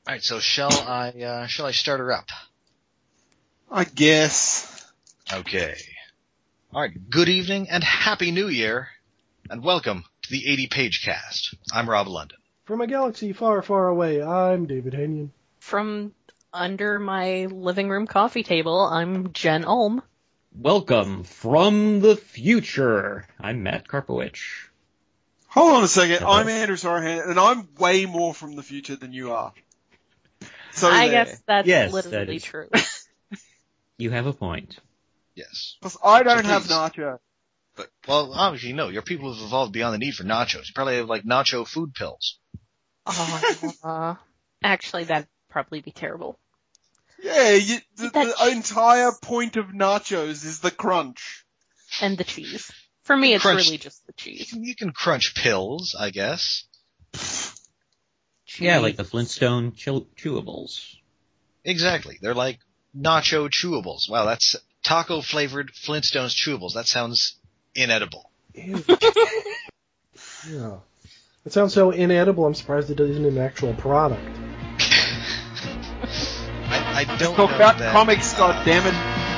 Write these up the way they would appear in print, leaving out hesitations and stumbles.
All right, so shall I start her up? I guess. Okay. All right. Good evening and happy New Year, and welcome to the 80-Page Cast. I'm Rob London. From a galaxy far, far away, I'm David Henyon. From under my living room coffee table, I'm Jen Ulm. Welcome from the future. I'm Matt Karpowicz. Hold on a second. Hello. I'm Andrew Sorahan, and I'm way more from the future than you are. So I there. guess that's Yes, literally that is- true. You have a point. Yes. 'Cause I don't So have please. nacho. But, well, obviously, no. Your people have evolved beyond the need for nachos. You probably have, like, nacho food pills. Actually, that'd probably be terrible. Yeah, the entire point of nachos is the crunch. And the cheese. For me, it's Crunch. really just the cheese. You can crunch pills, I guess. Yeah, like the Flintstone chewables. Exactly. They're like nacho chewables. Wow, that's taco-flavored Flintstones chewables. That sounds inedible. Ew. Yeah. It sounds so inedible, I'm surprised it isn't an actual product. I don't Talk know about that, comics, goddammit.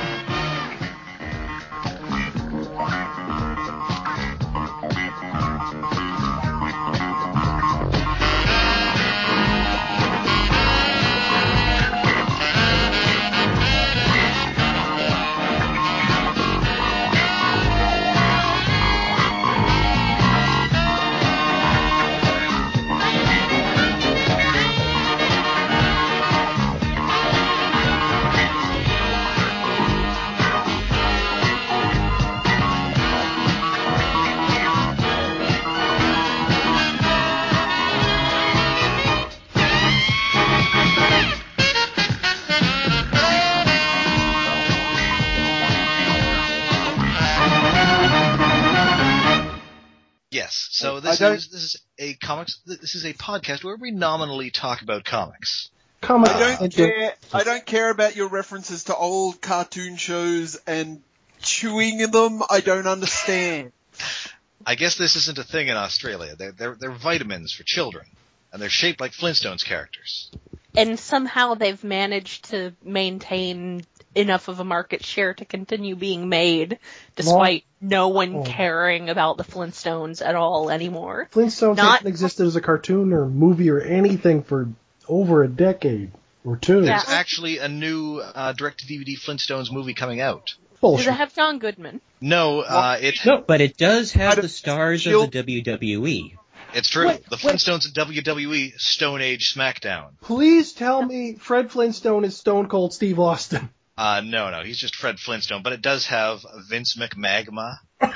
Yes. So I this don't- is a comics. This is a podcast where we nominally talk about comics. Comic I don't care about your references to old cartoon shows and chewing them. I don't understand. I guess this isn't a thing in Australia. They're vitamins for children, and they're shaped like Flintstones characters. And somehow they've managed to maintain enough of a market share to continue being made, despite no one caring about the Flintstones at all anymore. Flintstones haven't existed as a cartoon or movie or anything for over a decade or two. Yeah. There's actually a new direct-to-DVD Flintstones movie coming out. Does Bullshit. it have John Goodman? No, No, but it does have How the do- stars Jill- of the WWE. it's true. Wait, The wait. Flintstones in WWE Stone Age SmackDown. Please tell me Fred Flintstone is Stone Cold Steve Austin. No, he's just Fred Flintstone, but it does have Vince McMagma.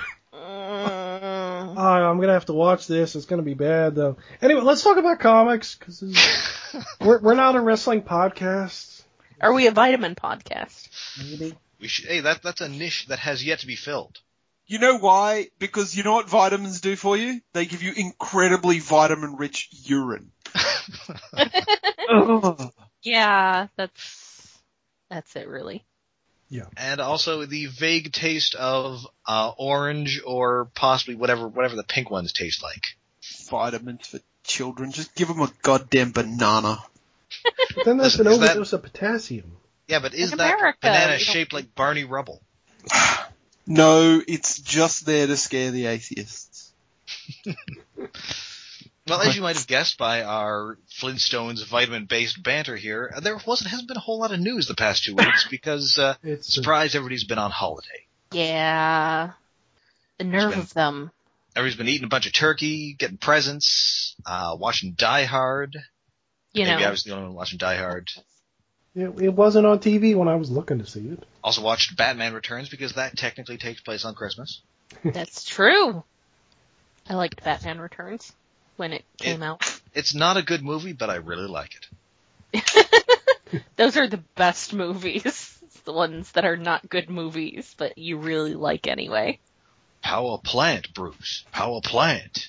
I'm gonna have to watch this. It's gonna be bad though. Anyway, let's talk about comics because we're not a wrestling podcast. Are we a vitamin podcast? Maybe. We should. Hey, that's a niche that has yet to be filled. You know why? Because you know what vitamins do for you? They give you incredibly vitamin-rich urine. Ugh. Yeah, that's it really. And also the vague taste of orange or possibly whatever the pink ones taste like. Vitamins for children. Just give them a goddamn banana. But then there's an Is that- overdose of potassium. Yeah, but is In that America, banana we don't- shaped like Barney Rubble? No, it's just there to scare the atheists. Well, as you might have guessed by our Flintstones vitamin-based banter here, hasn't been a whole lot of news the past 2 weeks because, surprise, everybody's been on holiday. Yeah. The nerve been- of them. Everybody's been eating a bunch of turkey, getting presents, watching Die Hard. You Maybe know. I was the only one watching Die Hard. It wasn't on TV when I was looking to see it. Also watched Batman Returns because that technically takes place on Christmas. That's true. I liked Batman Returns when it came out. It's not a good movie, but I really like it. Those are the best movies. It's the ones that are not good movies, but you really like anyway. Power plant, Bruce. Power plant.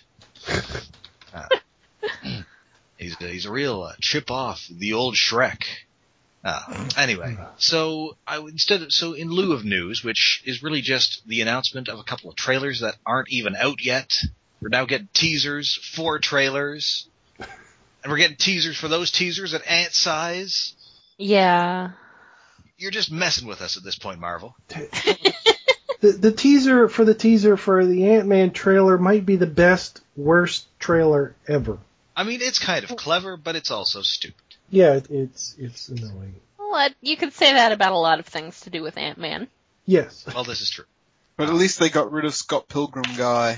He's a real chip off the old Shrek. Anyway, so in lieu of news, which is really just the announcement of a couple of trailers that aren't even out yet, we're now getting teasers for trailers. And we're getting teasers for those teasers at ant size. Yeah. You're just messing with us at this point, Marvel. The teaser for the Ant-Man trailer might be the best, worst trailer ever. I mean, it's kind of clever, but it's also stupid. Yeah, it's annoying. Well, you could say that about a lot of things to do with Ant-Man. Yes. Well, this is true. But at least they got rid of Scott Pilgrim guy.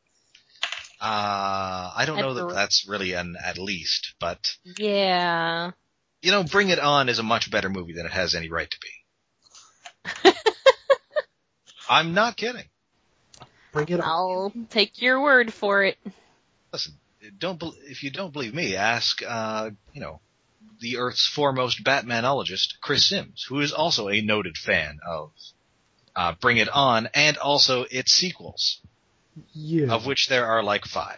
I don't know that that's really an at least, but... Yeah. You know, Bring It On is a much better movie than it has any right to be. I'm not kidding. Bring it on. I'll take your word for it. Listen, if you don't believe me, ask, the Earth's foremost Batmanologist, Chris Sims, who is also a noted fan of Bring It On and also its sequels, of which there are like 5.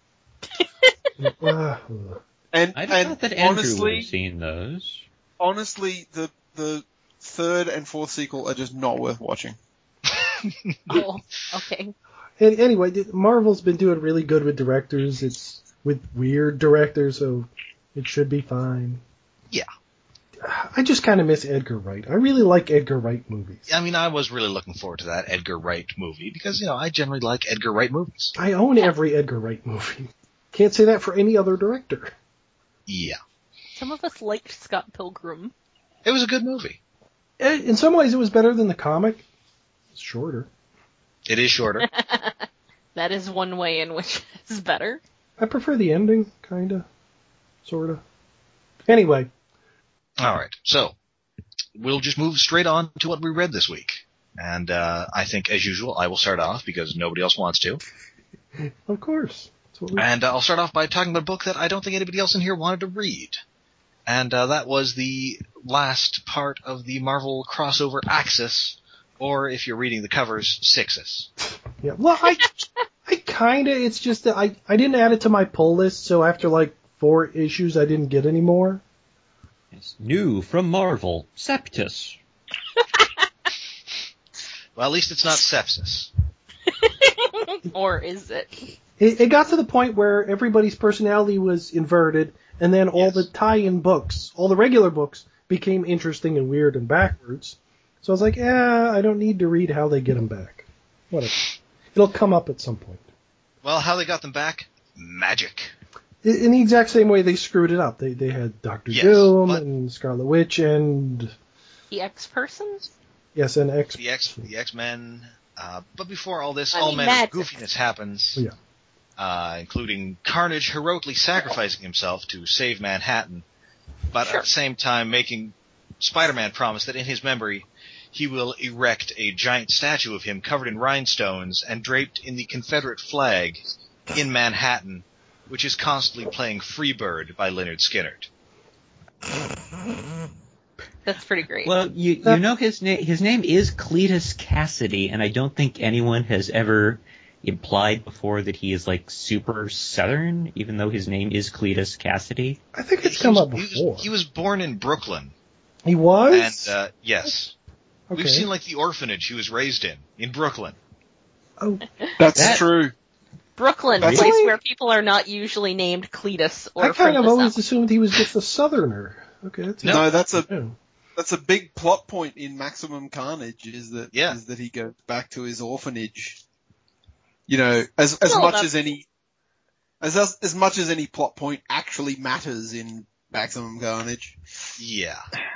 And I thought that Andrew would honestly, have seen those. honestly, the third and fourth sequel are just not worth watching. Oh, okay. Anyway, Marvel's been doing really good with directors. It's with weird directors, so it should be fine. Yeah. I just kind of miss Edgar Wright. I really like Edgar Wright movies. I mean, I was really looking forward to that Edgar Wright movie because, I generally like Edgar Wright movies. I own every Edgar Wright movie. Can't say that for any other director. Yeah. Some of us liked Scott Pilgrim. It was a good movie. In some ways, it was better than the comic. It's shorter. It is shorter. That is one way in which it's better. I prefer the ending, kinda. Sorta. Anyway. Alright, so, we'll just move straight on to what we read this week. And I think, as usual, I will start off because nobody else wants to. Of course. And I'll start off by talking about a book that I don't think anybody else in here wanted to read. And that was the last part of the Marvel crossover Axis, or if you're reading the covers, Sixes. Yeah, well, I kinda, it's just that I didn't add it to my pull list, so after like 4 issues I didn't get any more. It's new from Marvel, Septus. Well, at least it's not sepsis. Or is it? It got to the point where everybody's personality was inverted, and then all the tie-in books, all the regular books, became interesting and weird and backwards. So I was like, I don't need to read how they get them back. Whatever. It'll come up at some point. Well, how they got them back? Magic. In the exact same way they screwed it up. They had Doctor Doom and Scarlet Witch and... The X-Person? Yes, and X... The X-Men. But before all this, all manner of goofiness happens. Yeah. Including Carnage heroically sacrificing himself to save Manhattan, but at the same time making Spider-Man promise that in his memory he will erect a giant statue of him covered in rhinestones and draped in the Confederate flag in Manhattan, which is constantly playing Freebird by Lynyrd Skynyrd. That's pretty great. Well, you know his name is Cletus Cassidy, and I don't think anyone has ever implied before that he is like super Southern, even though his name is Cletus Cassidy. I think it's come up before. He was born in Brooklyn. He was? And, yes. Okay. We've seen, like, the orphanage he was raised in Brooklyn. Oh. That's true. Brooklyn, a place where people are not usually named Cletus or I kind of always South. assumed he was just a Southerner. Okay, that's a big plot point in Maximum Carnage is that he goes back to his orphanage. As much as any plot point actually matters in Maximum Carnage. Yeah.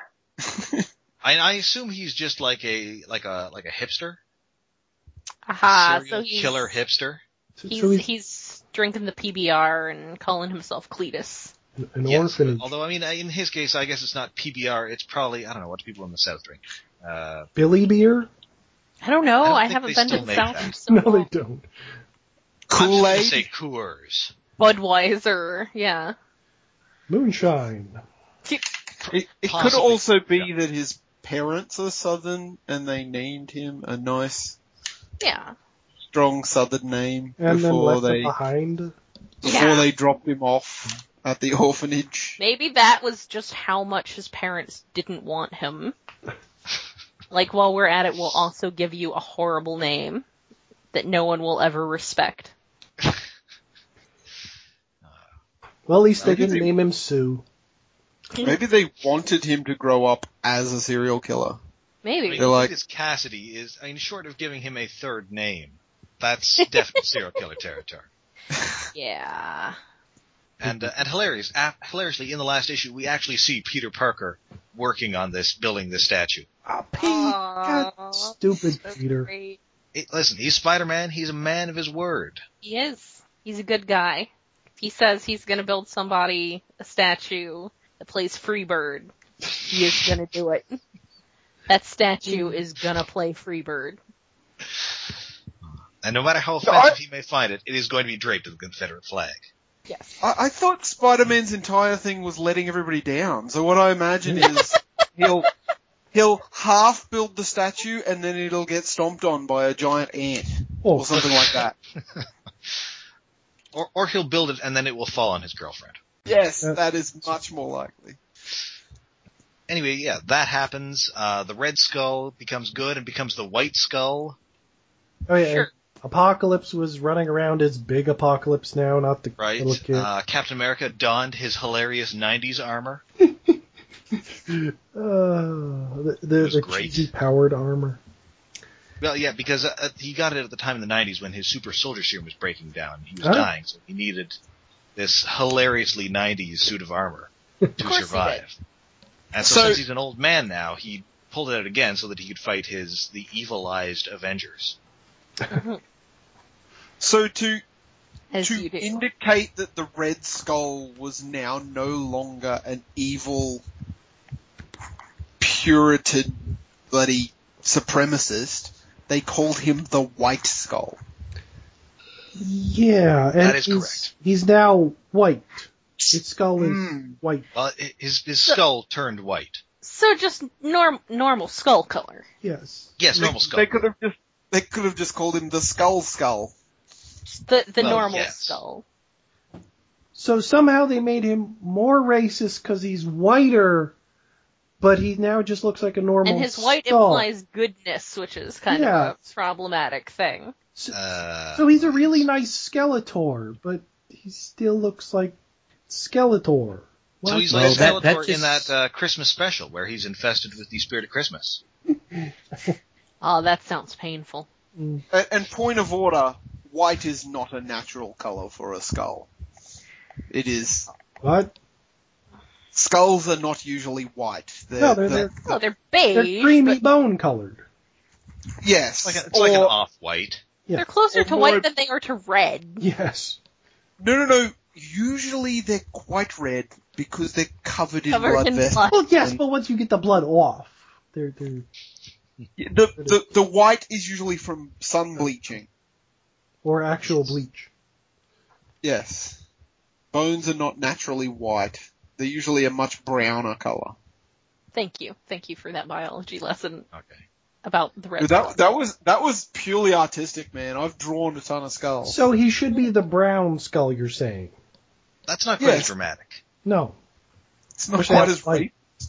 I assume he's just like a hipster. Aha, Serial so killer hipster. He's drinking the PBR and calling himself Cletus. An orphanage. Although, I mean, in his case, I guess it's not PBR. It's probably, I don't know, what do people in the South drink? Billy beer? I don't know. I think haven't they been to still the make South that. in so No, long. they don't. Kool-Aid? I'm just gonna say Coors. Budweiser, yeah. Moonshine. It could also be that his parents are Southern and they named him a nice, strong Southern name And then before left him behind. they dropped him off at the orphanage. Maybe that was just how much his parents didn't want him. Like, while we're at it, we'll also give you a horrible name that no one will ever respect. Well, at least they didn't name him Sue. Maybe they wanted him to grow up as a serial killer. Maybe. I mean, Cletus Cassidy is, short of giving him a third name, that's definitely serial killer territory. Yeah. And hilariously, in the last issue, we actually see Peter Parker working on this, building this statue. Oh, Pete! God, stupid Peter. Listen, he's Spider-Man. He's a man of his word. He is. He's a good guy. If he says he's going to build somebody a statue that plays Freebird, he is going to do it. That statue is going to play Freebird. And no matter how offensive he may find it, it is going to be draped with the Confederate flag. Yes. I thought Spider-Man's entire thing was letting everybody down. So what I imagine is he'll half build the statue and then it'll get stomped on by a giant ant or something like that. Or he'll build it and then it will fall on his girlfriend. Yes, that is much more likely. Anyway, yeah, that happens. The Red Skull becomes good and becomes the White Skull. Oh yeah. Sure. Apocalypse was running around as Big Apocalypse now, not the little kid. Captain America donned his hilarious 90s armor. The cheesy powered armor. Well, yeah, because he got it at the time in the 90s when his super soldier serum was breaking down. He was dying, so he needed this hilariously 90s suit of armor to survive. And so since he's an old man now, he pulled it out again so that he could fight the evilized Avengers. So to indicate that the Red Skull was now no longer an evil Puritan bloody supremacist, they called him the White Skull. Yeah, and that is correct. He's now white. His skull is white. Well, his skull turned white. So just normal skull color. Yes. Yes, normal skull. They could have just called him the Skull. The normal skull. So somehow they made him more racist because he's whiter, but he now just looks like a normal skull. And his white implies goodness, which is kind of a problematic thing. So he's a really nice Skeletor, but he still looks like Skeletor. What? So he's like Skeletor in that Christmas special where he's infested with the spirit of Christmas. Oh, that sounds painful. And point of order, white is not a natural color for a skull. It is. What? Skulls are not usually white. They're beige. They're creamy bone colored. Yes. It's like an off-white. Yeah. They're closer to white than they are to red. Yes. No. Usually they're quite red because they're covered in blood vessels. Well, yes, but once you get the blood off, they're... The white is usually from sun bleaching. Or actual bleach. Yes. Bones are not naturally white. They're usually a much browner color. Thank you for that biology lesson. Okay. About the red. That was purely artistic, man. I've drawn a ton of skulls. So he should be the brown skull, you're saying? That's not quite as dramatic. No. It's not quite as white.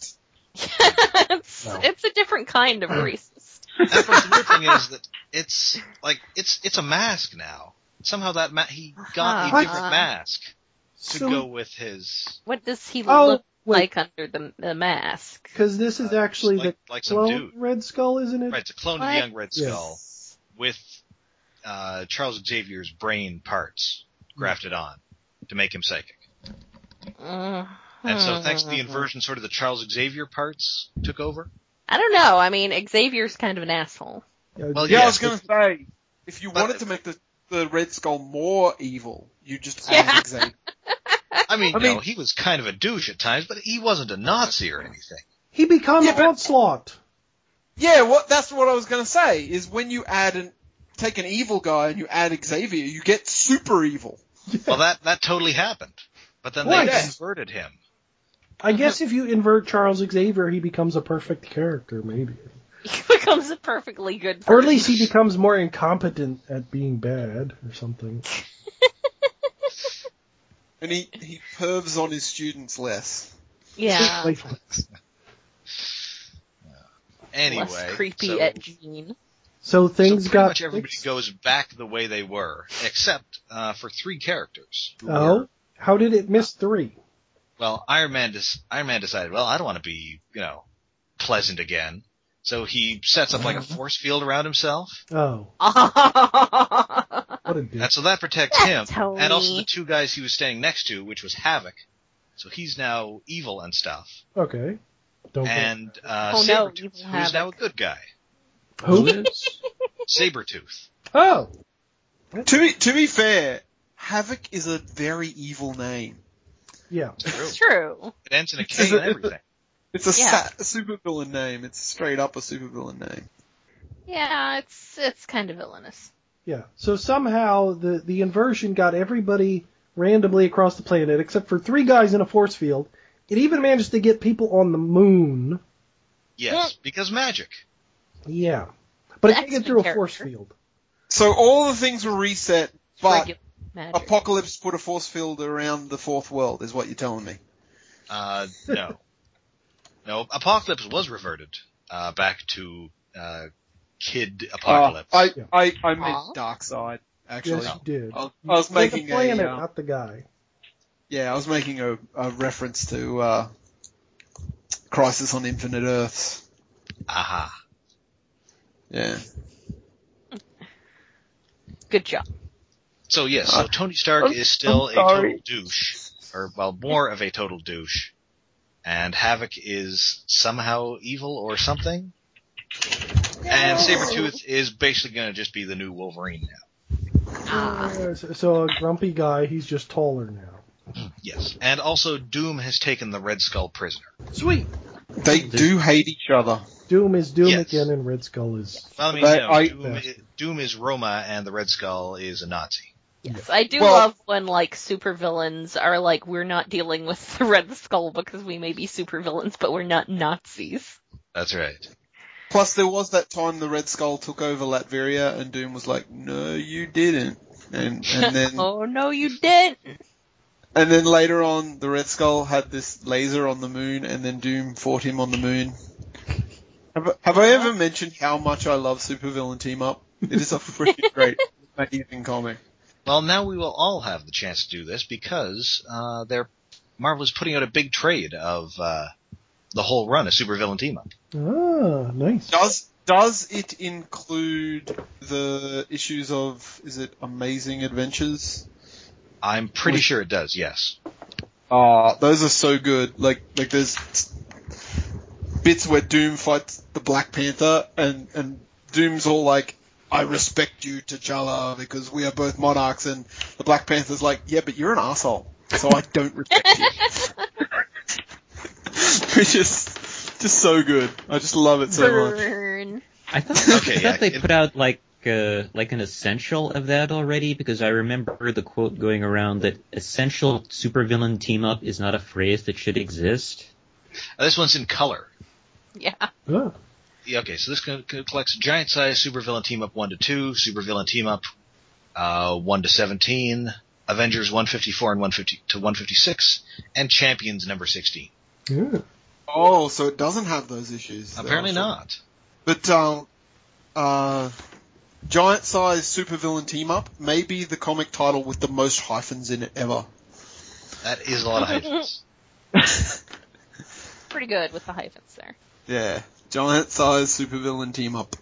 It's a different kind of racist. And of course, the weird thing is that it's a mask now. Somehow he got a different mask to go with his. What does he look like under the mask? Because this is actually the clone Red Skull, isn't it? Right, it's a clone of the young Red Skull with Charles Xavier's brain parts grafted on to make him psychic. And so thanks to the inversion, sort of the Charles Xavier parts took over? I don't know. I mean, Xavier's kind of an asshole. Well, I was going to say, if you wanted to make the Red Skull more evil, you just add Xavier. I mean, he was kind of a douche at times, but he wasn't a Nazi or anything. He becomes Onslaught. Yeah, that's what I was going to say, is when you take an evil guy and you add Xavier, you get super evil. Yeah. Well, that totally happened. But then they converted him. I guess if you invert Charles Xavier, he becomes a perfect character, maybe. He becomes a perfectly good person. Or at least he becomes more incompetent at being bad, or something. And he pervs on his students less. Yeah. Anyway. Less creepy at Jean. So things pretty much everybody goes back the way they were, except for three characters who were How did it miss 3? Well, Iron Man decided, well, I don't want to be, pleasant again. So he sets up like a force field around himself. Oh. What a dick. And so that protects him. Tony. And also the 2 guys he was standing next to, which was Havoc. So he's now evil and stuff. Okay. And Evil Sabretooth, who's Havoc. now a good guy. Who is? Sabretooth. Oh. To be fair, Havoc is a very evil name. Yeah. It's true. It ends in a K and everything. It's a Yeah. supervillain name. It's straight up a supervillain name. Yeah, it's kind of villainous. Yeah. So somehow the inversion got everybody randomly across the planet, except for 3 guys in a force field. It even managed to get people on the moon. Yes, because magic. Yeah. But it The can't get X-Men through a character. force field. So all the things were reset, but Regular magic. Apocalypse put a force field around the 4th world, is what you're telling me. No. No, Apocalypse was reverted, back to, Kid Apocalypse. I meant Aw. Darkseid, actually. Yes, you did. I was You said making the planet, a not the guy. I was making a reference to Crisis on Infinite Earths. Aha. Yeah. Good job. So yes, so Tony Stark is still I'm a sorry. total douche. Or, well, more of a total douche. And Havoc is somehow evil or something. And Sabretooth is basically going to just be the new Wolverine now. So a grumpy guy, he's just taller now. Yes. And also Doom has taken the Red Skull prisoner. Sweet. They do hate each other. Doom is Doom Yes. again, and Red Skull is... Well, I mean, Doom is Roma and the Red Skull is a Nazi. Yes, I do Well- love when, like, supervillains are like, we're not dealing with the Red Skull because we may be supervillains, but we're not Nazis. That's right. Plus, there was that time the Red Skull took over Latveria, and Doom was like, "No, you didn't." And then Oh, no, you didn't! and then later on, the Red Skull had this laser on the moon, and then Doom fought him on the moon. Have I ever mentioned how much I love supervillain team up? It is a freaking great, amazing comic. Well, now we will all have the chance to do this because Marvel is putting out a big trade of the whole run of supervillain team up. Ah, nice. Does it include the issues of, is it Amazing Adventures? I'm pretty sure it does. Yes. Those are so good. Like there's bits where Doom fights the Black Panther, and Doom's all like, "I respect you, T'Challa, because we are both monarchs," and the Black Panther's like, "Yeah, but you're an asshole, so I don't respect you." Which is just so good. I just love it so much. Burn. I thought, Okay, I thought they it- put out like an essential of that already, because I remember the quote going around that essential supervillain team up is not a phrase that should exist. This one's in color. Yeah. Ah. Yeah, okay, so this collects giant size supervillain team up 1 to 2, supervillain team up 1 to 17, Avengers 154 and 150 to 156, and Champions number 16. Yeah. Oh, so it doesn't have those issues. Apparently not. But giant size supervillain team up may be the comic title with the most hyphens in it ever. That is a lot of hyphens. Pretty good with the hyphens there. Yeah, giant size supervillain team up.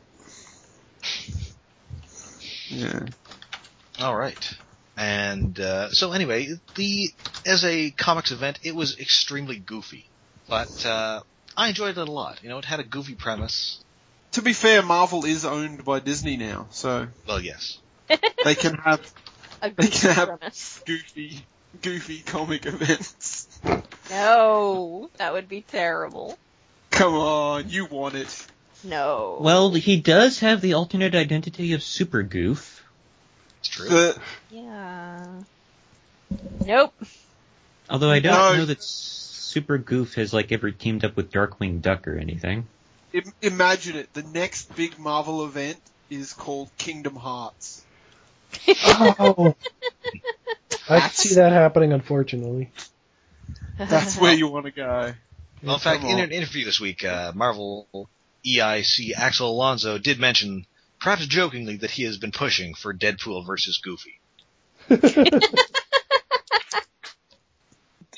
Yeah. All right. And so anyway, as a comics event, it was extremely goofy, but I enjoyed it a lot. You know, it had a goofy premise. To be fair, Marvel is owned by Disney now, so Well, yes. they can have A They good can have- premise. goofy comic events. No, that would be terrible. Come on, you want it. No. Well, he does have the alternate identity of Super Goof. It's true. Yeah. Nope. Although I don't No. know that Super Goof has like ever teamed up with Darkwing Duck or anything. Imagine it. The next big Marvel event is called Kingdom Hearts. Oh. I can see that happening, unfortunately. That's where you want to go. Well, in fact, Come in on. an interview this week, Marvel EIC Axel Alonso did mention, perhaps jokingly, that he has been pushing for Deadpool versus Goofy.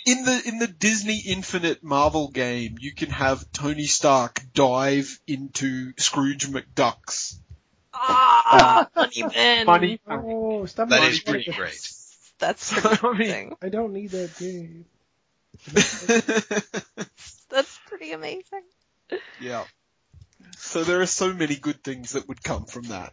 in the Disney Infinite Marvel game, you can have Tony Stark dive into Scrooge McDuck's Money bin. money. Oh, stop That making is fun pretty of it. great. That's pretty amazing. I don't need that game. That's pretty amazing. Yeah. So there are so many good things that would come from that.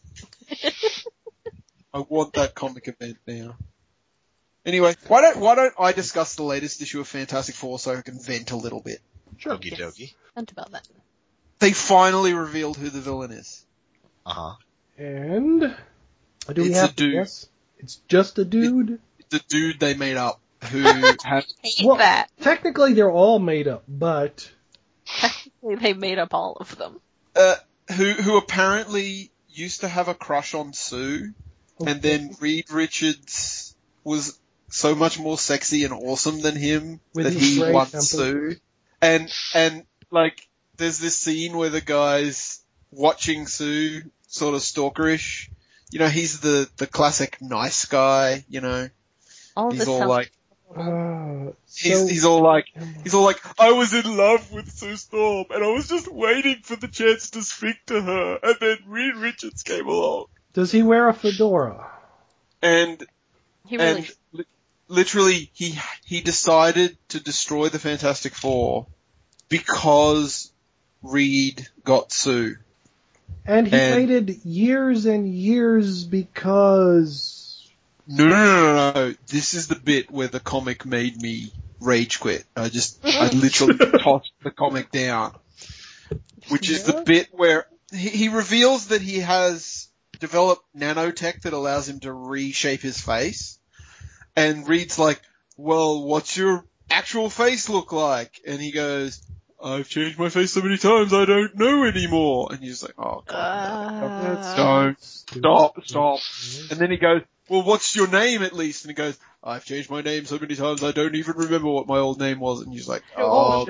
I want that comic event now. Anyway, why don't I discuss the latest issue of Fantastic Four so I can vent a little bit? Sure. Okie dokie. Vent about that. They finally revealed who the villain is. Uh-huh. And do we It's have a dude. to guess? It's just a dude. The dude they made up who had Hate that. Technically, they're all made up, but Technically, they made up all of them. who apparently used to have a crush on Sue, and then Reed Richards was so much more sexy and awesome than him With that his he gray won temple. Sue. And like there's this scene where the guy's watching Sue, sort of stalkerish. You know, he's the classic nice guy, you know. All He's this all sounds like so he's all like I was in love with Sue Storm and I was just waiting for the chance to speak to her, and then Reed Richards came along. does he wear a fedora? And he really literally he decided to destroy the Fantastic Four because Reed got Sue. And he waited years and years because No. This is the bit where the comic made me rage quit. I literally tossed the comic down. Which is the bit where he reveals that he has developed nanotech that allows him to reshape his face. And Reed's like, well, what's your actual face look like? And he goes, I've changed my face so many times I don't know anymore. And he's like, oh God, don't. Stop. And then he goes, well, what's your name at least? And he goes, I've changed my name so many times I don't even remember what my old name was. And he's like, oh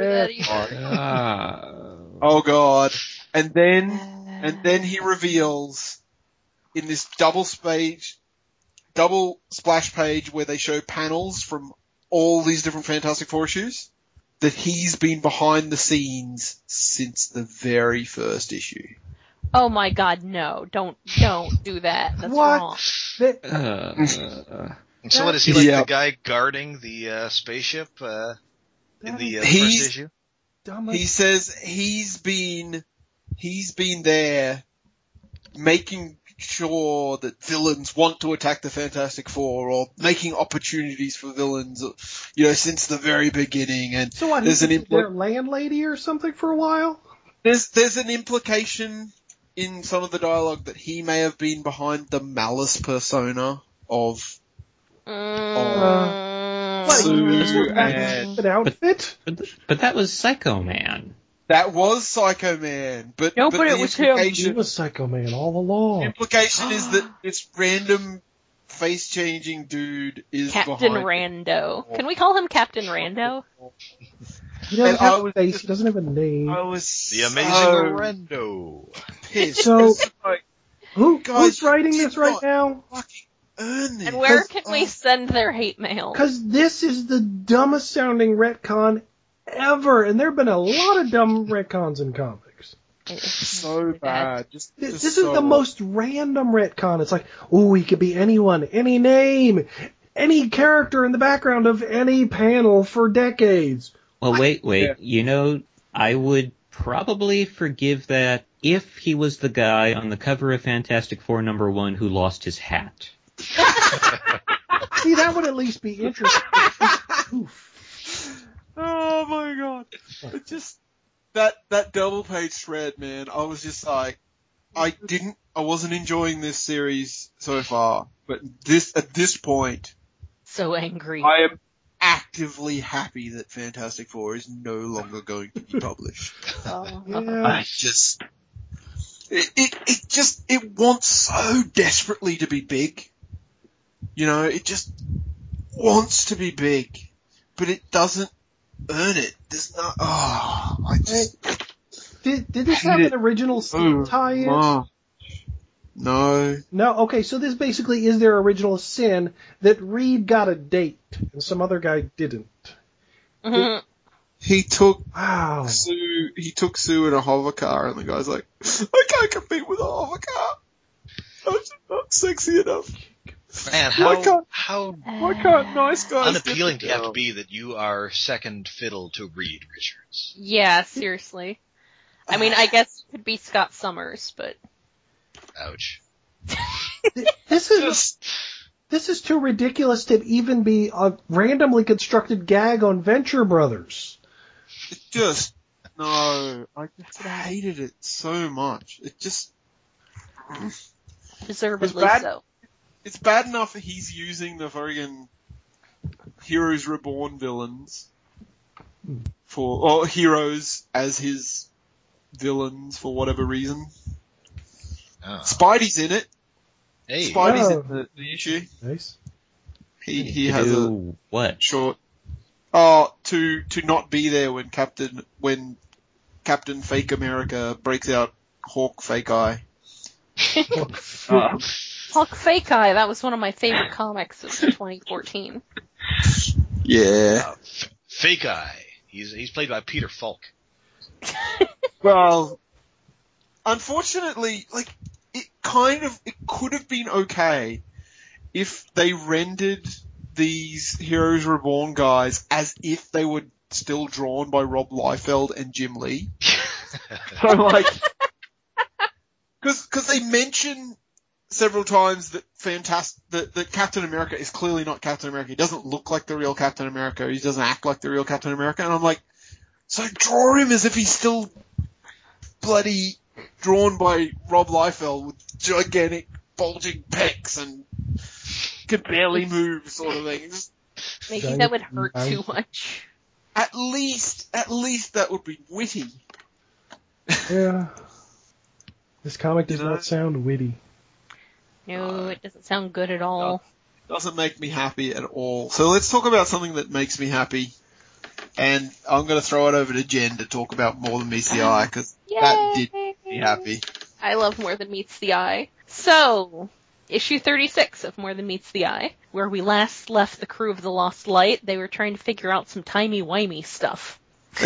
God. And then he reveals in this double splash page where they show panels from all these different Fantastic Four issues, that he's been behind the scenes since the very first issue. Oh my God, no! Don't do that. That's What? wrong. So what, is he like the guy guarding the spaceship in the first issue? He says he's been there making sure that villains want to attack the Fantastic Four, or making opportunities for villains, you know, since the very beginning. And so what? There's their landlady or something for a while. There's an implication in some of the dialogue that he may have been behind the malice persona of Sue and an outfit. But that was Psycho Man. that was Psycho Man, but it the was him. He was Psycho Man all along. The implication is that this random face-changing dude is Captain behind Rando. Can we call him Captain Rando? He doesn't have a face. He doesn't have a name. I was The amazing Rando. pissed. So, Like, who's writing this right now? fucking earn this. And where can we send their hate mail? Because this is the dumbest sounding retcon ever, and there have been a lot of dumb retcons in comics. so bad. This is the most random retcon. It's like, he could be anyone, any name, any character in the background of any panel for decades. Well, wait. Yeah. You know, I would probably forgive that if he was the guy on the cover of Fantastic Four #1 who lost his hat. See, that would at least be interesting. Oh my God. It just, that double page thread, man, I was just like, I wasn't enjoying this series so far, but at this point, So angry. I am actively happy that Fantastic Four is no longer going to be published. Yeah. It wants so desperately to be big. You know, it just wants to be big, but it doesn't earn it. There's not, Did this have an original Steve tie-in? No. No? Okay, so this basically is their original sin that Reed got a date and some other guy didn't. Mm-hmm. He took Wow. Sue in a hover car, and the guy's like, I can't compete with a hover car. I'm just not sexy enough. Man, Why how can't nice guys unappealing do you have to down? be that you are second fiddle to Reed Richards? Yeah, seriously. I mean, I guess it could be Scott Summers, but Ouch. This is too ridiculous to even be a randomly constructed gag on Venture Brothers. It just, no, I just hated it so much. It just, deservedly bad. so. It's bad enough that he's using the friggin' Heroes Reborn villains or heroes as his villains for whatever reason. Oh. Spidey's in it. Hey. Spidey's in the issue. Nice. He has a what? short. Oh, to not be there when Captain Fake America breaks out Hawk Fake Eye. Hawk Fake Eye, that was one of my favorite comics of 2014. Yeah. Fake Eye. He's played by Peter Falk. Well, unfortunately, like, it could have been okay if they rendered these Heroes Reborn guys as if they were still drawn by Rob Liefeld and Jim Lee. So, like, cause they mention several times that that Captain America is clearly not Captain America. He doesn't look like the real Captain America. He doesn't act like the real Captain America. And I'm like, so draw him as if he's still bloody drawn by Rob Liefeld with gigantic bulging pecs and can barely move sort of thing. Just, Maybe that would hurt too much. at least that would be witty. Yeah. This comic does not sound witty. No, it doesn't sound good at all. Doesn't make me happy at all. So let's talk about something that makes me happy. And I'm going to throw it over to Jen to talk about More Than Meets the Eye, because that did make me happy. I love More Than Meets the Eye. So, issue 36 of More Than Meets the Eye, where we last left the crew of the Lost Light. They were trying to figure out some timey-wimey stuff.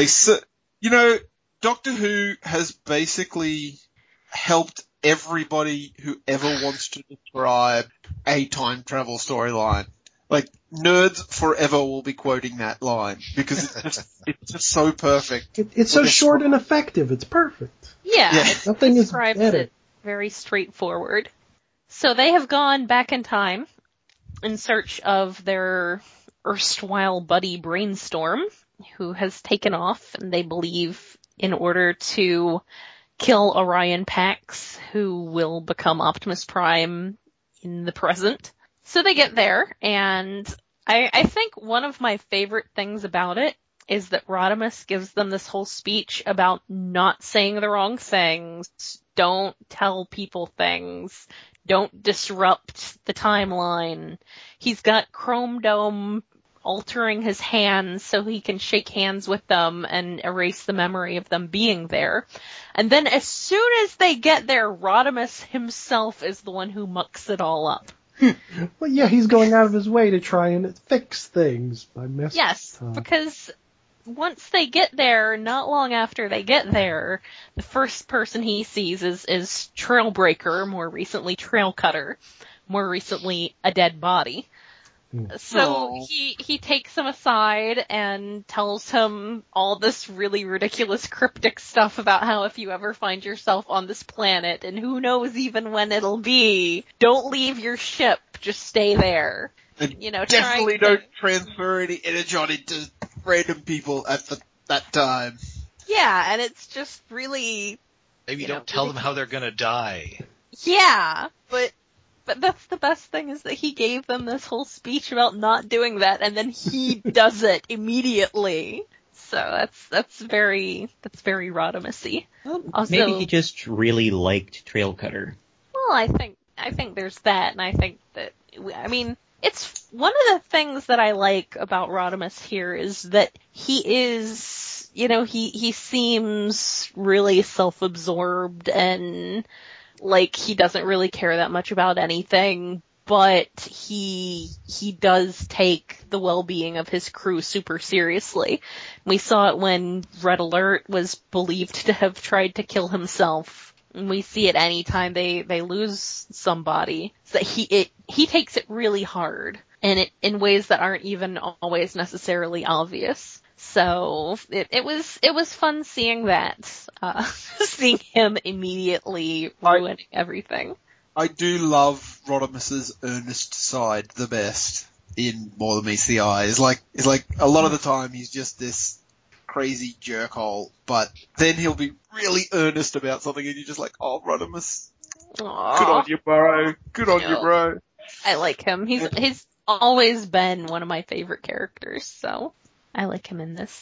Doctor Who has basically helped everybody who ever wants to describe a time travel storyline. Like, nerds forever will be quoting that line, because it's just so perfect. It's so short and effective. It's perfect. Yeah, Nothing it is describes better. it very straightforward. So they have gone back in time in search of their erstwhile buddy Brainstorm, who has taken off, and they believe, in order to kill Orion Pax, who will become Optimus Prime in the present. So they get there, and I think one of my favorite things about it is that Rodimus gives them this whole speech about not saying the wrong things, don't tell people things, don't disrupt the timeline. He's got Chrome Dome altering his hands so he can shake hands with them and erase the memory of them being there. And then as soon as they get there, Rodimus himself is the one who mucks it all up. Well, yeah, he's going out of his way to try and fix things by messing Yes, because once they get there, not long after they get there, the first person he sees is Trailbreaker, more recently Trailcutter, more recently a dead body. So he takes him aside and tells him all this really ridiculous cryptic stuff about how if you ever find yourself on this planet, and who knows even when it'll be, don't leave your ship, just stay there. And definitely don't transfer any energon into random people at that time. Yeah, and it's just really... Maybe don't tell them how they're gonna die. Yeah, but that's the best thing, is that he gave them this whole speech about not doing that, and then he does it immediately. So that's very Rodimus-y. Also, maybe he just really liked Trailcutter. Well, I think there's that, and I think that, I mean, it's one of the things that I like about Rodimus here is that he is, he seems really self-absorbed and like he doesn't really care that much about anything, but he does take the well-being of his crew super seriously. We saw it when Red Alert was believed to have tried to kill himself. And we see it anytime they lose somebody. So that he takes it really hard, and in ways that aren't even always necessarily obvious. So it was fun seeing that, seeing him immediately ruining everything. I do love Rodimus's earnest side the best in More Than Meets the Eye. It's like a lot of the time he's just this crazy jerkhole, but then he'll be really earnest about something and you're just like, oh, Rodimus, Aww. good on you, bro. Good on you, bro. I like him. He's always been one of my favorite characters, so I like him in this.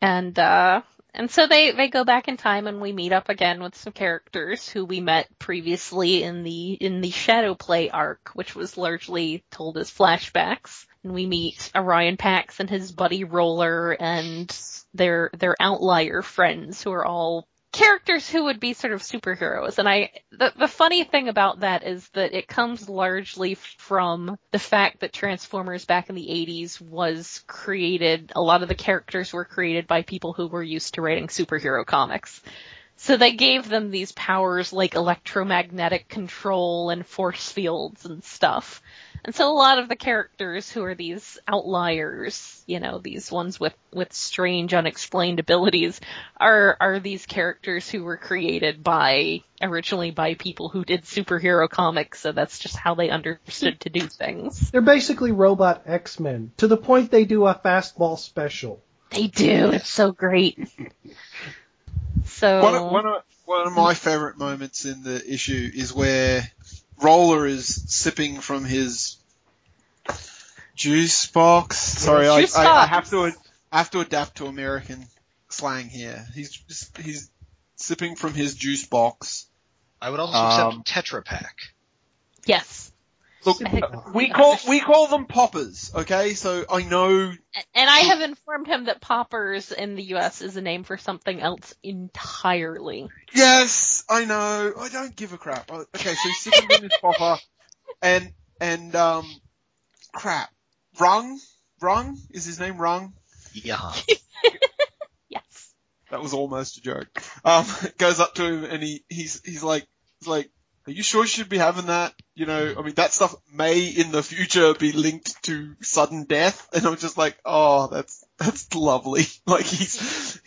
And so they go back in time and we meet up again with some characters who we met previously in the Shadow Play arc, which was largely told as flashbacks. And we meet Orion Pax and his buddy Roller and their outlier friends who are all characters who would be sort of superheroes. And the funny thing about that is that it comes largely from the fact that Transformers back in the 80s was created, a lot of the characters were created by people who were used to writing superhero comics. So they gave them these powers like electromagnetic control and force fields and stuff. And so a lot of the characters who are these outliers, these ones with strange unexplained abilities are these characters who were created originally by people who did superhero comics, so that's just how they understood to do things. They're basically robot X-Men, to the point they do a fastball special. They do, it's so great. So one of my favorite moments in the issue is where Roller is sipping from his juice box. Sorry, I have to adapt to American slang here. He's sipping from his juice box. I would also accept Tetra Pak. Yes. Look, we call them poppers, okay? So I know. And I have informed him that poppers in the US is a name for something else entirely. Yes, I know. I don't give a crap. Okay, so he's sipping in his popper, and crap. Rung is his name. Rung. Yeah. Yes. That was almost a joke. Goes up to him and he's like, are you sure you should be having that? That stuff may in the future be linked to sudden death. And I'm just like, oh, that's lovely. Like he's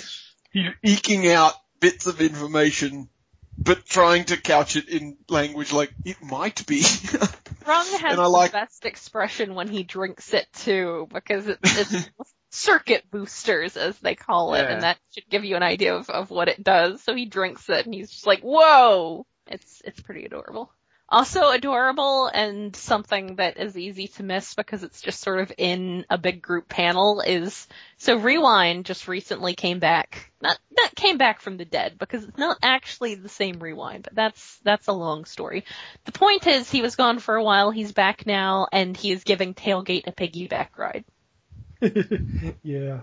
eking out bits of information, but trying to couch it in language like it might be. Rung has the best expression when he drinks it too, because it's circuit boosters, as they call it, and that should give you an idea of what it does. So he drinks it and he's just like, whoa! It's pretty adorable. Also adorable, and something that is easy to miss because it's just sort of in a big group panel is, so Rewind just recently came back. Not came back from the dead, because it's not actually the same Rewind, but that's a long story. The point is, he was gone for a while, he's back now, and he is giving Tailgate a piggyback ride. Yeah,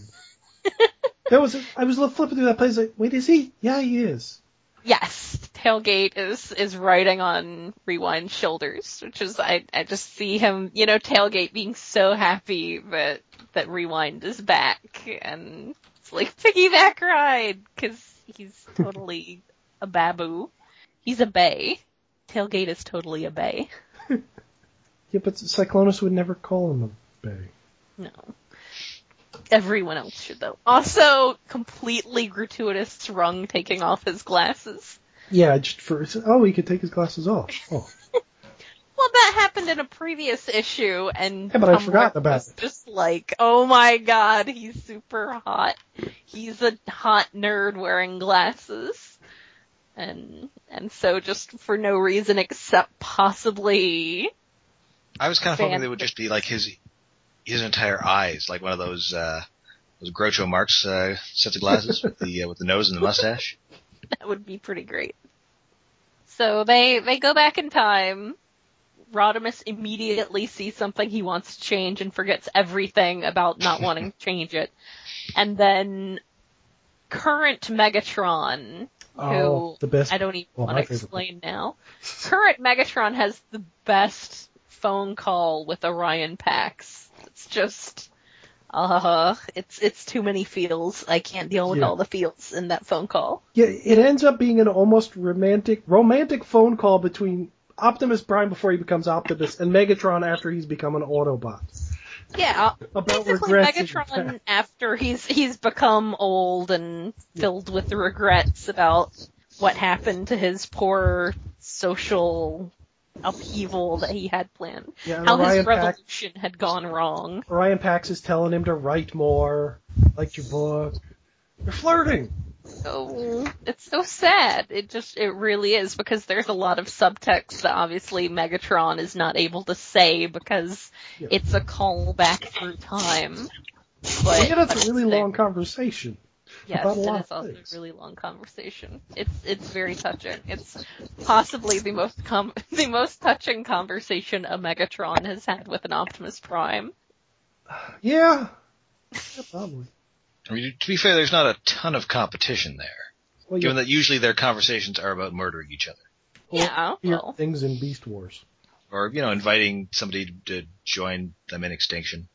that was cute. I was flipping through that place like, wait, is he? Yeah, he is. Yes, Tailgate is riding on Rewind's shoulders, which is, I just see him, Tailgate being so happy that Rewind is back, and it's like, piggyback ride, cause he's totally a babu. He's a bae. Tailgate is totally a bae. Yeah, but Cyclonus would never call him a bae. No. Everyone else should, though. Also, completely gratuitous Rung taking off his glasses. Yeah, he could take his glasses off. Oh. Well, that happened in a previous issue, and yeah, but I forgot about it. Just like, oh my god, he's super hot. He's a hot nerd wearing glasses. And so just for no reason except possibly... I was kind of hoping they would just be like his entire eyes, like one of those Groucho Marx sets of glasses with the nose and the mustache. That would be pretty great. So they go back in time. Rodimus immediately sees something he wants to change and forgets everything about not wanting to change it. And then current Megatron, who the best. I don't even want my to favorite explain now. Current Megatron has the best phone call with Orion Pax. It's just, it's too many feels. I can't deal with all the feels in that phone call. Yeah, it ends up being an almost romantic phone call between Optimus Prime before he becomes Optimus and Megatron after he's become an Autobot. Yeah, About basically regrets Megatron after he's become old and filled with regrets about what happened to his poor social upheaval that he had planned. Yeah, how Orion his revolution had gone wrong. Orion Pax is telling him to write more, like your book. You're flirting! Oh, it's so sad. It really is, because there's a lot of subtext that obviously Megatron is not able to say because it's a callback through time. But that's a really long conversation. Yes, it is also a really long conversation. It's very touching. It's possibly the most touching conversation a Megatron has had with an Optimus Prime. Yeah, probably. I mean, to be fair, there's not a ton of competition there, given that usually their conversations are about murdering each other. Things in Beast Wars. Or, inviting somebody to join them in extinction.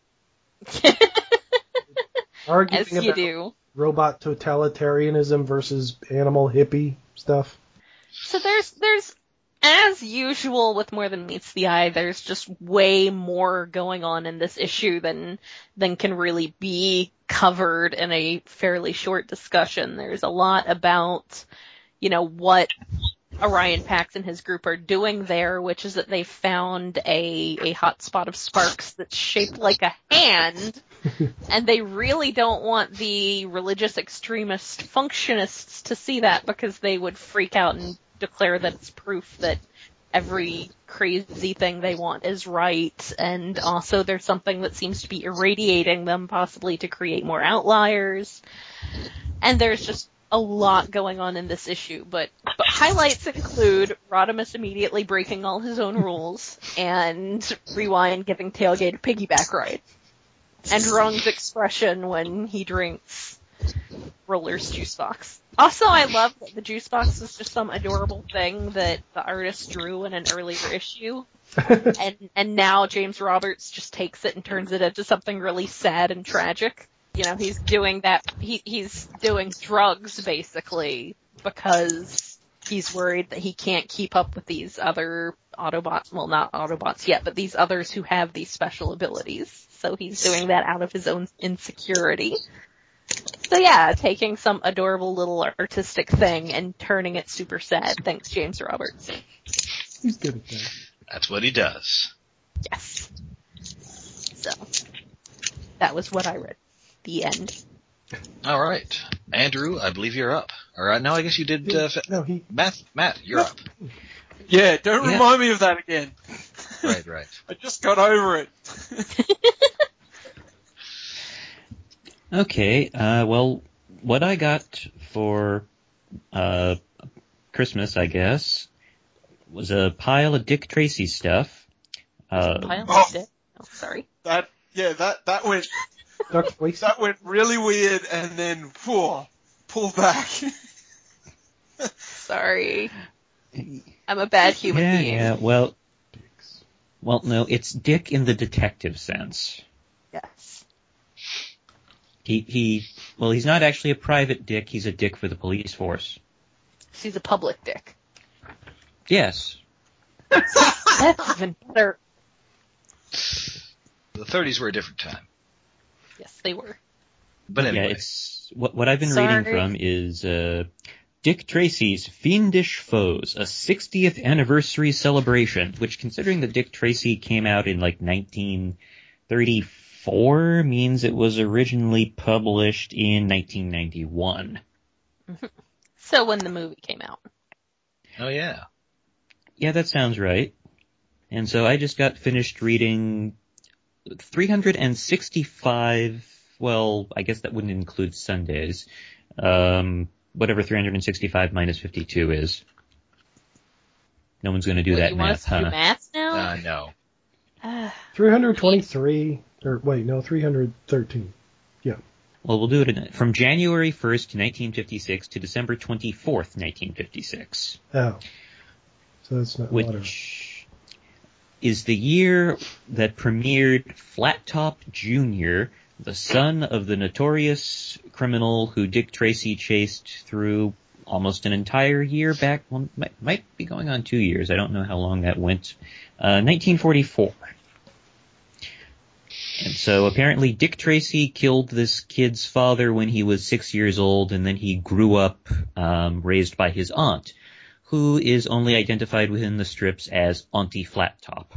Arguing As you about do. Robot totalitarianism versus animal hippie stuff. So there's as usual with More Than Meets the Eye, there's just way more going on in this issue than can really be covered in a fairly short discussion. There's a lot about, what Orion Pax and his group are doing there, which is that they found a hot spot of sparks that's shaped like a hand, and they really don't want the religious extremist functionists to see that because they would freak out and declare that it's proof that every crazy thing they want is right, and also there's something that seems to be irradiating them, possibly to create more outliers, and there's just a lot going on in this issue, but highlights include Rodimus immediately breaking all his own rules, and Rewind giving Tailgate a piggyback ride, and Rung's expression when he drinks Roller's juice box. Also, I love that the juice box was just some adorable thing that the artist drew in an earlier issue, and now James Roberts just takes it and turns it into something really sad and tragic. He's doing that, he's doing drugs, basically, because he's worried that he can't keep up with these other Autobots, well, not Autobots yet, but these others who have these special abilities. So he's doing that out of his own insecurity. So yeah, taking some adorable little artistic thing and turning it super sad. Thanks, James Roberts. He's good at that. That's what he does. Yes. So, that was what I read. The end. All right. Andrew, I believe you're up. All right, no, I guess you did, Matt, you're up. Yeah, don't remind me of that again. Right. I just got over it. Okay, well, what I got for Christmas, I guess, was a pile of Dick Tracy stuff. Pile of Dick? Oh, sorry. That went... That went really weird, and then, pull back. Sorry. I'm a bad human being. Yeah, well, no, it's Dick in the detective sense. Yes. He's not actually a private dick, he's a dick for the police force. He's a public dick. Yes. That's even better. The 30s were a different time. Yes, they were. But anyway. Yeah, it's what I've been reading from is Dick Tracy's Fiendish Foes, a 60th anniversary celebration, which, considering that Dick Tracy came out in like 1934, means it was originally published in 1991. So when the movie came out. Oh yeah. Yeah, that sounds right. And so I just got finished reading 365, well, I guess that wouldn't include Sundays. Whatever 365 minus 52 is. No one's going to do that math, huh? You want us to do math now? No. 323, or wait, no, 313. Yeah. Well, we'll do it from January 1st, 1956 to December 24th, 1956. Oh. So that's not water. Which is the year that premiered Flat Top Jr., the son of the notorious criminal who Dick Tracy chased through almost an entire year back. Well, might be going on 2 years. I don't know how long that went. 1944. And so apparently Dick Tracy killed this kid's father when he was 6 years old, and then he grew up raised by his aunt, who is only identified within the strips as Auntie Flat Top.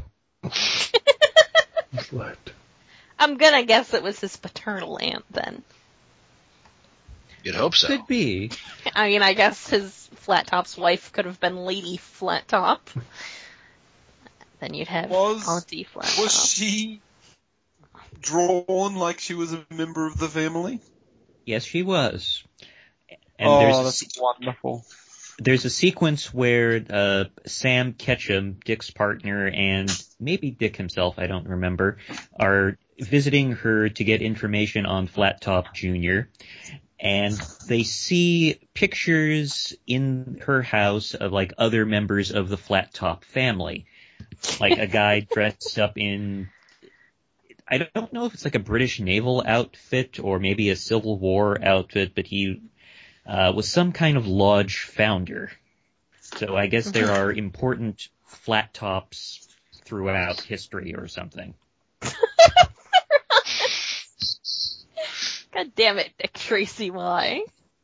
I'm gonna guess it was his paternal aunt then. You'd hope so. Could be. I mean, I guess his Flat Top's wife could have been Lady Flat Top. Then you'd have Auntie Flat Top. Was she drawn like she was a member of the family? Yes, she was. And that's wonderful. There's a sequence where Sam Ketchum, Dick's partner, and maybe Dick himself, I don't remember, are visiting her to get information on Flat Top Jr., and they see pictures in her house of, like, other members of the Flat Top family. Like a guy dressed up in, I don't know if it's like a British naval outfit or maybe a Civil War outfit, but he was some kind of lodge founder. So I guess there are important flat tops throughout history or something. God damn it, Dick Tracy, why?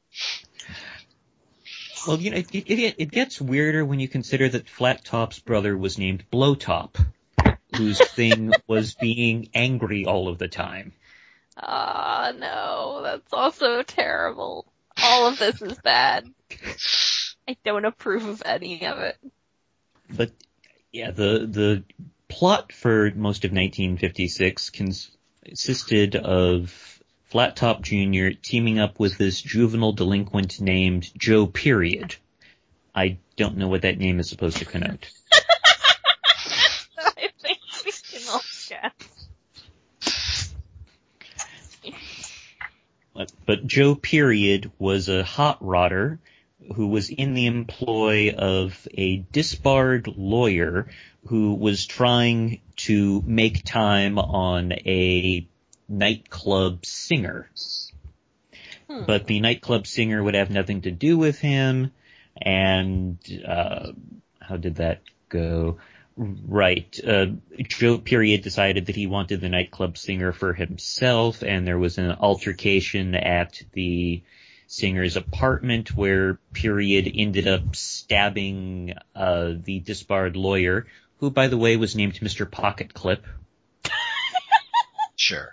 Well, you know, it gets weirder when you consider that Flat Top's brother was named Blowtop, whose thing was being angry all of the time. Ah, no, that's also terrible. All of this is bad. I don't approve of any of it. But, yeah, the plot for most of 1956 consisted of Flat Top Jr. teaming up with this juvenile delinquent named Joe Period. I don't know what that name is supposed to connote. I think we can all guess. But Joe Period was a hot rodder who was in the employ of a disbarred lawyer who was trying to make time on a nightclub singer. But the nightclub singer would have nothing to do with him, and how did that go? Right. Joe Period decided that he wanted the nightclub singer for himself, and there was an altercation at the singer's apartment where Period ended up stabbing the disbarred lawyer, who, by the way, was named Mr. Pocketclip. Sure.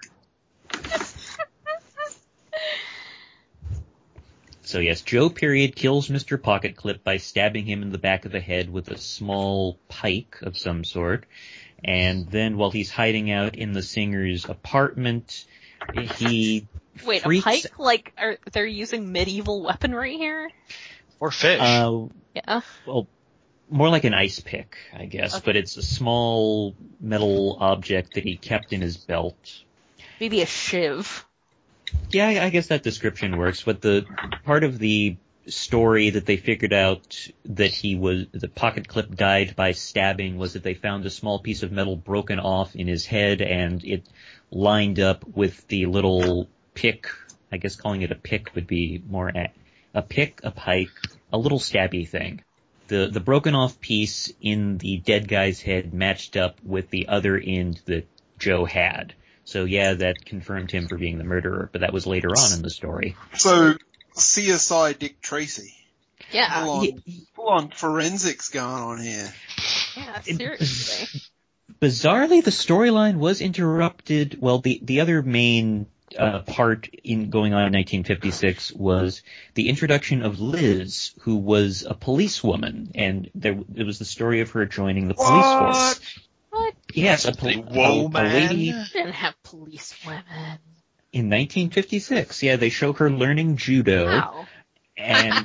So yes, Joe Period kills Mr. Pocketclip by stabbing him in the back of the head with a small pike of some sort. And then while he's hiding out in the singer's apartment, he Wait, freaks... a pike? Like, they're using medieval weaponry here? Or fish. Yeah. Well, more like an ice pick, I guess, okay. But it's a small metal object that he kept in his belt. Maybe a shiv. Yeah, I guess that description works, but the part of the story that they figured out that the Pocketclip died by stabbing was that they found a small piece of metal broken off in his head, and it lined up with the little pick. I guess calling it a pick would be more a pick, a pike, a little stabby thing. The broken off piece in the dead guy's head matched up with the other end that Joe had. So yeah, that confirmed him for being the murderer, but that was later on in the story. So, CSI Dick Tracy. Yeah. Full on forensics going on here. Yeah, seriously. Bizarrely, the storyline was interrupted. Well, the other main part in going on in 1956 was the introduction of Liz, who was a policewoman, and it was the story of her joining the police force. What? Yes, a lady. Didn't have police women. In 1956, yeah, they show her learning judo. Wow. And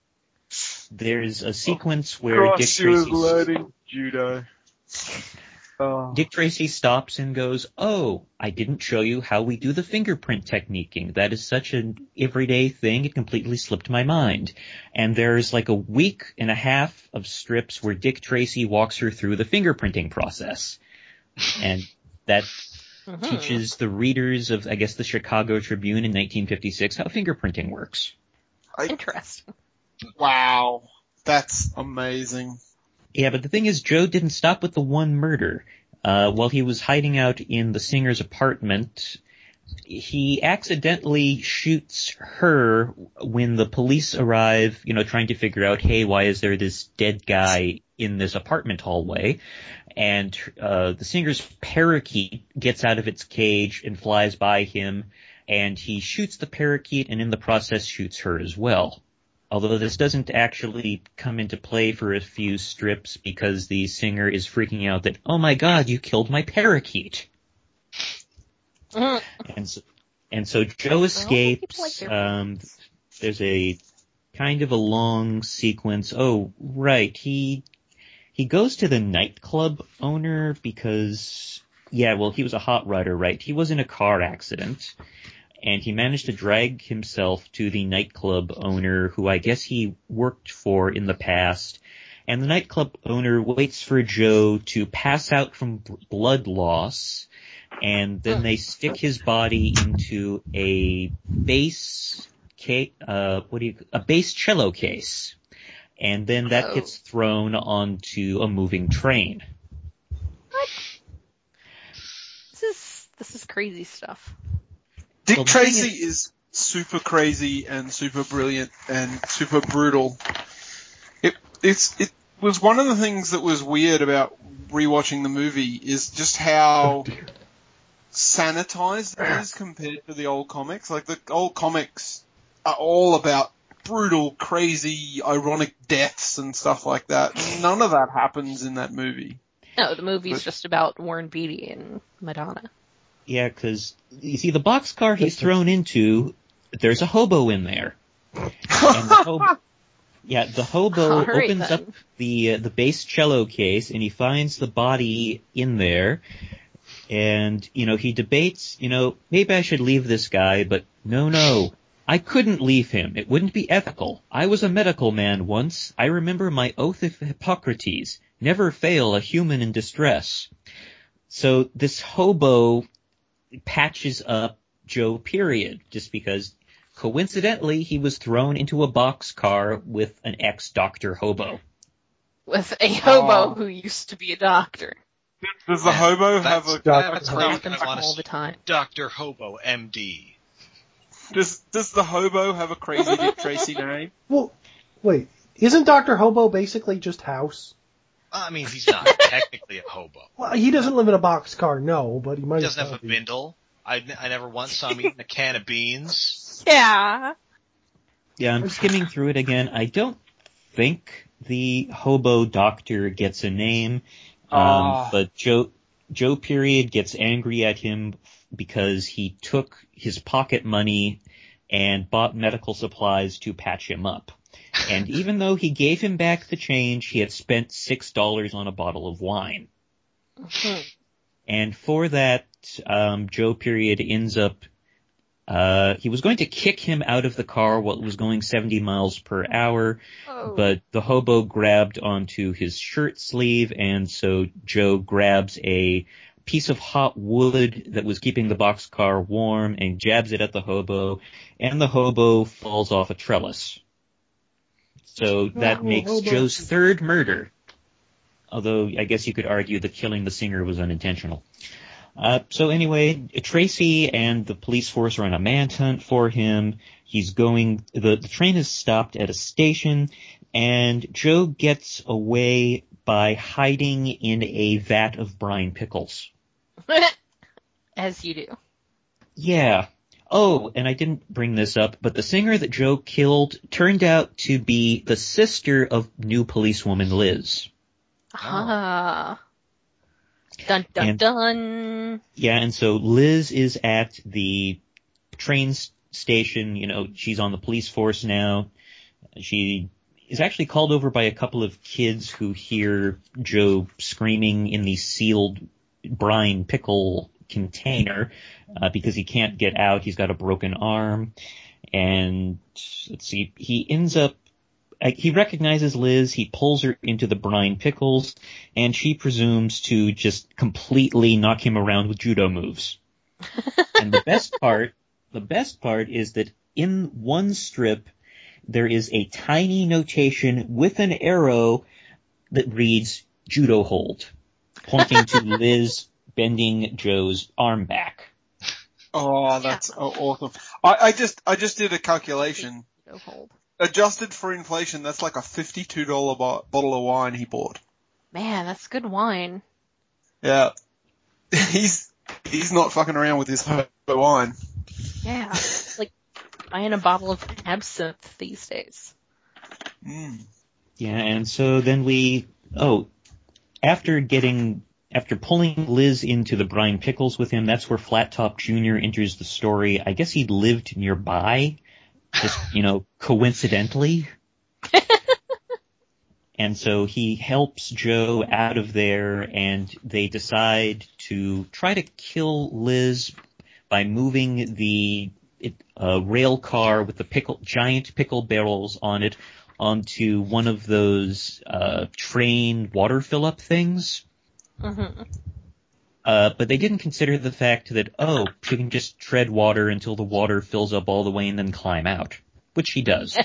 there's a sequence where Dick Tracy's learning judo. Dick Tracy stops and goes, "Oh, I didn't show you how we do the fingerprint techniquing. That is such an everyday thing, it completely slipped my mind." And there's like a week and a half of strips where Dick Tracy walks her through the fingerprinting process. And that teaches the readers of, I guess, the Chicago Tribune in 1956 how fingerprinting works. Interesting. Wow. That's amazing. Yeah, but the thing is, Joe didn't stop with the one murder. While he was hiding out in the singer's apartment, he accidentally shoots her when the police arrive, trying to figure out, hey, why is there this dead guy in this apartment hallway? And the singer's parakeet gets out of its cage and flies by him, and he shoots the parakeet and in the process shoots her as well. Although this doesn't actually come into play for a few strips because the singer is freaking out that, oh my god, you killed my parakeet. And so Joe escapes. There's a kind of a long sequence. Oh, right. He goes to the nightclub owner because, he was a hot rodder, right? He was in a car accident. And he managed to drag himself to the nightclub owner, who I guess he worked for in the past. And the nightclub owner waits for Joe to pass out from blood loss, and then they stick his body into a bass cello case, and then that gets thrown onto a moving train. What? This is crazy stuff. Dick Tracy is super crazy and super brilliant and super brutal. It was one of the things that was weird about rewatching the movie is just how sanitized it is compared to the old comics. Like, the old comics are all about brutal, crazy, ironic deaths and stuff like that. None of that happens in that movie. No, the movie's just about Warren Beatty and Madonna. Yeah, because, you see, the boxcar he's thrown into, there's a hobo in there. And the hobo opens up the bass cello case, and he finds the body in there, and, he debates, maybe I should leave this guy, but no, I couldn't leave him. It wouldn't be ethical. I was a medical man once. I remember my oath of Hippocrates. Never fail a human in distress. So this hobo patches up Joe Period, just because coincidentally he was thrown into a boxcar with an ex-doctor hobo. With a hobo who used to be a doctor. Does the hobo have a... That's what happens all the time. Dr. Hobo, MD. Does the hobo have a crazy Dick Tracy name? Well, wait, isn't Dr. Hobo basically just House? I mean, he's not technically a hobo. Well, he doesn't live in a boxcar, no, but he might. He doesn't have a bindle. I never once saw him eating a can of beans. Yeah. Yeah, I'm skimming through it again. I don't think the hobo doctor gets a name, but Joe Period gets angry at him because he took his pocket money and bought medical supplies to patch him up. And even though he gave him back the change, he had spent $6 on a bottle of wine. Mm-hmm. And for that, Joe Period ends up, he was going to kick him out of the car while it was going 70 miles per hour, but the hobo grabbed onto his shirt sleeve, and so Joe grabs a piece of hot wood that was keeping the boxcar warm and jabs it at the hobo, and the hobo falls off a trellis. So that makes Joe's third murder. Although I guess you could argue that killing the singer was unintentional. So anyway, Tracy and the police force are on a manhunt for him. The train is stopped at a station, and Joe gets away by hiding in a vat of brine pickles. As you do. Yeah. Oh, and I didn't bring this up, but the singer that Joe killed turned out to be the sister of new policewoman Liz. Ah. Dun, dun, dun. Yeah, and so Liz is at the train station, she's on the police force now. She is actually called over by a couple of kids who hear Joe screaming in the sealed brine pickle container because he can't get out. He's got a broken arm. And let's see, he recognizes Liz, he pulls her into the brine pickles, and she presumes to just completely knock him around with judo moves. And the best part is that in one strip, there is a tiny notation with an arrow that reads judo hold, pointing to Liz bending Joe's arm back. Oh, that's awesome. I just did a calculation. Judo hold. Adjusted for inflation, that's like a $52 bottle of wine he bought. Man, that's good wine. Yeah. He's not fucking around with his wine. Yeah. It's like buying a bottle of absinthe these days. Mm. Yeah, and so then after pulling Liz into the brine pickles with him, that's where Flat Top Jr. enters the story. I guess he lived nearby, just, coincidentally. And so he helps Joe out of there, and they decide to try to kill Liz by moving the rail car with the giant pickle barrels on it onto one of those train water fill-up things. Mm-hmm. But they didn't consider the fact that, she can just tread water until the water fills up all the way and then climb out, which she does.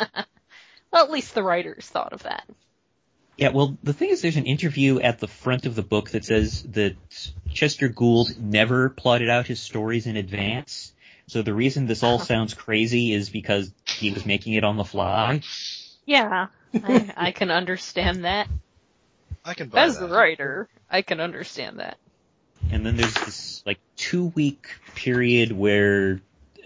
Well, at least the writers thought of that. Yeah, well, the thing is, there's an interview at the front of the book that says that Chester Gould never plotted out his stories in advance. So the reason this all sounds crazy is because he was making it on the fly. Yeah, I can understand that. I can buy As that. the writer, I can understand that. And then there's this 2-week period where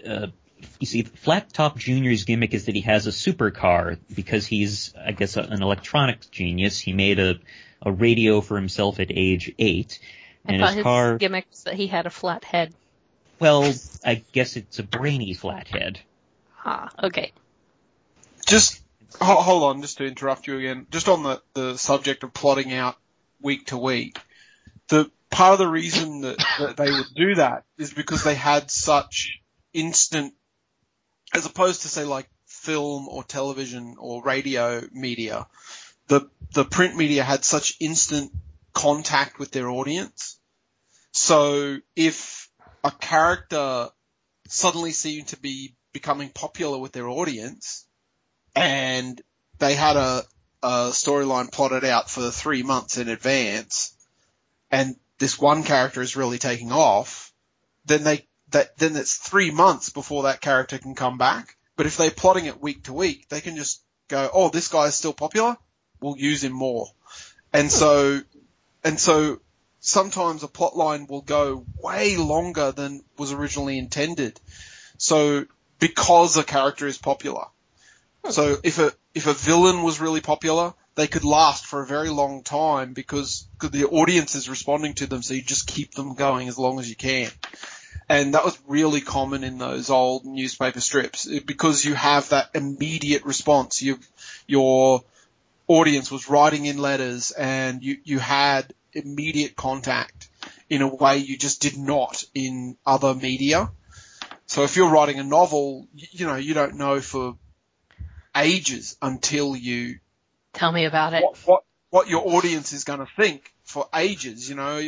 you see Flat Top Jr.'s gimmick is that he has a supercar because he's, I guess, an electronics genius. He made a radio for himself at age 8. And I thought his gimmick was that he had a flat head. Well, I guess it's a brainy flathead. Ah, okay. Just hold on, just to interrupt you again. Just on the subject of plotting out week to week, the part of the reason that they would do that is because they had such instant, as opposed to say like film or television or radio media, the print media had such instant contact with their audience. So if a character suddenly seemed to be becoming popular with their audience, and they had a storyline plotted out for 3 months in advance, and this one character is really taking off, then it's 3 months before that character can come back. But if they're plotting it week to week, they can just go, oh, this guy's still popular, we'll use him more. And so sometimes a plot line will go way longer than was originally intended. So because a character is popular. So if a villain was really popular, they could last for a very long time because the audience is responding to them, so you just keep them going as long as you can. And that was really common in those old newspaper strips because you have that immediate response. Your audience was writing in letters and you had immediate contact in a way you just did not in other media. So if you're writing a novel, you don't know for ages until you tell me about it. What your audience is going to think for ages,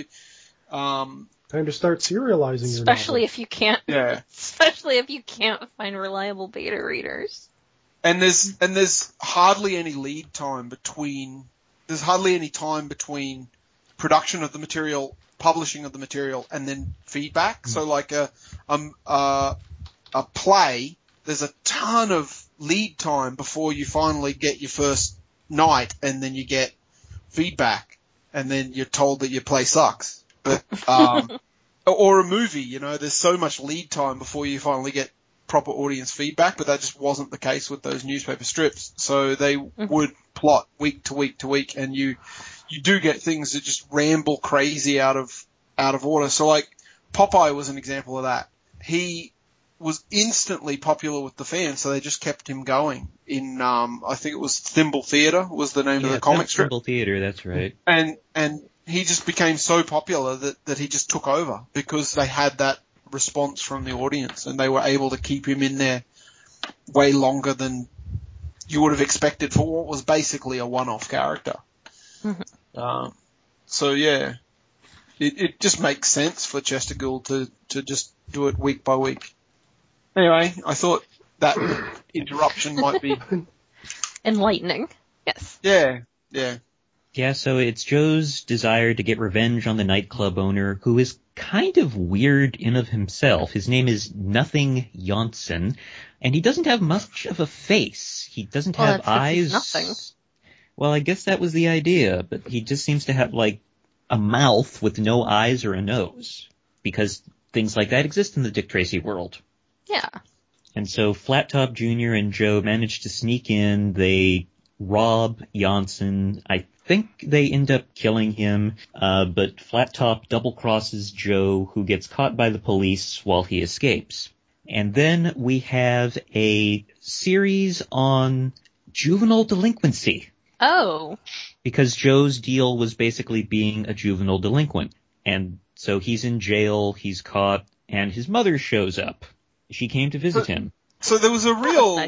Time to start serializing your Especially novel. if you can't. Yeah. Especially if you can't find reliable beta readers. And there's hardly any lead time between. There's hardly any time between production of the material, publishing of the material, and then feedback. So like a play, there's a ton of lead time before you finally get your first night, and then you get feedback, and then you're told that your play sucks. But or a movie, there's so much lead time before you finally get proper audience feedback, but that just wasn't the case with those newspaper strips. So they would plot week to week to week, and you do get things that just ramble crazy out of order. So like Popeye was an example of that. He was instantly popular with the fans, so they just kept him going. In I think it was Thimble Theatre was the name of the comic strip. Thimble Theatre, that's right. And he just became so popular that he just took over because they had that response from the audience, and they were able to keep him in there way longer than you would have expected for what was basically a one-off character. So yeah, it just makes sense for Chester Gould to just do it week by week. Anyway, I thought that interruption might be enlightening. Yes. Yeah. Yeah, so it's Joe's desire to get revenge on the nightclub owner, who is kind of weird in of himself. His name is Nothing Jonsson, and he doesn't have much of a face. He doesn't have eyes. Nothing. Well, I guess that was the idea, but he just seems to have, like, a mouth with no eyes or a nose, because things like that exist in the Dick Tracy world. Yeah. And so Flat Top Jr. and Joe manage to sneak in. They rob Jonsson. I think they end up killing him, but Flat Top double-crosses Joe, who gets caught by the police while he escapes. And then we have a series on juvenile delinquency. Oh. Because Joe's deal was basically being a juvenile delinquent. And so he's in jail, he's caught, and his mother shows up. She came to visit him. So there was a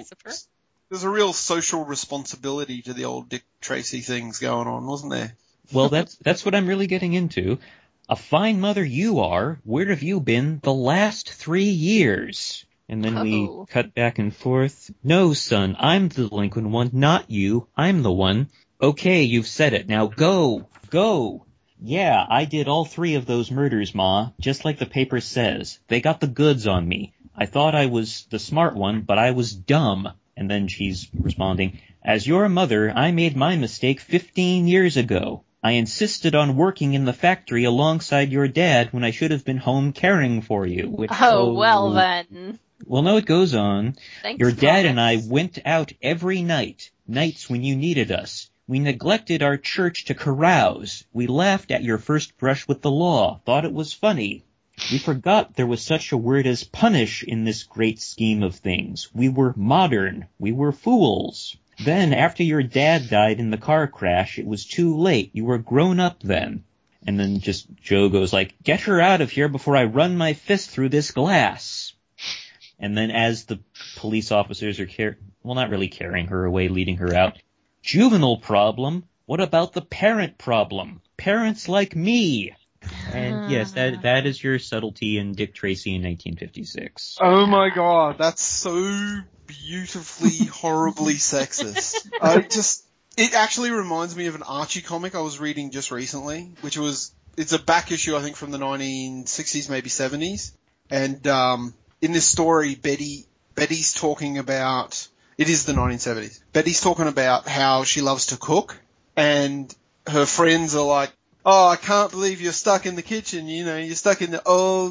real social responsibility to the old Dick Tracy things going on, wasn't there? Well, that's what I'm really getting into. A fine mother you are. Where have you been the last 3 years? And then we cut back and forth. No, son, I'm the delinquent one, not you. I'm the one. Okay, you've said it. Now go. Go. Yeah, I did all 3 of those murders, Ma, just like the paper says. They got the goods on me. I thought I was the smart one, but I was dumb. And then she's responding, as your mother, I made my mistake 15 years ago. I insisted on working in the factory alongside your dad when I should have been home caring for you. Which, well then. Well, no, it goes on. Thanks, your dad and I went out every night, nights when you needed us. We neglected our church to carouse. We laughed at your first brush with the law, thought it was funny. We forgot there was such a word as punish in this great scheme of things. We were modern. We were fools. Then, after your dad died in the car crash, it was too late. You were grown up then. And then just Joe goes like, get her out of here before I run my fist through this glass. And then as the police officers are not really carrying her away, leading her out. Juvenile problem? What about the parent problem? Parents like me. And yes, that is your subtlety in Dick Tracy in 1956. Oh my god, that's so beautifully, horribly sexist. It actually reminds me of an Archie comic I was reading just recently, it's a back issue, I think, from the 1960s, maybe 70s. And, in this story, Betty's talking about, it is the 1970s. Betty's talking about how she loves to cook, and her friends are like, oh, I can't believe you're stuck in the kitchen, you're stuck in the old,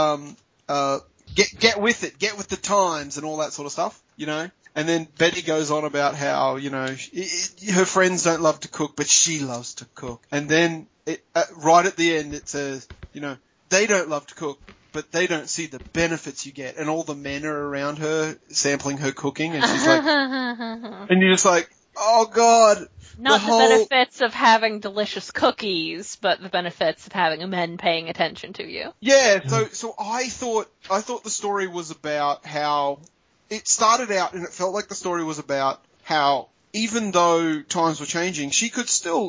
get with it, get with the times and all that sort of stuff, And then Betty goes on about how, her friends don't love to cook, but she loves to cook. And then right at the end it says, they don't love to cook, but they don't see the benefits you get. And all the men are around her sampling her cooking, and she's like, and you're just like, oh god. Not the benefits of having delicious cookies, but the benefits of having men paying attention to you. Yeah, so I thought the story was about how it started out, and it felt like the story was about how even though times were changing, she could still,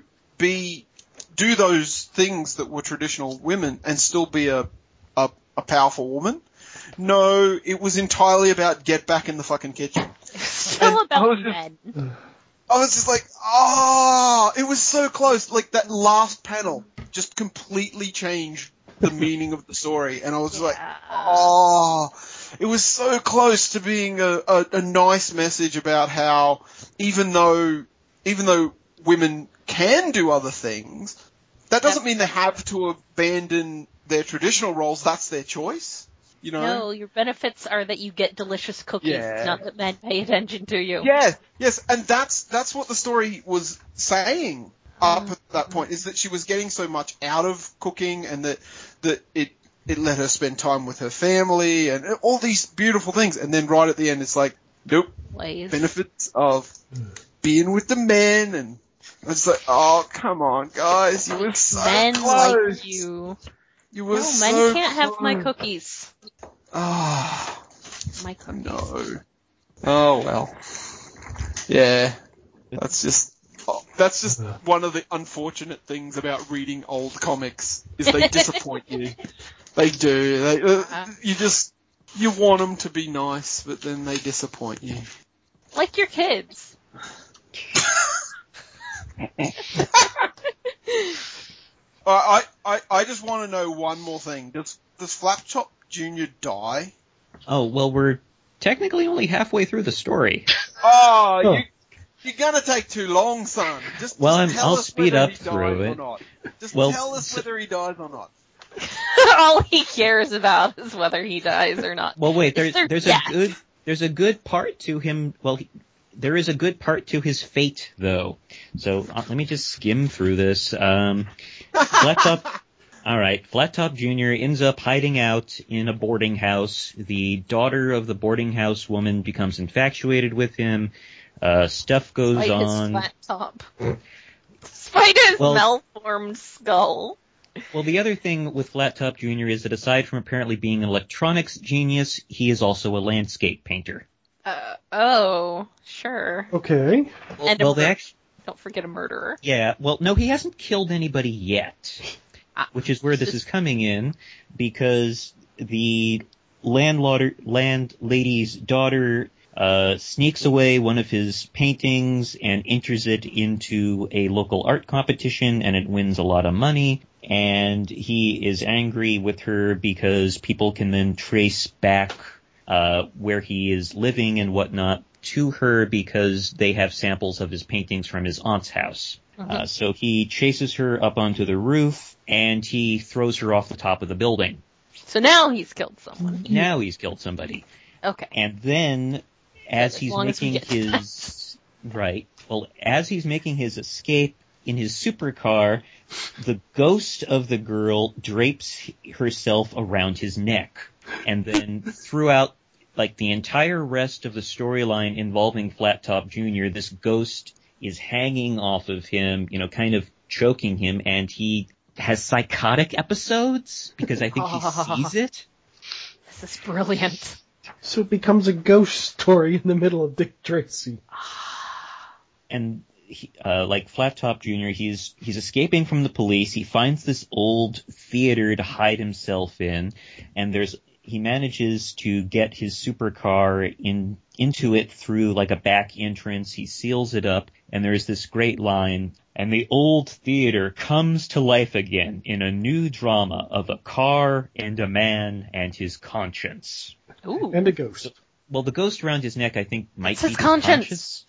do those things that were traditional women and still be a powerful woman. No, it was entirely about get back in the fucking kitchen. Still about men. I was just like, it was so close. Like, that last panel just completely changed the meaning of the story. And I was like, it was so close to being a nice message about how even though women can do other things, that doesn't mean they have to abandon their traditional roles. That's their choice. No, your benefits are that you get delicious cookies, not that men pay attention to you. Yes, and that's what the story was saying up at that point, is that she was getting so much out of cooking, and that it let her spend time with her family and all these beautiful things. And then right at the end, it's like, nope, benefits of being with the men. And it's like, oh, come on, guys, you were so men close. like you. You were No, so men can't close. have my cookies. Oh, My cookies. no. Oh, well. Yeah. That's just one of the unfortunate things about reading old comics is they disappoint you. They do. You want them to be nice, but then they disappoint you. Like your kids. I just want to know one more thing. Does Flaptop Jr. die? Oh, well, we're technically only halfway through the story. Oh, you're gonna take too long, son. I'll speed up through it. Tell us whether he dies or not. All he cares about is whether he dies or not. Well, wait, there's a good part to him. Well, there is a good part to his fate, though. So let me just skim through this. Flat Top Jr. ends up hiding out in a boarding house. The daughter of the boarding house woman becomes infatuated with him. Stuff goes on. His flat top. Despite his malformed skull. Well, the other thing with Flat Top Jr. is that aside from apparently being an electronics genius, he is also a landscape painter. Oh, sure. Okay. And don't forget a murderer. Yeah, well, no, he hasn't killed anybody yet, which is where this is coming in, because the landlady's daughter sneaks away one of his paintings and enters it into a local art competition, and it wins a lot of money. And he is angry with her because people can then trace back where he is living and whatnot to her because they have samples of his paintings from his aunt's house. Mm-hmm. So he chases her up onto the roof and he throws her off the top of the building. So now he's killed someone. Now he's killed somebody. Okay. And then as he's making his as he's making his escape in his supercar, the ghost of the girl drapes herself around his neck. And then throughout the entire rest of the storyline involving Flat Top Jr., this ghost is hanging off of him, kind of choking him, and he has psychotic episodes because I think he sees it. This is brilliant. So it becomes a ghost story in the middle of Dick Tracy. And like Flat Top Jr., he's escaping from the police. He finds this old theater to hide himself in, and he manages to get his supercar into it through a back entrance. He seals it up, and there's this great line, and the old theater comes to life again in a new drama of a car and a man and his conscience. Ooh. And a ghost. Well, the ghost around his neck, I think, might be his conscience.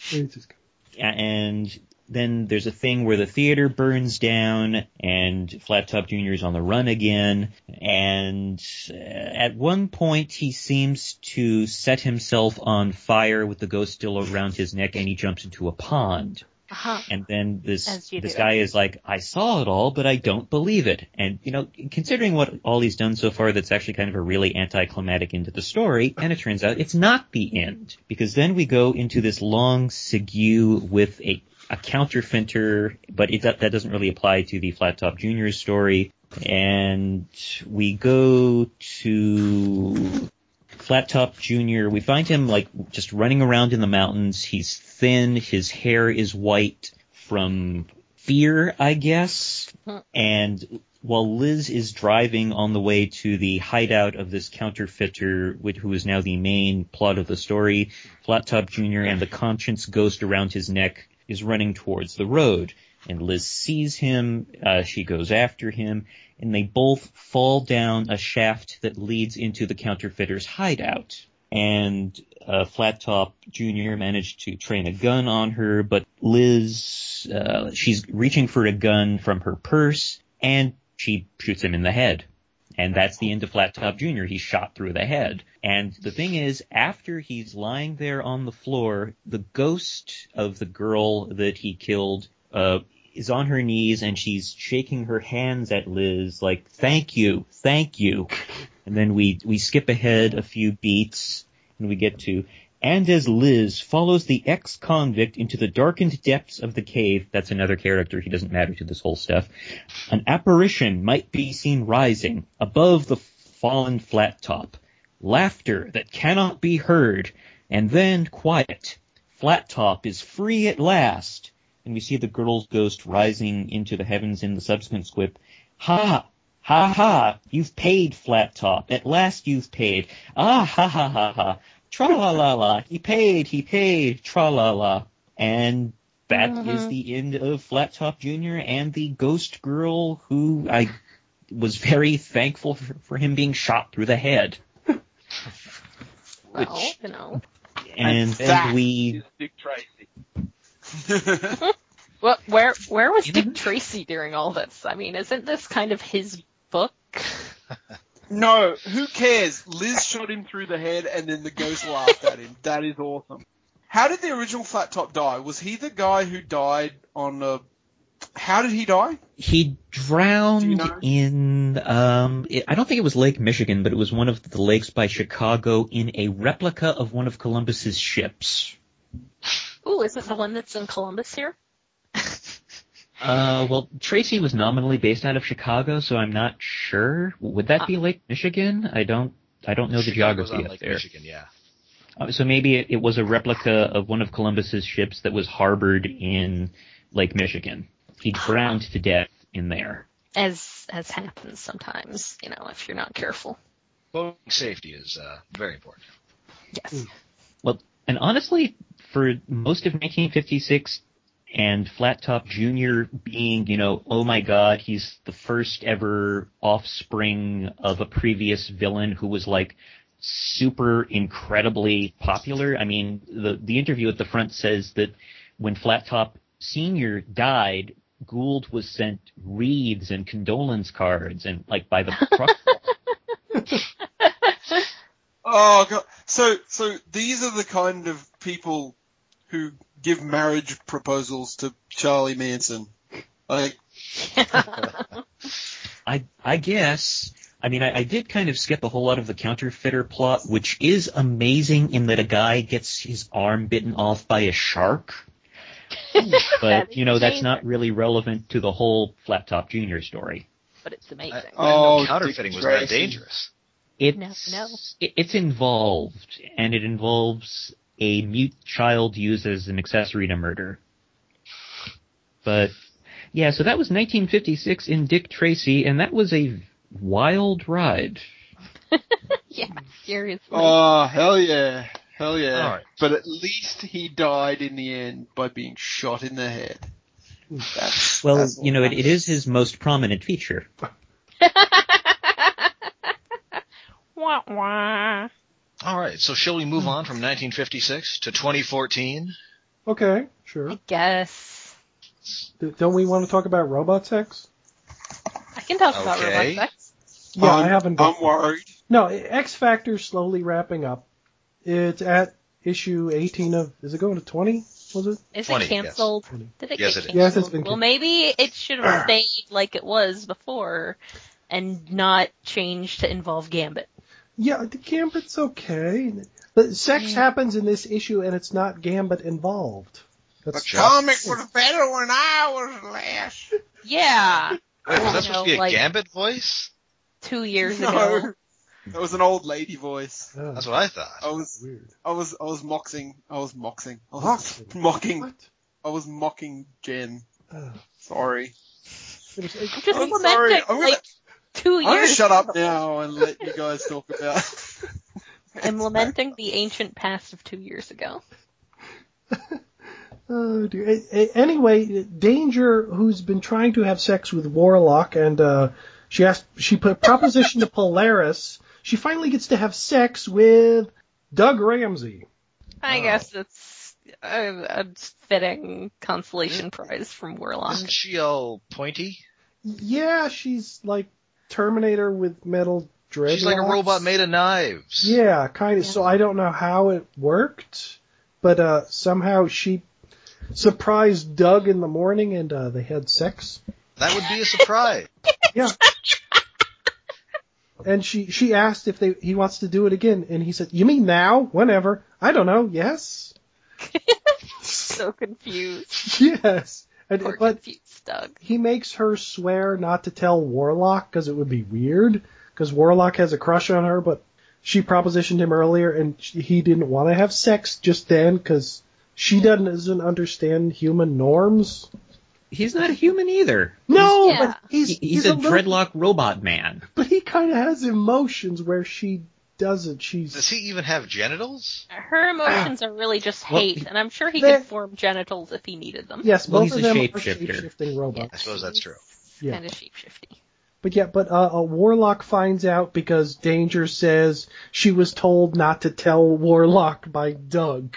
And then there's a thing where the theater burns down and Flat Top Jr. is on the run again. And at one point he seems to set himself on fire with the ghost still around his neck, and he jumps into a pond. Uh-huh. And then this guy is like, I saw it all, but I don't believe it. And, considering what all he's done so far, that's actually kind of a really anticlimactic end to the story. And it turns out it's not the end, because then we go into this long segue with a counterfeiter, but that doesn't really apply to the Flat Top Jr. story. And we go to Flat Top Jr., we find him just running around in the mountains. He's thin, his hair is white from fear, I guess. And while Liz is driving on the way to the hideout of this counterfeiter, who is now the main plot of the story, Flat Top Jr. and the conscience ghost around his neck is running towards the road. And Liz sees him, she goes after him, and they both fall down a shaft that leads into the counterfeiter's hideout. And Flat Top Jr. managed to train a gun on her, but Liz, she's reaching for a gun from her purse, and she shoots him in the head. And that's the end of Flat Top Jr. He's shot through the head. And the thing is, after he's lying there on the floor, the ghost of the girl that he killed is on her knees and she's shaking her hands at Liz like, thank you. And then we skip ahead a few beats and we get to, and as Liz follows the ex-convict into the darkened depths of the cave, that's another character, he doesn't matter to this whole stuff, an apparition might be seen rising above the fallen flat top. Laughter that cannot be heard, and then quiet. Flat top is free at last. And we see the girl's ghost rising into the heavens in the subsequent squib. Ha! Ha ha! You've paid, Flat Top. At last you've paid. Ah ha ha ha ha. Tra-la-la-la. He paid, tra-la-la. And that is the end of Flat Top Jr. and the ghost girl who I was very thankful for him being shot through the head. Well, you know. And then we... Dick Tracy. Well, where was Dick Tracy during all this? I mean, isn't this kind of his book? No, who cares? Liz shot him through the head and then the ghost laughed at him. That is awesome. How did the original Flat Top die? Was he the guy who died on a... How did he die? He drowned in, I don't think it was Lake Michigan, but it was one of the lakes by Chicago in a replica of one of Columbus's ships. Ooh, is it the one that's in Columbus here? Well, Tracy was nominally based out of Chicago, so I'm not sure. Would that be Lake Michigan? I don't know the geography up Lake there. Michigan, yeah. So maybe it was a replica of one of Columbus's ships that was harbored in Lake Michigan. He drowned to death in there. As happens sometimes, you know, if you're not careful. Boating safety is very important. Yes. Well, and honestly, for most of 1956 and Flat Top Jr. being, you know, oh my god, he's the first ever offspring of a previous villain who was like super incredibly popular. I mean, the interview at the front says that when Flat Top Sr. died, Gould was sent wreaths and condolence cards and like by the truck. Oh god. So these are the kind of people who give marriage proposals to Charlie Manson. Like I guess. I mean, I did kind of skip a whole lot of the counterfeiter plot, which is amazing in that a guy gets his arm bitten off by a shark. But, you know, that's not really relevant to the whole Flat Top Jr. story. But it's amazing. Counterfeiting was that dangerous. It's involved, and it involves a mute child used as an accessory to murder. But, yeah, so that was 1956 in Dick Tracy, and that was a wild ride. Yeah, seriously. Oh, hell yeah. Hell yeah. All right. But at least he died in the end by being shot in the head. That's you know, it is his most prominent feature. Wah, wah. All right, so shall we move on from 1956 to 2014? Okay, sure. I guess. Don't we want to talk about robot sex? I can talk about robot sex. Yeah, I haven't. I'm worried. No, X Factor's slowly wrapping up. It's at issue 18 of. Is it going to 20? Was it? Is 20, it canceled? Yes. Did it Yes, get it is. canceled? Yes, it's been Well, maybe it should have stayed like it was before and not changed to involve Gambit. Yeah, the Gambit's okay. But sex happens in this issue and it's not Gambit involved. The comic was better when I was last. Yeah. Wait, was that supposed to be a Gambit voice? 2 years ago. That was an old lady voice. Oh, That's what I thought. I was mocking. what? I was mocking Jen. Oh. Sorry. It was, I'm just I'm sorry. lamenting, I'm like, 2 I'm gonna years shut up now and let you guys talk about. I'm lamenting the ancient past of 2 years ago. oh dear. Anyway, Danger, who's been trying to have sex with Warlock, and she put proposition to Polaris. She finally gets to have sex with Doug Ramsey. I guess it's a fitting consolation prize from Warlock. Isn't she all pointy? Yeah, she's like Terminator with metal dreadlocks. She's like a robot made of knives. Yeah, kind of. Yeah. So I don't know how it worked, but somehow she surprised Doug in the morning and they had sex. That would be a surprise. Yeah. And she asked if he wants to do it again, and he said, "You mean now? Whenever? I don't know. Yes." So confused. Yes. Poor confused Doug. He makes her swear not to tell Warlock because it would be weird, because Warlock has a crush on her, but she propositioned him earlier, and he didn't want to have sex just then because she doesn't understand human norms. He's not a human either. No, Yeah. but he's a dreadlock robot man. But he kind of has emotions where she doesn't. Does he even have genitals? Her emotions are really just hate, and I'm sure he they're- could form genitals if he needed them. Yes, Well, both he's of a them are shapeshifter. shape-shifting robots. I suppose that's true. Yeah. Kind of shapeshifty. But Warlock finds out because Danger says she was told not to tell Warlock by Doug.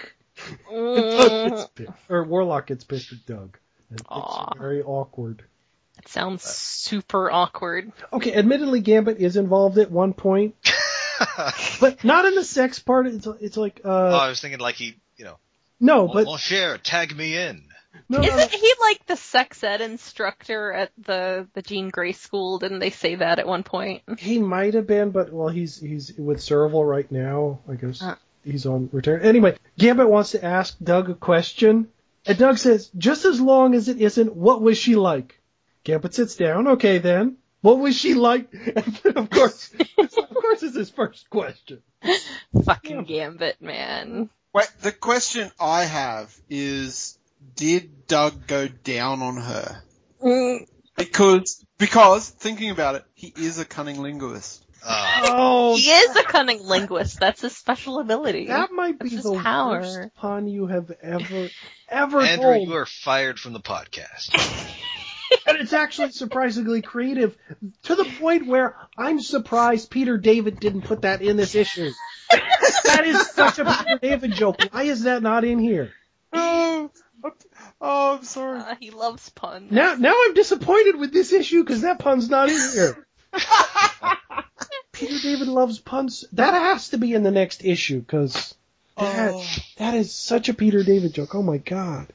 Or Warlock gets pissed at Doug. And it's very awkward. It sounds super awkward. Okay, admittedly, Gambit is involved at one point, but not in the sex part. It's like I was thinking like he, no, but Mon cher, tag me in. no. Isn't he like the sex ed instructor at the Jean Grey school? Didn't they say that at one point? He might have been, but he's with Serval right now. I guess he's on return. Anyway, Gambit wants to ask Doug a question, and Doug says, "Just as long as it isn't, what was she like?" Gambit sits down. Okay, then, what was she like? And of course, it's his first question. Fucking Gambit, man. Wait, the question I have is, did Doug go down on her? Because thinking about it, he is a cunning linguist. He is a cunning linguist. That's his special ability. That might be That's the his power. worst pun you have ever Andrew, told. you are fired from the podcast. And it's actually surprisingly creative, to the point where I'm surprised Peter David didn't put that in this issue. That is such a Peter David joke. Why is that not in here? Oh, I'm sorry. He loves puns. Now I'm disappointed with this issue because that pun's not in here. Peter David loves puns. That has to be in the next issue because that is such a Peter David joke. Oh my god.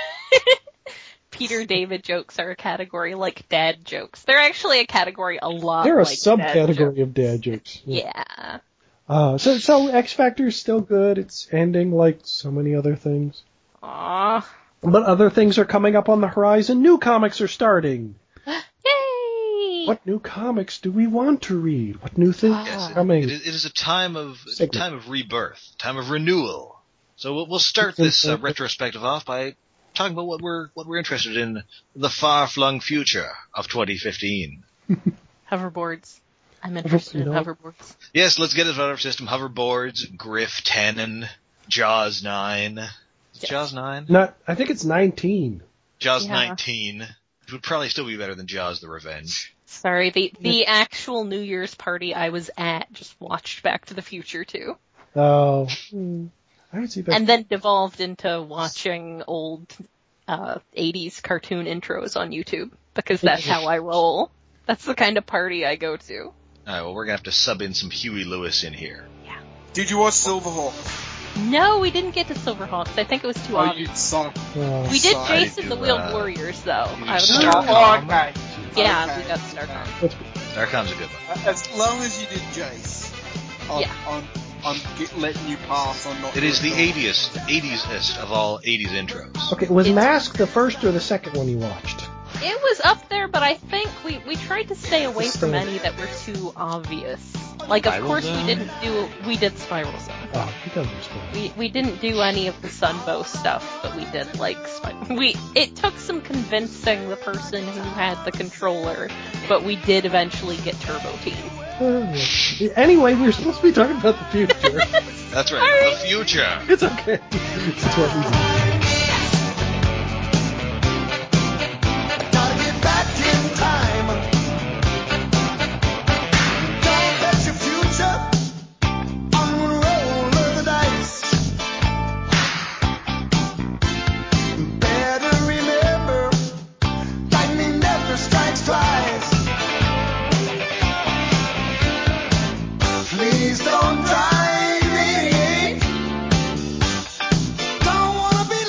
Peter David jokes are a category like dad jokes. They're actually a category a lot They're a like subcategory of dad jokes. Yeah. So X Factor's still good. It's ending like so many other things. Aww. But other things are coming up on the horizon. New comics are starting. Yay! What new comics do we want to read? What new things are coming? It is a time of rebirth, time of renewal. So we'll start this retrospective off by talking about what we're interested in, the far-flung future of 2015. Hoverboards. I'm interested in hoverboards. Yes, let's get it out of our system. Hoverboards, Griff Tannen, Jaws 9. Jaws 9? I think it's 19. Jaws 19. It would probably still be better than Jaws the Revenge. Sorry, the actual New Year's party I was at just watched Back to the Future too. Oh. I would see that. And then devolved into watching old 80s cartoon intros on YouTube, because that's how I roll. That's the kind of party I go to. Alright, well, we're gonna have to sub in some Huey Lewis in here. Yeah. Did you watch Silverhawk? No, we didn't get to Silverhawks. I think it was too obvious. You son. We did Sorry. Jason the Wheeled Warriors, though. Starcom? Okay. Yeah, Okay. we got Starcom. Starcom's a good one. As long as you did Jace, I'm letting you pass on not. It is the doing 80s-est of all 80s intros. Okay, was Mask the first or the second one you watched? It was up there, but I think we tried to stay away from any that were too obvious. Like, of course, we did Spiral Zone. Oh, he does respond. We didn't do any of the Sunbow stuff, but we did like it took some convincing the person who had the controller, but we did eventually get Turbo Team. Anyway, we were supposed to be talking about the future. That's right, the future. It's okay. It's what we do. Gotta get back in time. Don't bet your future on one roll of the dice. Better remember, lightning never strikes twice. Please don't drive me. Don't wanna be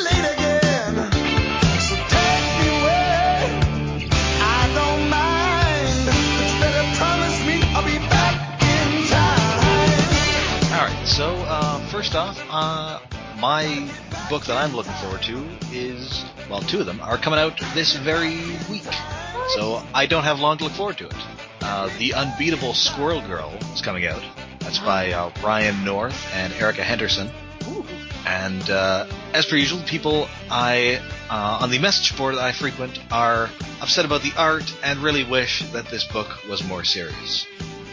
my book that I'm looking forward to is, well, two of them are coming out this very week. So I don't have long to look forward to it. The Unbeatable Squirrel Girl is coming out. That's by Ryan North and Erica Henderson. Ooh. And as per usual, people on the message board that I frequent are upset about the art and really wish that this book was more serious.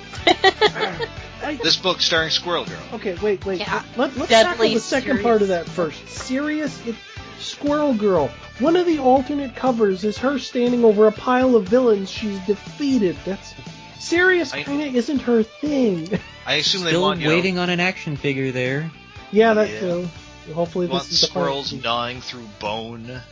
This book starring Squirrel Girl. Okay, wait. Yeah. Let's Deadly tackle the second serious. part of that first. Serious? Squirrel Girl. One of the alternate covers is her standing over a pile of villains she's defeated. That's serious. Kinda isn't her thing. I assume they Still want, waiting on an action figure there. Yeah, that Yeah. too. Hopefully want this is the squirrels part. gnawing through bone.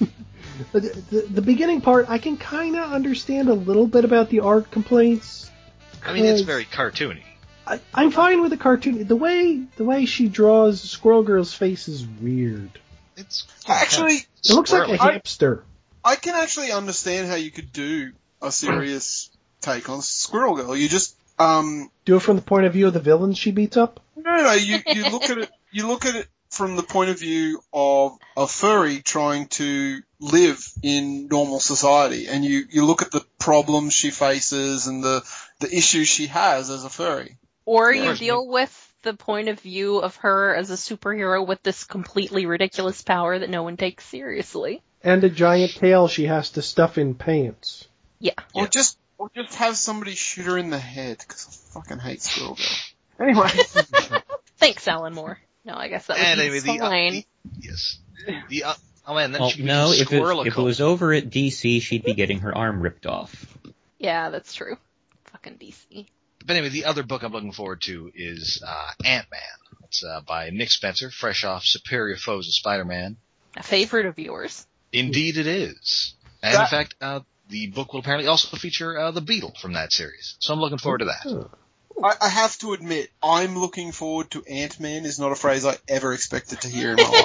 The beginning part, I can kind of understand a little bit about the art complaints. I mean, it's 'cause very cartoony. I'm fine with the cartoon. The way she draws Squirrel Girl's face is weird. It's Actually, It looks like a squirrely. hamster. I can actually understand how you could do a serious take on Squirrel Girl. You just Do it from the point of view of the villains she beats up. no, you look at it. You look at it from the point of view of a furry trying to live in normal society, and you look at the problems she faces and the issues she has as a furry. Or Yeah. you deal with the point of view of her as a superhero with this completely ridiculous power that no one takes seriously. And a giant tail she has to stuff in pants. Yeah. Or just have somebody shoot her in the head, because I fucking hate Squirrel Girl. Anyway. Thanks, Alan Moore. No, I guess that would And be anyway, fine. yes. Oh man, then Well, she no, if Squirrelical. it was over at DC, she'd be getting her arm ripped off. Yeah, that's true. Fucking DC. But anyway, the other book I'm looking forward to is Ant-Man. It's by Nick Spencer, fresh off Superior Foes of Spider-Man. A favorite of yours. Indeed it is. And in fact, the book will apparently also feature the Beetle from that series. So I'm looking forward to that. Huh. I have to admit, I'm looking forward to Ant-Man is not a phrase I ever expected to hear in my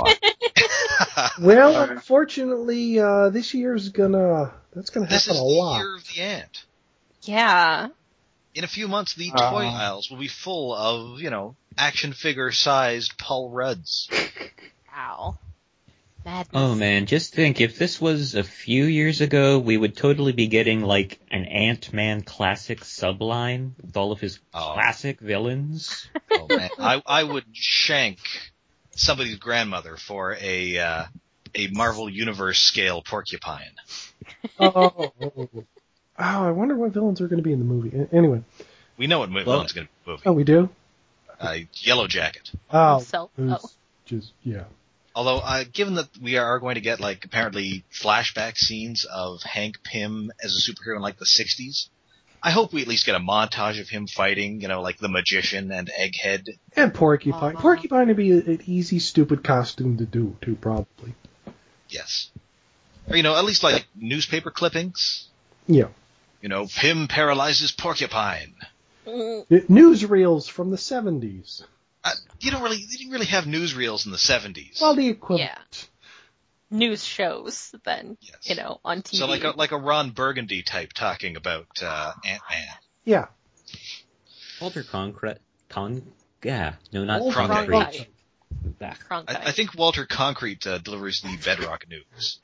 life. Well, unfortunately, this year's that's gonna This happen is a the lot. year of the ant. Yeah. In a few months, the toy aisles will be full of, action figure-sized Paul Rudds. Wow. Madness. Oh man, just think, if this was a few years ago, we would totally be getting like an Ant-Man classic subline with all of his classic villains. Oh man, I would shank somebody's grandmother for a Marvel Universe scale porcupine. Oh, I wonder what villains are going to be in the movie. Anyway. We know what villain's going to be in the Oh, we do? movie. Yellow Jacket. Oh, Oh. yeah. Although, given that we are going to get, apparently flashback scenes of Hank Pym as a superhero in, the 60s, I hope we at least get a montage of him fighting, like the Magician and Egghead. And Porcupine. Porcupine would be an easy, stupid costume to do, too, probably. Yes. Or, at least, newspaper clippings. Yeah. Pym paralyzes Porcupine. Newsreels from the 70s. You didn't really have newsreels in the 70s. Well, the equivalent. Yeah. News shows, then, Yes. on TV. So like a Ron Burgundy type talking about Ant-Man. Yeah. Walter Cronkite. No, not Walter Cronkite. Cronkite. Ah. Cronkite. I think Walter Concrete delivers the Bedrock news.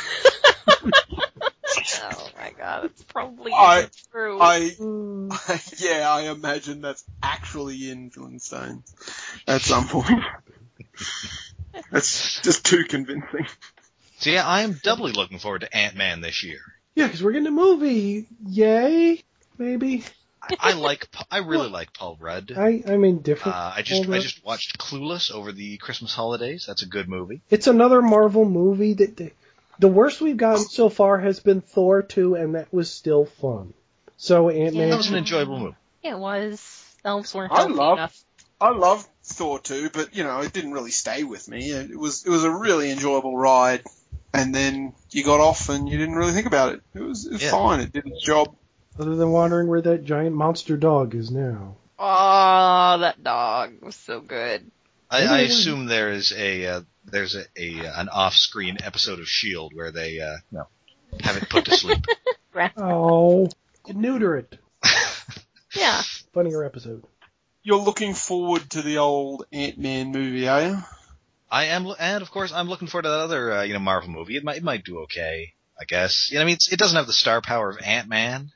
Oh my god, that's probably true. I imagine that's actually in Flintstones at some point. That's just too convincing. So yeah, I am doubly looking forward to Ant-Man this year. Yeah, because we're getting a movie. Yay? Maybe? I really like Paul Rudd. I'm indifferent. I just watched Clueless over the Christmas holidays. That's a good movie. It's another Marvel movie that the worst we've gotten so far has been Thor 2, and that was still fun. So Ant-Man. That was an enjoyable movie. Yeah, it was. Elves weren't healthy enough. I love Thor 2, but it didn't really stay with me. It was a really enjoyable ride, and then you got off and you didn't really think about it. It was fine. It did its job. Other than wondering where that giant monster dog is now. Oh, that dog was so good. I assume there's an off-screen episode of S.H.I.E.L.D. where they have it put to sleep. Oh, neuter it. Yeah. Funnier episode. You're looking forward to the old Ant-Man movie, are you? I am, and of course, I'm looking forward to that other, Marvel movie. It might do okay, I guess. I mean, it doesn't have the star power of Ant-Man.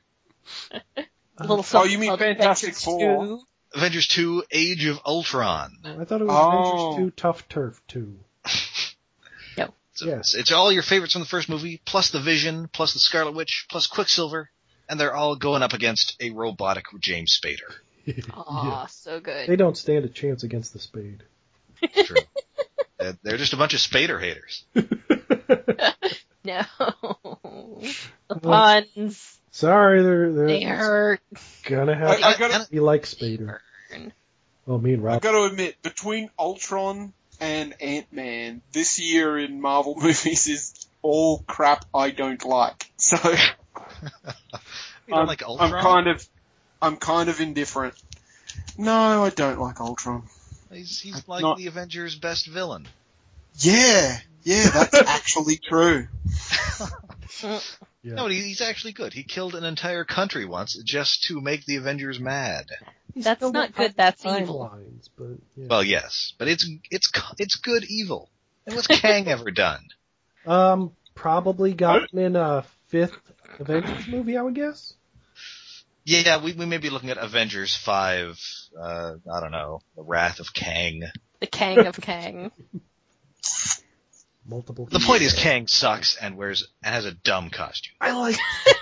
You mean Fantastic Four? Avengers 2: Age of Ultron. I thought it was Avengers 2 Tough Turf 2. No. It's all your favorites from the first movie, plus the Vision, plus the Scarlet Witch, plus Quicksilver, and they're all going up against a robotic James Spader. Aw, so good. They don't stand a chance against the Spade. It's true. They're just a bunch of Spader haters. No. The puns. Sorry, They hurt. gonna have you like Spader. Well, me and Rob. I've got to admit, between Ultron and Ant-Man, this year in Marvel movies is all crap I don't like. So You don't like Ultron? I'm kind of indifferent. No, I don't like Ultron. He's like the Avengers' best villain. Yeah, that's actually true. Yeah. No, he's actually good. He killed an entire country once just to make the Avengers mad. That's not good, that's evil. Timelines, but, yeah. Well, yes, but it's good evil. And what's Kang ever done? Probably got him in a 5th Avengers movie, I would guess. Yeah, we may be looking at Avengers 5, I don't know, The Wrath of Kang. The Kang of Kang. Multiple. The point is Kang sucks and has a dumb costume. I like.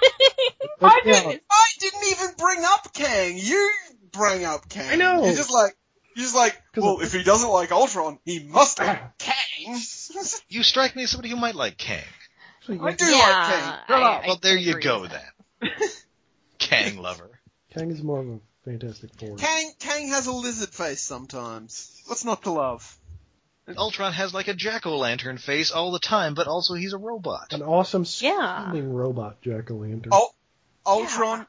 I didn't even bring up Kang. You bring up Kang. I know. You're just like, well, if he doesn't like Ultron, he must like Kang. You strike me as somebody who might like Kang. I do like Yeah, Kang. Well, there you agree go with then. Kang lover. Kang is more of a Fantastic Four. Kang has a lizard face sometimes. What's not to love? Ultron has like a jack-o'-lantern face all the time, but also he's a robot. An awesome screaming robot jack-o'-lantern. Ultron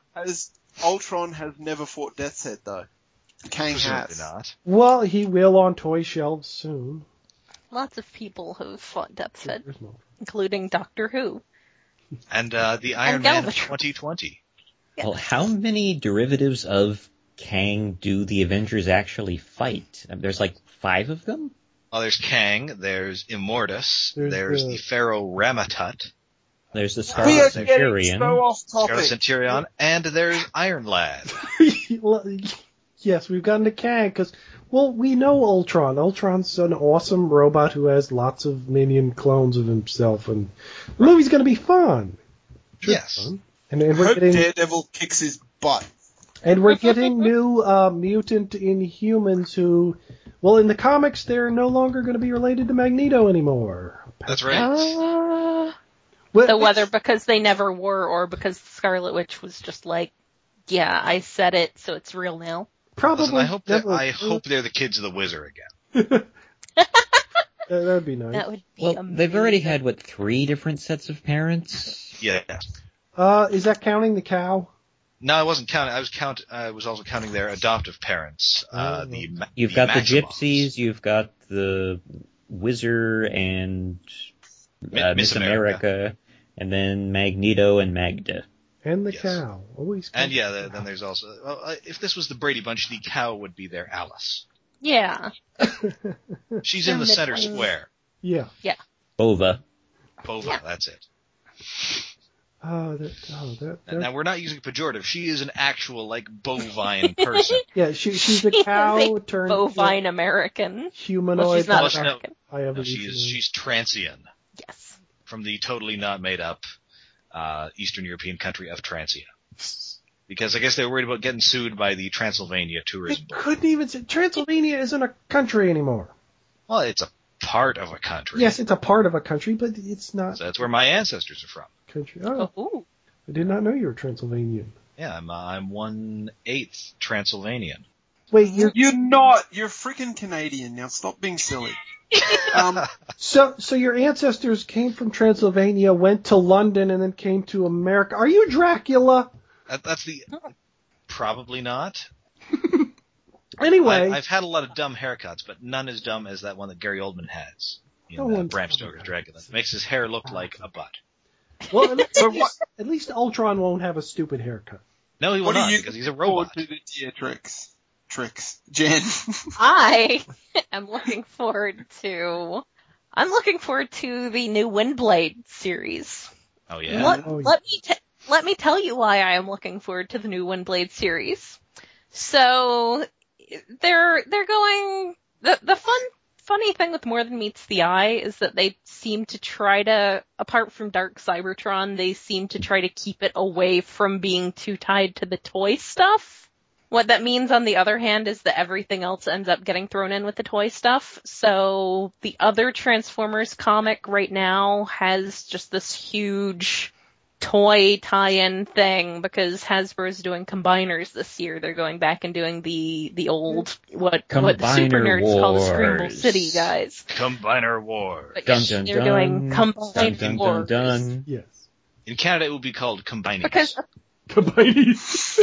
has never fought Death's Head though. Kang Presumably has. not. Well, he will on toy shelves soon. Lots of people have fought Death's Head, There's no- including Doctor Who. And the Iron Man of Galvatron. 2020. Well, how many derivatives of Kang do the Avengers actually fight? There's like 5 of them? Well, there's Kang, there's Immortus, there's the Pharaoh Ramatut, There's the We Scarlet are getting Centurion. so off Scarlet topic. Centurion, and there's Iron Lad. Yes, we've gotten to Kang because, well, we know Ultron. Ultron's an awesome robot who has lots of minion clones of himself, and the movie's going to be fun. Should be Yes. fun. And I we're hope getting Daredevil kicks his butt. new mutant Inhumans who, well, in the comics they're no longer going to be related to Magneto anymore. That's right. So whether because they never were or because Scarlet Witch was just like, yeah, I said it, so it's real now. Probably. Listen, I hope they're the kids of the Wizard again. That'd be nice. That would be Well, amazing. they've already had, 3 different sets of parents? Yeah. Is that counting the cow? No, I wasn't counting. I was also counting their adoptive parents. You've got the Maximoffs. Gypsies, you've got the Wizard and Miss America, and then Magneto and Magda. And the Yes. cow. Always. And yeah, then there's also. Well, if this was the Brady Bunch, the cow would be their Alice. Yeah. She's in the center Midway. square. Yeah. Bova. Bova, Yeah. that's it. That. Now we're not using pejorative. She is an actual bovine person. Yeah, she's a cow turned bovine American. humanoid. Well, she's not Well, no. American. I have No, she's Transian Yes. from the totally not made up Eastern European country of Transia. Because I guess they were worried about getting sued by the Transylvania They Tourism Board. couldn't even say Transylvania isn't a country anymore. Well, it's a part of a country. Yes, it's a part of a country, but it's not So that's where my ancestors are from. a country. Oh, Ooh. I did not know you were Transylvanian. Yeah, I'm 1/8 Transylvanian. Wait, You're not. You're freaking Canadian. Now stop being silly. so your ancestors came from Transylvania, went to London, and then came to America. Are you Dracula? That's the probably not. Anyway, I've had a lot of dumb haircuts, but none as dumb as that one that Gary Oldman has in No one's Bram dumb. Stoker's Dracula. It makes his hair look like a butt. well, So at least Ultron won't have a stupid haircut. No, he will what not do you because he's a forward robot. to the Dietrix? tricks. Jen. I am looking forward to the new Windblade series. Oh yeah. Let me tell you why I am looking forward to the new Windblade series. So they're going the funny thing with More Than Meets the Eye is that they seem to try to, apart from Dark Cybertron, they seem to try to keep it away from being too tied to the toy stuff. What that means, on the other hand, is that everything else ends up getting thrown in with the toy stuff. So the other Transformers comic right now has just this huge toy tie-in thing because Hasbro's doing Combiners this year. They're going back and doing the old, what the super nerds call the Screamable City guys. Combiner War. But yeah, they're doing Combiner Wars. Dun. Yes. In Canada, it will be called Combining. Because Combiners.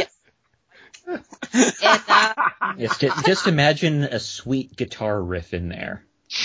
and, Yes, just imagine a sweet guitar riff in there.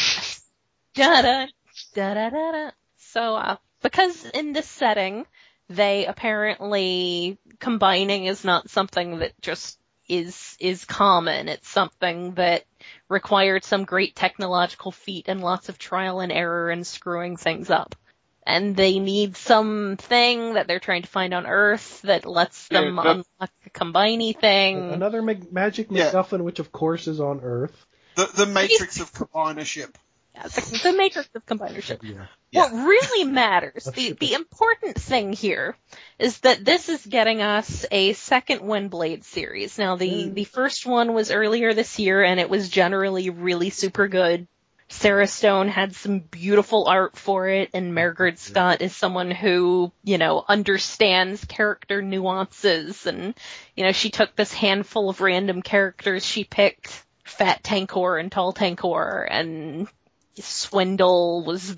da-da, da-da-da-da. So, because in this setting, they apparently, combining is not something that just is common. It's something that required some great technological feat and lots of trial and error and screwing things up. And they need something that they're trying to find on Earth that lets them unlock the combiney thing. Another magic MacGuffin, which of course is on Earth. The Matrix of combinership. Yeah, the Matrix of combinership. Yeah. What really matters, the important thing here, is that this is getting us a second Windblade series. Now, the first one was earlier this year, and it was generally really super good. Sarah Stone had some beautiful art for it, and Margaret Scott is someone who, understands character nuances, and, she took this handful of random characters she picked, Fat Tankor and Tall Tankor, and Swindle was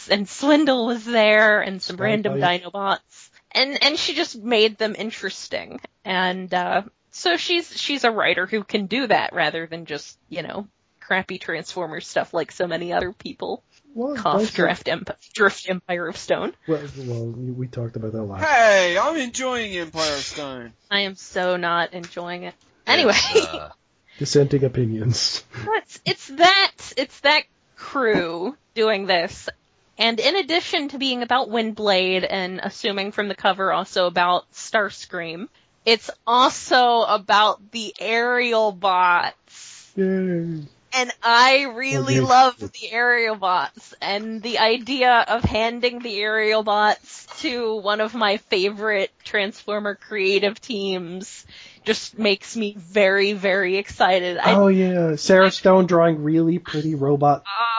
there, and some random Dinobots, and she just made them interesting, and so she's a writer who can do that rather than just crappy Transformers stuff like so many other people. Drift Empire of Stone. Well, we talked about that last. Hey, I'm enjoying Empire of Stone. I am so not enjoying it. Anyway, Dissenting opinions. It's that crew doing this, and in addition to being about Windblade and assuming from the cover also about Starscream, it's also about the aerial bots. Yay. And I really love the aerial bots, and the idea of handing the aerial bots to one of my favorite Transformer creative teams just makes me very, very excited. Sarah Stone drawing really pretty robot.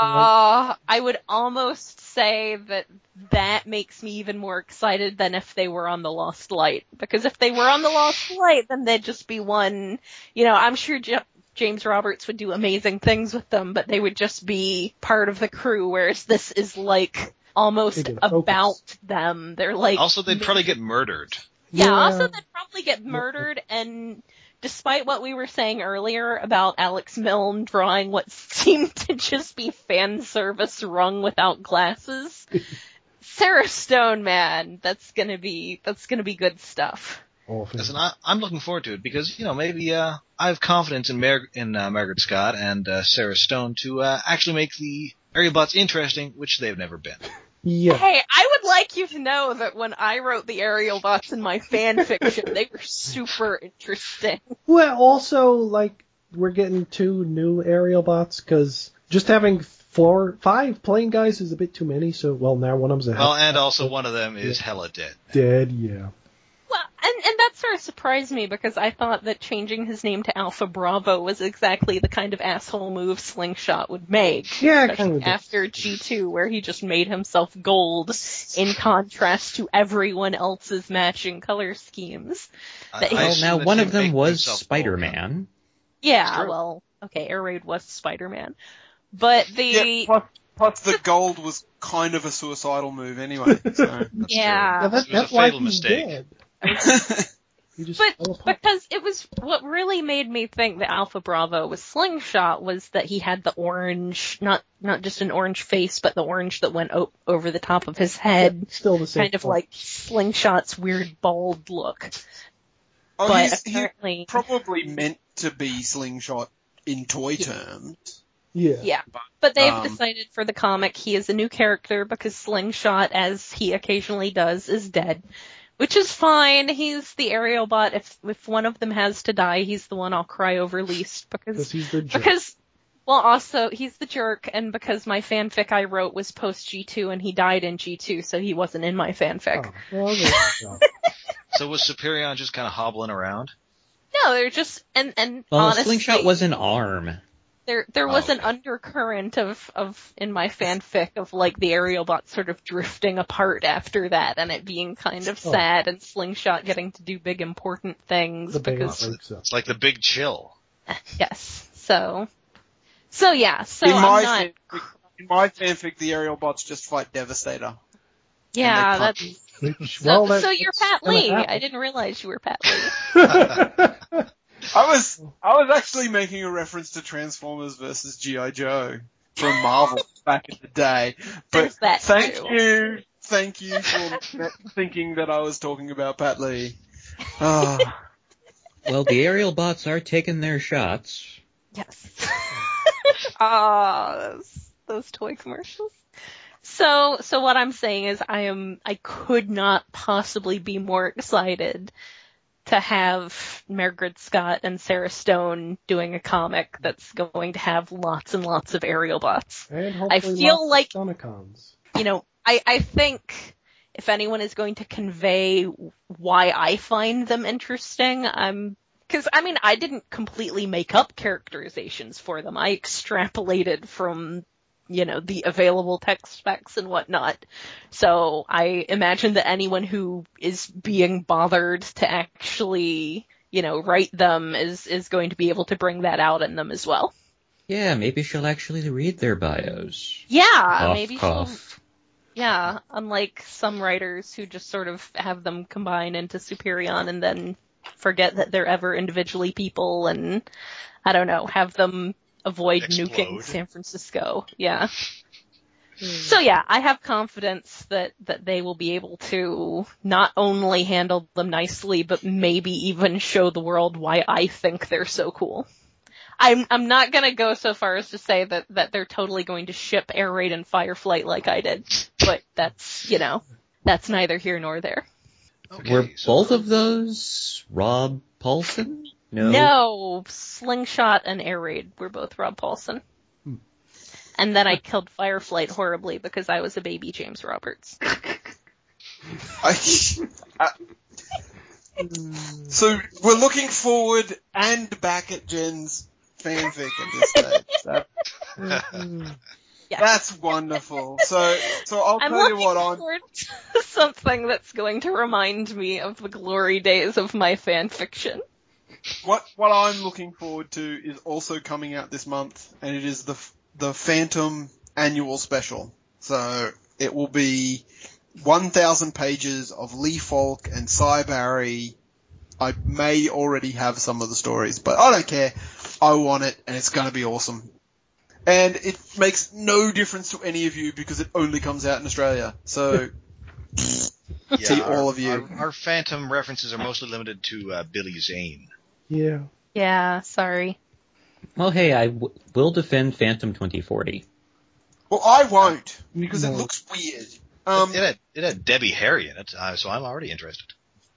I would almost say that makes me even more excited than if they were on the Lost Light. Because if they were on the Lost Light, then they'd just be one, I'm sure James Roberts would do amazing things with them, but they would just be part of the crew, whereas this is like almost about them. They're like... Also, they'd probably get murdered. Yeah, also they'd probably get murdered, and despite what we were saying earlier about Alex Milne drawing what seemed to just be fan service wrung without glasses, Sarah Stone, man, that's gonna be good stuff. Listen, I'm looking forward to it because, maybe I have confidence in Margaret Scott and Sarah Stone to actually make the aerial bots interesting, which they've never been. Yeah. Hey, I would like you to know that when I wrote the aerial bots in my fan fiction, they were super interesting. Well, also, we're getting 2 new aerial bots, because just having 5 playing guys is a bit too many, so, now one of them's and also one of them is hella dead. Dead, yeah. Well, and that sort of surprised me because I thought that changing his name to Alpha Bravo was exactly the kind of asshole move Slingshot would make. Yeah, kind of. After G2, where he just made himself gold in contrast to everyone else's matching color schemes. Now one of them was Spider-Man. Yeah, well, okay, Air Raid was Spider-Man. But Plus the gold was kind of a suicidal move anyway. So. Yeah. It was a fatal mistake. Dead. But because it was what really made me think that Alpha Bravo was Slingshot was that he had the orange, not just an orange face, but the orange that went over the top of his head. Yeah, still the same. Kind of like Slingshot's weird bald look. Oh, but he probably meant to be Slingshot in toy terms. Yeah. Yeah. But they've Um, decided for the comic he is a new character because Slingshot, as he occasionally does, is dead. Which is fine. He's the aerial bot. If one of them has to die, he's the one I'll cry over least Because he's the jerk. Well, also, he's the jerk, and because my fanfic I wrote was post G2 and he died in G2, so he wasn't in my fanfic. Oh, well, there you go. So was Superion just kind of hobbling around? No, they're just, and Well, honestly, Slingshot was an arm. there was an okay. undercurrent of, in my fanfic of like the aerial bot sort of drifting apart after that and it being kind of sad and Slingshot getting to do big important things The band because, breaks up. It's like the big chill. yes, so yeah, so in my I'm not, in my fanfic, the aerial bots just fight Devastator. yeah, and they that's, punch. Which, so, well, so you're Pat gonna Lee. happen. I didn't realize you were Pat Lee. I was actually making a reference to Transformers versus G.I. Joe from Marvel back in the day. But There's that too. thank you for thinking that I was talking about Pat Lee. Ah. Well, the aerial bots are taking their shots. Yes. Those toy commercials. So what I'm saying is I could not possibly be more excited to have Margaret Scott and Sarah Stone doing a comic that's going to have lots and lots of aerial bots. And hopefully I feel lots like, of Stunticons. you know, I think if anyone is going to convey why I find them interesting, because, I mean, I didn't completely make up characterizations for them. I extrapolated from, you know, the available text specs and whatnot. So I imagine that anyone who is being bothered to actually, you know, write them is going to be able to bring that out in them as well. Yeah, maybe she'll actually read their bios. Yeah, Cough, maybe cough. yeah, unlike some writers who just sort of have them combine into Superion and then forget that they're ever individually people and, I don't know, have them avoid nuking Explode. San Francisco. Yeah. So yeah, I have confidence that they will be able to not only handle them nicely, but maybe even show the world why I think they're so cool. I'm not gonna go so far as to say that they're totally going to ship Air Raid and Fireflight like I did, but that's, you know, that's neither here nor there. Okay, Were so both of those Rob Paulson? No, Slingshot and Air Raid were both Rob Paulson. And then I killed Fireflight horribly because I was a baby James Roberts. So we're looking forward and back at Jen's fanfic at this stage. Yeah. That's wonderful. So I'll I'm tell you looking what I'm. forward to something that's going to remind me of the glory days of my fanfiction. What I'm looking forward to is also coming out this month, and it is the Phantom annual special. So it will be 1,000 pages of Lee Falk and Cy Barry. I may already have some of the stories, but I don't care. I want it, and it's going to be awesome. And it makes no difference to any of you because it only comes out in Australia. So, to all of you. Our Phantom references are mostly limited to Billy Zane. Yeah. Yeah, sorry. Well, hey, I will defend Phantom 2040. Well, I won't because No. it looks weird. It had Debbie Harry in it, so I'm already interested.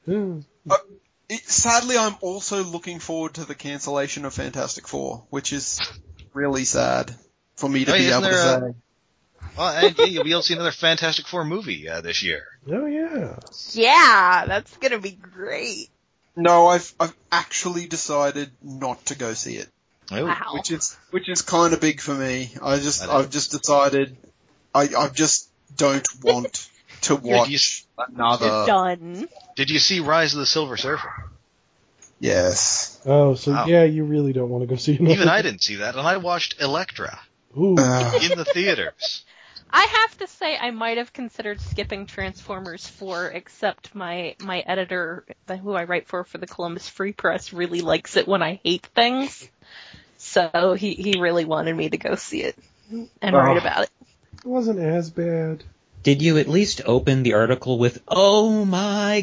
Sadly, I'm also looking forward to the cancellation of Fantastic Four, which is really sad for me to be isn't able to there say. Well, and you'll be able to see another Fantastic Four movie this year. Oh, yeah. Yeah, that's gonna be great. No, I've actually decided not to go see it, Oh. Wow. which is kind of big for me. I've just decided I just don't want to watch another. Done. Did you see Rise of the Silver Surfer? Yes. Oh, so Wow. yeah, you really don't want to go see another. Even I didn't see that, and I watched Elektra Ooh. in the theaters. I have to say I might have considered skipping Transformers 4, except my editor, who I write for the Columbus Free Press, really likes it when I hate things. So he really wanted me to go see it and write about it. It wasn't as bad. Did you at least open the article with, "Oh my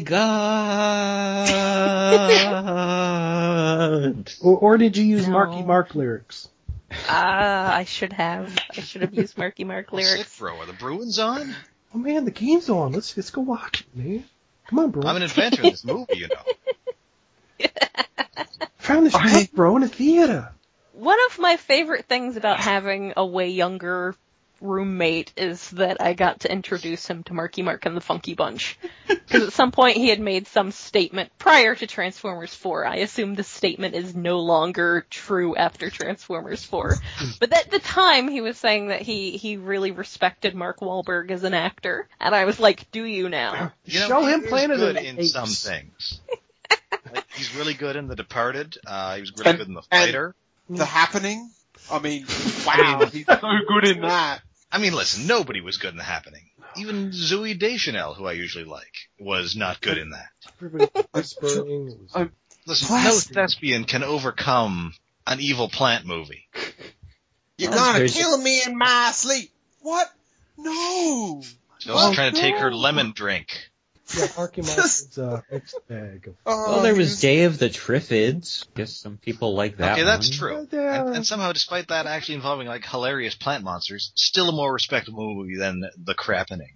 god"? Or did you use No. Marky Mark lyrics? I should have. I should have used Marky Mark Sick, lyrics. bro. Are the Bruins on? Oh man, the game's on. Let's go watch it, man. Come on, bro. I'm an inventor in this movie, you know. Found this book, bro, in a theater. One of my favorite things about having a way younger roommate is that I got to introduce him to Marky Mark and the Funky Bunch. Because at some point he had made some statement prior to Transformers 4. I assume the statement is no longer true after Transformers 4. But at the time he was saying that he really respected Mark Wahlberg as an actor. And I was like, do you now? You know, Show he him is Planet good of the in Apes. some things. Like, he's really good in The Departed. He was really good in The Fighter. The Happening. I mean, wow, he's so good in that. I mean, listen, nobody was good in The Happening. Even Zooey Deschanel, who I usually like, was not good in that. Everybody was whispering. It was... Listen, Plastic. no thespian can overcome an evil plant movie. You're Well, gonna there's- kill me in my sleep. What? No. She was trying to take her lemon drink. Yeah, Marky Mark is a mixed bag of... Well, there was Day of the Triffids. Guess some people like that Okay, that's one. true. Yeah. And somehow, despite that actually involving like hilarious plant monsters, still a more respectable movie than The Crappening.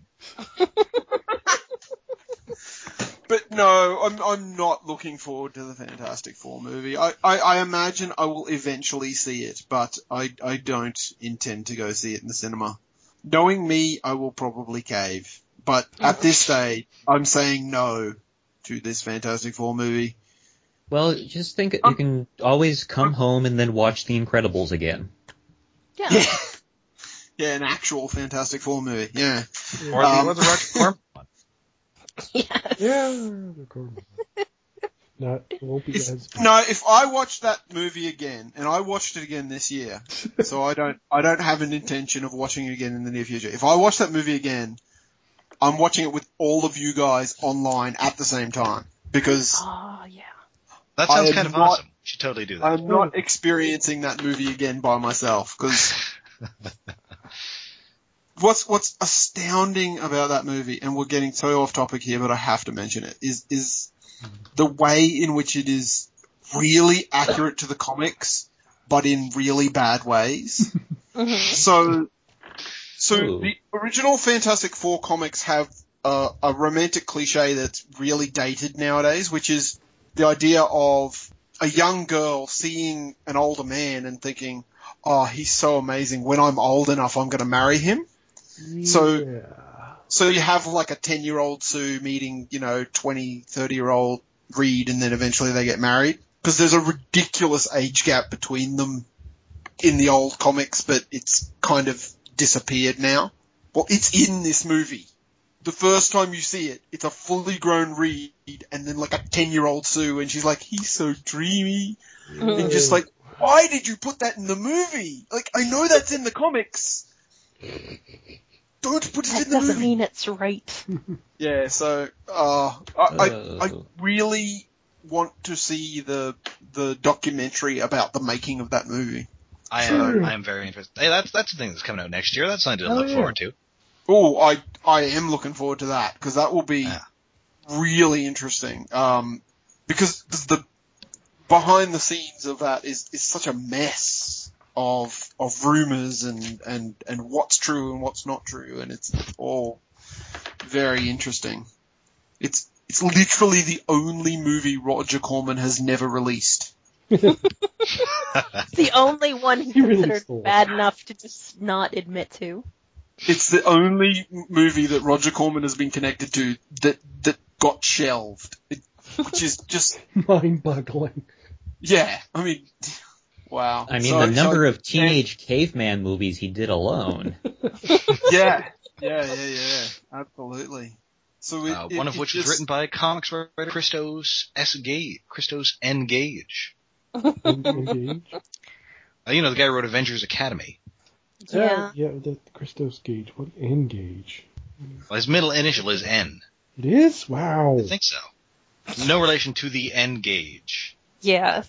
But no, I'm not looking forward to the Fantastic Four movie. I imagine I will eventually see it, but I don't intend to go see it in the cinema. Knowing me, I will probably cave. But at this stage, I'm saying no to this Fantastic Four movie. Well, just think you can always come home and then watch The Incredibles again. Yeah. Yeah, an actual Fantastic Four movie. Yeah. Or the Roger Corman one. Yes. Yeah, recording. Not, it won't be as... No, if I watch that movie again, and I watched it again this year, so I don't have an intention of watching it again in the near future. If I watch that movie again, I'm watching it with all of you guys online at the same time. Because Oh, yeah. That sounds I am kind of not- awesome. You should totally do that. I'm not experiencing that movie again by myself. Because what's astounding about that movie, and we're getting so off topic here, but I have to mention it, is the way in which it is really accurate to the comics, but in really bad ways. So Ooh. the original Fantastic Four comics have a romantic cliche that's really dated nowadays, which is the idea of a young girl seeing an older man and thinking, oh, he's so amazing. When I'm old enough, I'm going to marry him. So you have like a 10-year-old Sue meeting, 20, 30-year-old Reed, and then eventually they get married. Because there's a ridiculous age gap between them in the old comics, but it's kind of disappeared now. Well, it's in this movie. The first time you see it, it's a fully grown Reed and then like a 10-year-old Sue, and she's like, he's so dreamy. And just like, why did you put that in the movie? Like, I know that's in the comics. Don't put it That in the doesn't movie. mean it's right. Yeah, so I really want to see the documentary about the making of that movie. I am very interested. Hey, that's the thing that's coming out next year. That's something to look forward to. Oh, I am looking forward to that, because that will be really interesting. Because the behind the scenes of that is such a mess of rumors and what's true and what's not true, and it's all very interesting. It's literally the only movie Roger Corman has never released. It's the only one he He really considered stole it. bad enough to just not admit to. It's the only movie that Roger Corman has been connected to that got shelved, which is just, mind-boggling. yeah, I mean, wow. I mean, the number of teenage caveman movies he did alone. Yeah, absolutely. So One of which was written by comics writer Christos N. Gage. Engage. The guy who wrote Avengers Academy. Yeah. Yeah, the Christos Gage. What? Engage. Well, his middle initial is N. It is? Wow. I think so. No relation to the N Gage. Yeah,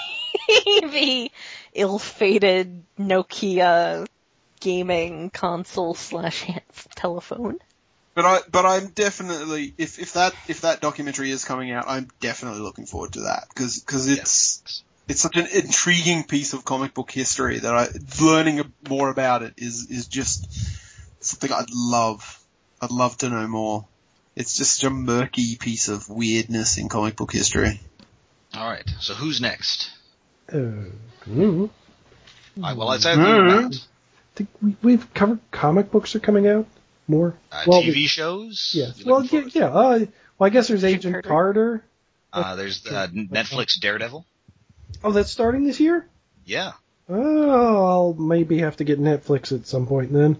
the ill-fated Nokia gaming console / telephone. But I'm definitely, if that documentary is coming out, I'm definitely looking forward to that because it's such an intriguing piece of comic book history that learning more about it is just something I'd love. I'd love to know more. It's just a murky piece of weirdness in comic book history. All right. So who's next? Mm. Well, it's either you or Matt. I think we've covered comic books are coming out more. TV shows? Yes. Well, yeah. Well, I guess there's Agent Carter. There's Netflix Daredevil. Oh, that's starting this year? Yeah. Oh, I'll maybe have to get Netflix at some point then.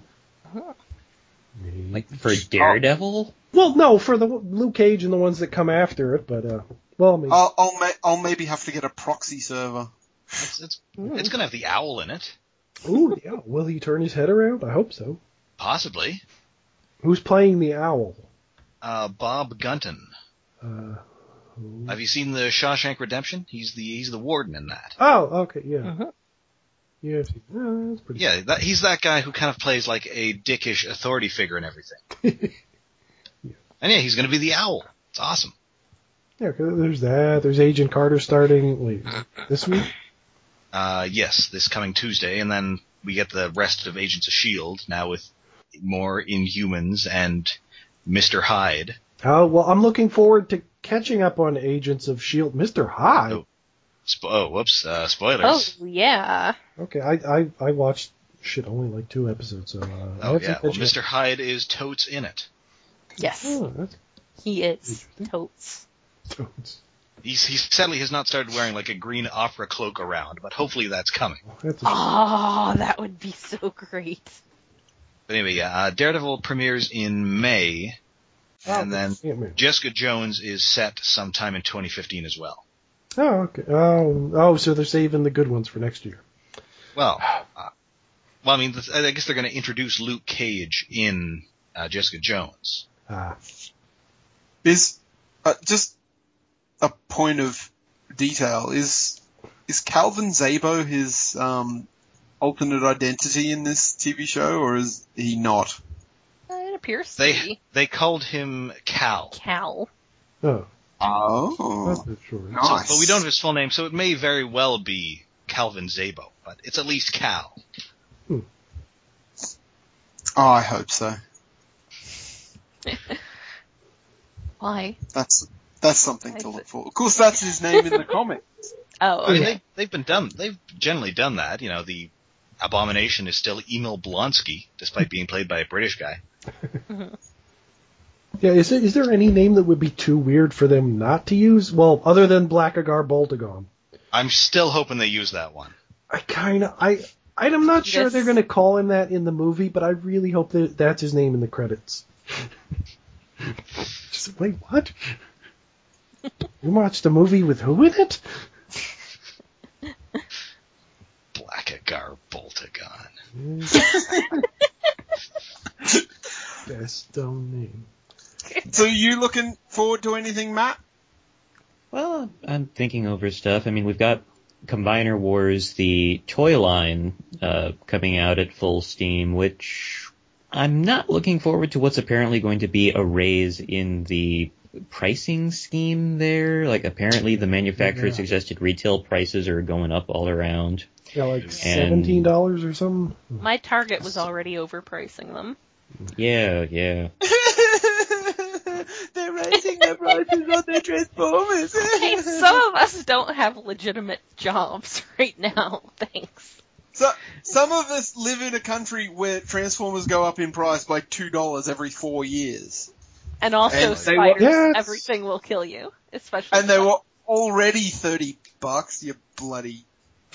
Like for Daredevil? Well, no, for the Luke Cage and the ones that come after it, but maybe. I'll maybe have to get a proxy server. It's gonna have the Owl in it. Ooh, yeah. Will he turn his head around? I hope so. Possibly. Who's playing the Owl? Bob Gunton. Have you seen the Shawshank Redemption? He's the warden in that. Oh, okay, yeah. Yeah, that's pretty. Yeah, he's that guy who kind of plays like a dickish authority figure and everything. Yeah. And yeah, he's going to be the Owl. It's awesome. Yeah, there's that. There's Agent Carter starting this week. Yes, this coming Tuesday, and then we get the rest of Agents of S.H.I.E.L.D. now with more Inhumans and Mr. Hyde. Oh, well, I'm looking forward to catching up on Agents of S.H.I.E.L.D. Mr. Hyde. Whoops, spoilers. Oh, yeah. Okay, I watched only like 2 episodes, so well, Mr. Hyde is totes in it. Yes. Oh, he is. Totes. He sadly has not started wearing like a green opera cloak around, but hopefully that's coming. That would be so great. But anyway, Daredevil premieres in May, and then Jessica Jones is set sometime in 2015 as well. Oh, okay. Oh, so they're saving the good ones for next year. Well, I mean, I guess they're going to introduce Luke Cage in Jessica Jones. Is just a point of detail. Is Calvin Zabo his alternate identity in this TV show, or is he not? It appears to be. They called him Cal. Cal. Oh. Sure. Nice. But we don't have his full name, so it may very well be Calvin Zabo, but it's at least Cal. Oh, I hope so. Why? That's something to look for. Of course, that's his name in the comics. Oh, I mean, they've generally done that. You know, the Abomination is still Emil Blonsky, despite being played by a British guy. Yeah, is there any name that would be too weird for them not to use? Well, other than Blackagar Boltagon. I'm still hoping they use that one. I'm not sure they're going to call him that in the movie, but I really hope that's his name in the credits. Just wait, what? You watched a movie with who in it? Blackagar Boltagon. Best dumb name. So you looking forward to anything, Matt? Well, I'm thinking over stuff. I mean, we've got Combiner Wars, the toy line, coming out at full steam, which I'm not looking forward to what's apparently going to be a raise in the pricing scheme there. Like, apparently the manufacturer suggested retail prices are going up all around. Yeah, like $17 or something. My Target was already overpricing them. Yeah. They're raising their prices on their Transformers. Hey, some of us don't have legitimate jobs right now, thanks. So, some of us live in a country where Transformers go up in price by $2 every 4 years. And also spiders, everything will kill you. Especially. And they were already $30, you bloody...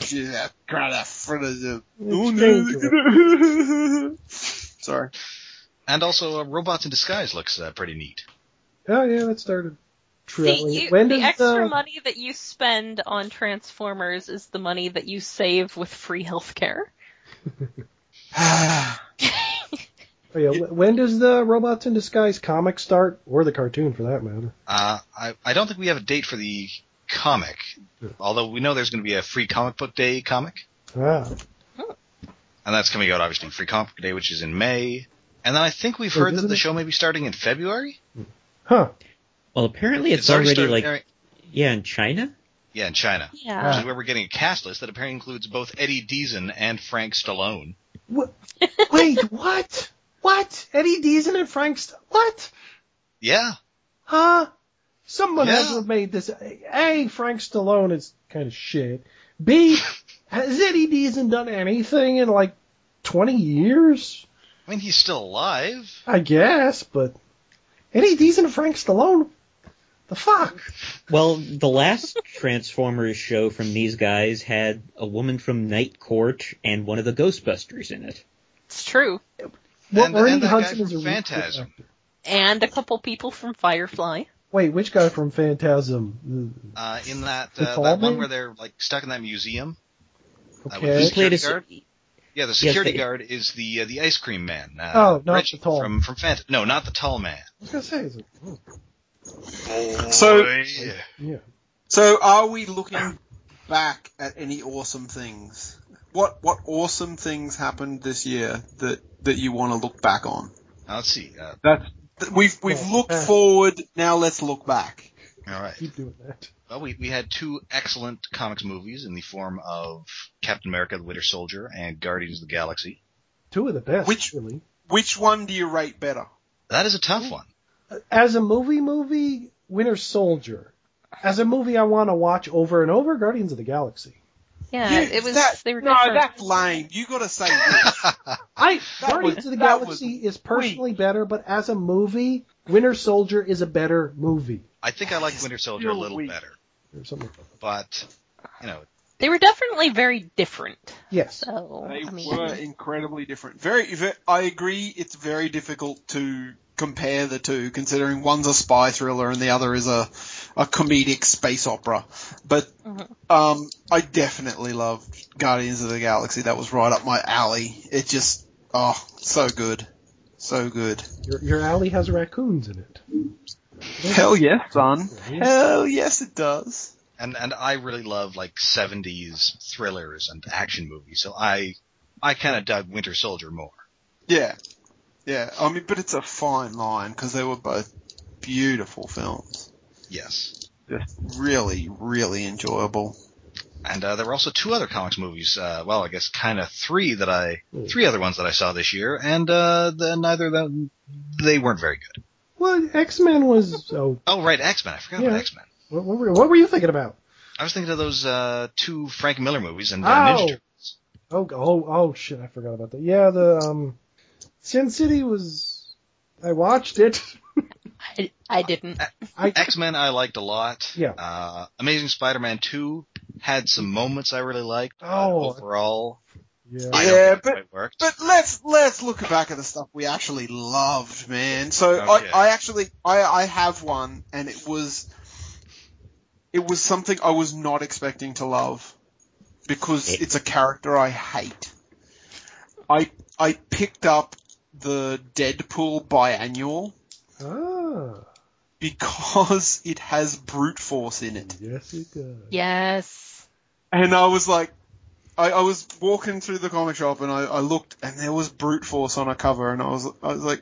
Sorry. And also, Robots in Disguise looks pretty neat. Oh yeah, that started. See, the extra money that you spend on Transformers is the money that you save with free healthcare. Oh yeah, when does the Robots in Disguise comic start, or the cartoon for that matter? I don't think we have a date for the comic, although we know there's going to be a Free Comic Book Day comic. Ah. And that's coming out, obviously, Free Comic Book Day, which is in May. And then I think we've Wait, heard that isn't the it? show may be starting in February? Huh. Well, apparently it's already already started like, airing- yeah, in China? Yeah, in China. Yeah. Which is where we're getting a cast list that apparently includes both Eddie Deason and Frank Stallone. Wait, what? What? Eddie Deason and Frank what? Yeah. Huh? Someone had to Yeah. have made this. A, Frank Stallone is kind of shit. B, has Eddie Deason done anything in like 20 years? I mean, he's still alive. I guess, but Eddie Deason and Frank Stallone? The fuck? Well, the last Transformers show from these guys had a woman from Night Court and one of the Ghostbusters in it. It's true. Well, And Ernie that guy Hudson from is a really good Phantasm. actor. And a couple people from Firefly. Wait, which guy from Phantasm? In that The tall that one man? where they're like stuck in that museum. Okay. He played a Security guard? Yeah, the security they- guard is the ice cream man. Oh, not Reggie the tall from Phantasm. No, not the tall man. I was gonna say, is it? Oh, So- yeah. So are we looking back at any awesome things? What awesome things happened this year that you want to look back on? Let's see. We've Oh, looked okay. forward, now let's look back. All right. Keep doing that. Well, we had two excellent comics movies in the form of Captain America: The Winter Soldier and Guardians of the Galaxy. Two of the best, Which- really. Which one do you rate better? That is a tough one. As a movie, Winter Soldier. As a movie I want to watch over and over, Guardians of the Galaxy. Yeah, You- it was. that- They were no, different. that's lame. You got to say this. Guardians of the that Galaxy was is personally better, but as a movie, Winter Soldier is a better movie. I think I like Winter Soldier a Still little weak. better, Or something like that. but you know, They were definitely very different. Yes. So, They I mean, were incredibly different. I agree. It's very difficult to compare the two, considering one's a spy thriller and the other is a comedic space opera. But I definitely loved Guardians of the Galaxy. That was right up my alley. It just so good, so good. Your alley has raccoons in it. Hell yes, son. Hell yes, it does. and I really love like 70s thrillers and action movies, so I kind of dug Winter Soldier more. Yeah. Yeah. I mean, but it's a fine line because they were both beautiful films. Yes. Just really, really enjoyable. And there were also two other comics movies. Well, I guess kind of three other ones that I saw this year, and neither of them, they weren't very good. Well, X-Men was... Oh, Oh, right, X-Men. I forgot Yeah. about X-Men. what were you thinking about? I was thinking of those two Frank Miller movies and Oh. Ninja Turtles. Oh, shit, I forgot about that. Yeah, the, Sin City was... I watched it. I didn't. X-Men I liked a lot. Yeah. Amazing Spider-Man 2 had some moments I really liked. But Oh. overall, Yeah. I Yeah, don't think it but- quite worked. But let's look back at the stuff we actually loved, man. So Okay. I have one, and it was something I was not expecting to love because it's a character I hate. I picked up the Deadpool biannual Ah, because it has brute force in it. yes it does. Yes. And I was like, I was walking through the comic shop and I looked and there was brute force on a cover and I was like,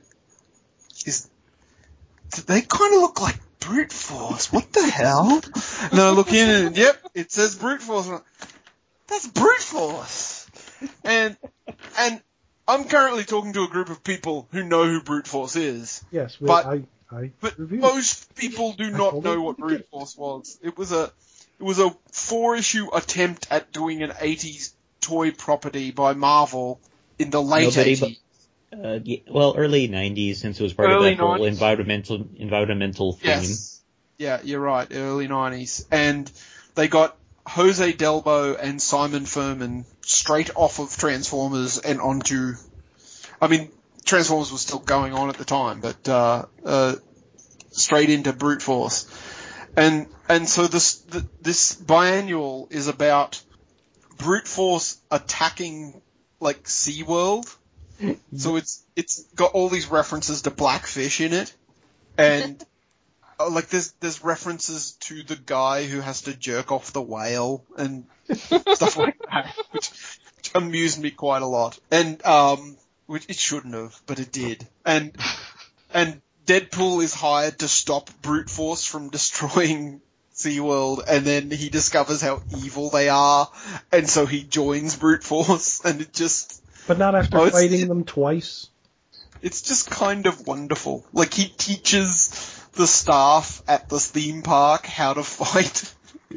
they kind of look like brute force. What the hell? And then I look in and yep, it says brute force. I'm like, that's brute force. And I'm currently talking to a group of people who know who brute force is. Yes, well, But- I But reviewed. most people do not told know them what to brute get it. force was. It was a 4-issue attempt at doing an 80s toy property by Marvel in the late Nobody 80s. Early 90s, since it was part Early of that whole 90s. environmental theme. Yes. Yeah, you're right, early 90s. And they got Jose Delbo and Simon Furman straight off of Transformers and onto... I mean, Transformers was still going on at the time, but straight into brute force. And so this biannual is about brute force attacking like SeaWorld. So it's got all these references to Blackfish in it, and like there's references to the guy who has to jerk off the whale and stuff like that, which amused me quite a lot. And which it shouldn't have, but it did. And Deadpool is hired to stop Brute Force from destroying SeaWorld, and then he discovers how evil they are, and so he joins Brute Force, and it just... But not after fighting them twice. It's just kind of wonderful. Like, he teaches the staff at the theme park how to fight.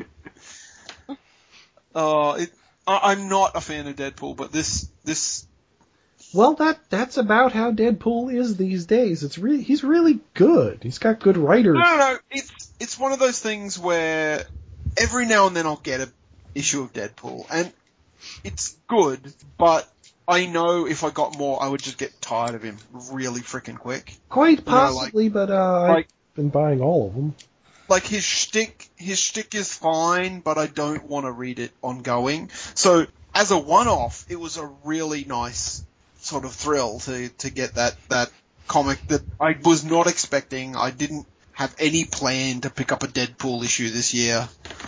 I'm not a fan of Deadpool, but this. Well, that's about how Deadpool is these days. He's really good. He's got good writers. No. It's one of those things where every now and then I'll get an issue of Deadpool, and it's good, but I know if I got more, I would just get tired of him really freaking quick. Quite possibly, but I've been buying all of them. Like, his shtick is fine, but I don't want to read it ongoing. So, as a one-off, it was a really nice sort of thrill to get that comic that I was not expecting. I didn't have any plan to pick up a Deadpool issue this year.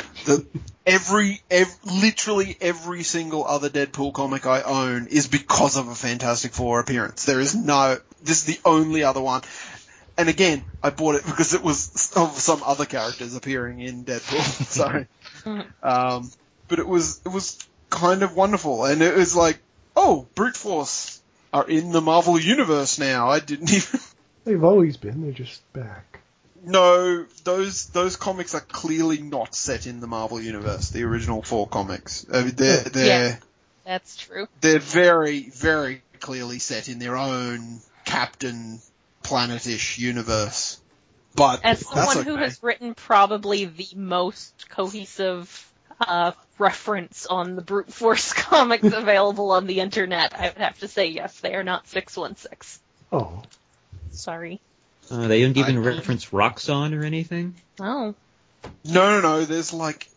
Literally every single other Deadpool comic I own is because of a Fantastic Four appearance. This is the only other one. And again, I bought it because it was of some other characters appearing in Deadpool. So, but it was kind of wonderful, and it was like, oh, Brute Force are in the Marvel Universe now. I didn't even. They've always been. They're just back. No, those comics are clearly not set in the Marvel Universe. The original 4 comics. Yeah, that's true. They're very, very clearly set in their own Captain Planet-ish universe. But as someone who has written probably the most cohesive reference on the Brute Force comics available on the internet, I would have to say yes, they are not 616. Oh. Sorry. They don't even reference Roxxon or anything? Oh. No. There's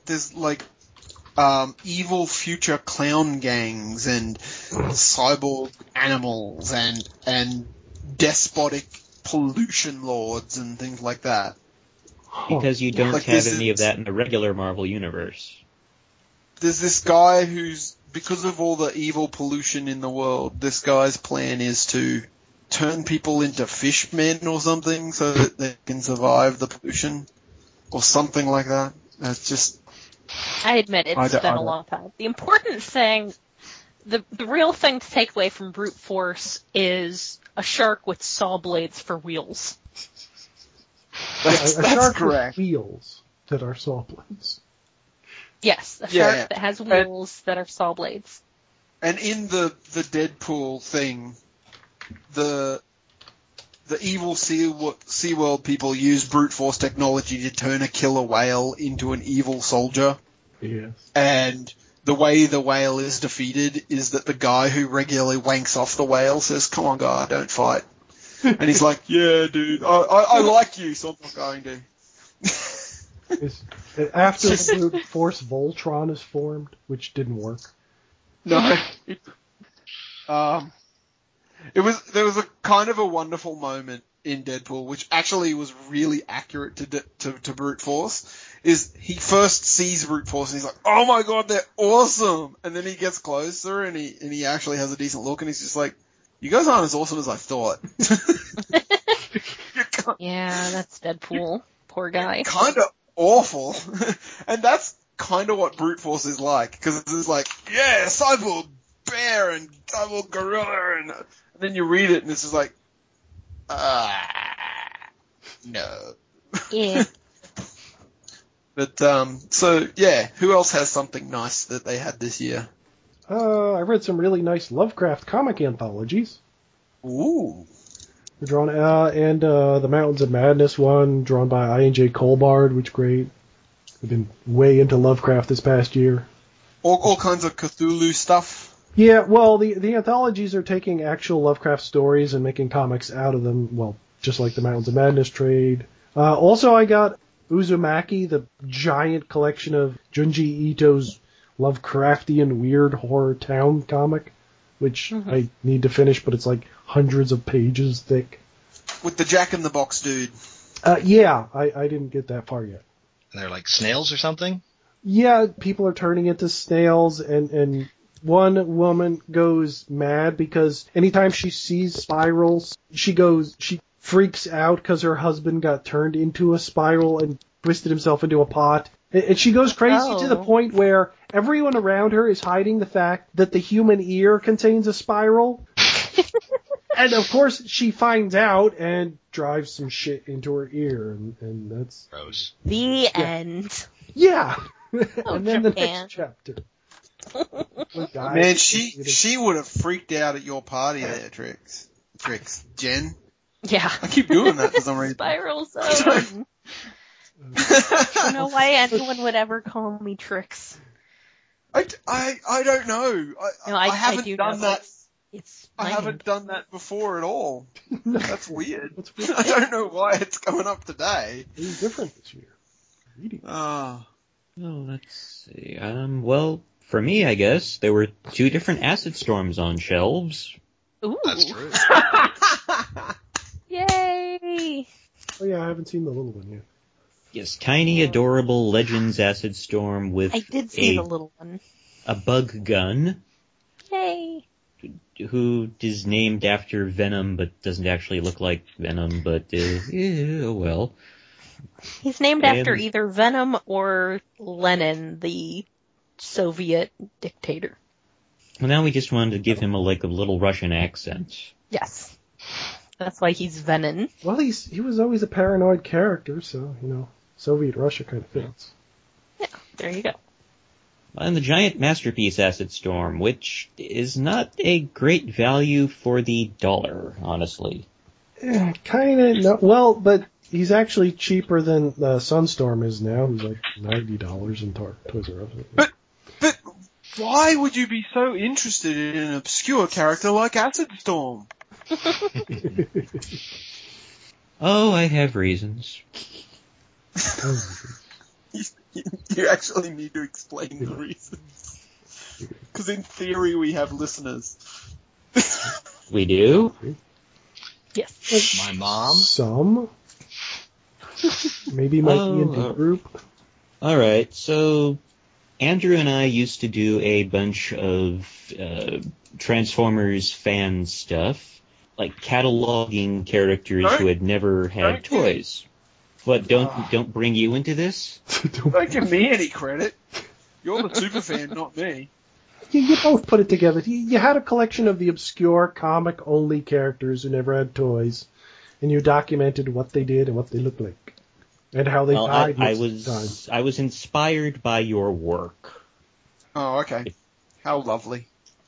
evil future clown gangs and cyborg animals and despotic pollution lords and things like that. Because you don't have any of that in the regular Marvel Universe. There's this guy who's, because of all the evil pollution in the world, this guy's plan is to turn people into fishmen or something so that they can survive the pollution or something like that. It's just... I admit it's been a long time. The important thing, the real thing to take away from Brute Force is a shark with saw blades for wheels. That's shark correct. With wheels that are saw blades. Yes, a shark that has wheels that are saw blades. And in the Deadpool thing, the evil SeaWorld people use brute force technology to turn a killer whale into an evil soldier. Yes. And the way the whale is defeated is that the guy who regularly wanks off the whale says, "Come on, guy, don't fight." And he's like, "Yeah, dude, I like you, so I'm not going to." After the brute force, Voltron is formed, which didn't work. No. There was a kind of a wonderful moment in Deadpool, which actually was really accurate to Brute Force, is he first sees Brute Force and he's like, "Oh my god, they're awesome!" And then he gets closer and he actually has a decent look and he's just like, "You guys aren't as awesome as I thought." Yeah, that's Deadpool. Poor guy. Kind of awful. And that's kind of what Brute Force is like, because it's like, yeah, cyborg bear and cyborg gorilla, and then you read it and it's just like, no. Yeah. But, so, yeah, who else has something nice that they had this year? I read some really nice Lovecraft comic anthologies. Ooh. They're drawn, and the Mountains of Madness one, drawn by I.N.J. Colbard, which is great. I've been way into Lovecraft this past year. All kinds of Cthulhu stuff. Yeah, well, the anthologies are taking actual Lovecraft stories and making comics out of them, well, just like the Mountains of Madness trade. Also, I got Uzumaki, the giant collection of Junji Ito's Lovecraftian weird horror town comic, which I need to finish, but it's like hundreds of pages thick. With the Jack-in-the-Box dude. Yeah, I didn't get that far yet. And they're like snails or something? Yeah, people are turning into snails, and one woman goes mad because anytime she sees spirals, she freaks out because her husband got turned into a spiral and twisted himself into a pot. And she goes crazy to the point where everyone around her is hiding the fact that the human ear contains a spiral. And of course she finds out and drives some shit into her ear, and that's gross. The end. Yeah. Oh, And then the Japan. next chapter. Man, she would have freaked out at your party there, Trix. Jen. Yeah. I keep doing that for some reason. Spiral zone. I don't know why anyone would ever call me Trix. I don't know. I haven't do done know. that. It's I my haven't hand. done that before at all. That's weird. What's weird? I don't know why it's coming up today. It was different this year. Reading. Oh. Oh, let's see. Well, for me, I guess, there were 2 different acid storms on shelves. Ooh. That's true. Yay! Oh yeah, I haven't seen the little one yet. Yes, tiny, adorable Legends Acid Storm with I did see the little one. a bug gun, Yay! who is named after Venom, but doesn't actually look like Venom, but, oh well. He's named after And- either Venom or Lenin, the Soviet dictator. Well, now we just wanted to give him a little Russian accent. Yes. That's why he's Venom. Well, he was always a paranoid character, so, Soviet Russia kind of fits. Yeah, there you go. And the giant masterpiece Acid Storm, which is not a great value for the dollar, honestly. Kind of, no, well, but he's actually cheaper than Sunstorm is now. He's like $90 in Toys R Us. But why would you be so interested in an obscure character like Acid Storm? Oh, I have reasons. You actually need to explain the reasons. Because in theory we have listeners. We do? Yes. My mom? Some. Maybe my D&D group. Alright, so Andrew and I used to do a bunch of Transformers fan stuff, like cataloging characters who had never had toys. What, don't bring you into this? Don't give me any credit. You're the super fan, not me. You both put it together. You had a collection of the obscure comic-only characters who never had toys, and you documented what they did and what they looked like, and how they died most of the time. I was inspired by your work. Oh, okay. How lovely.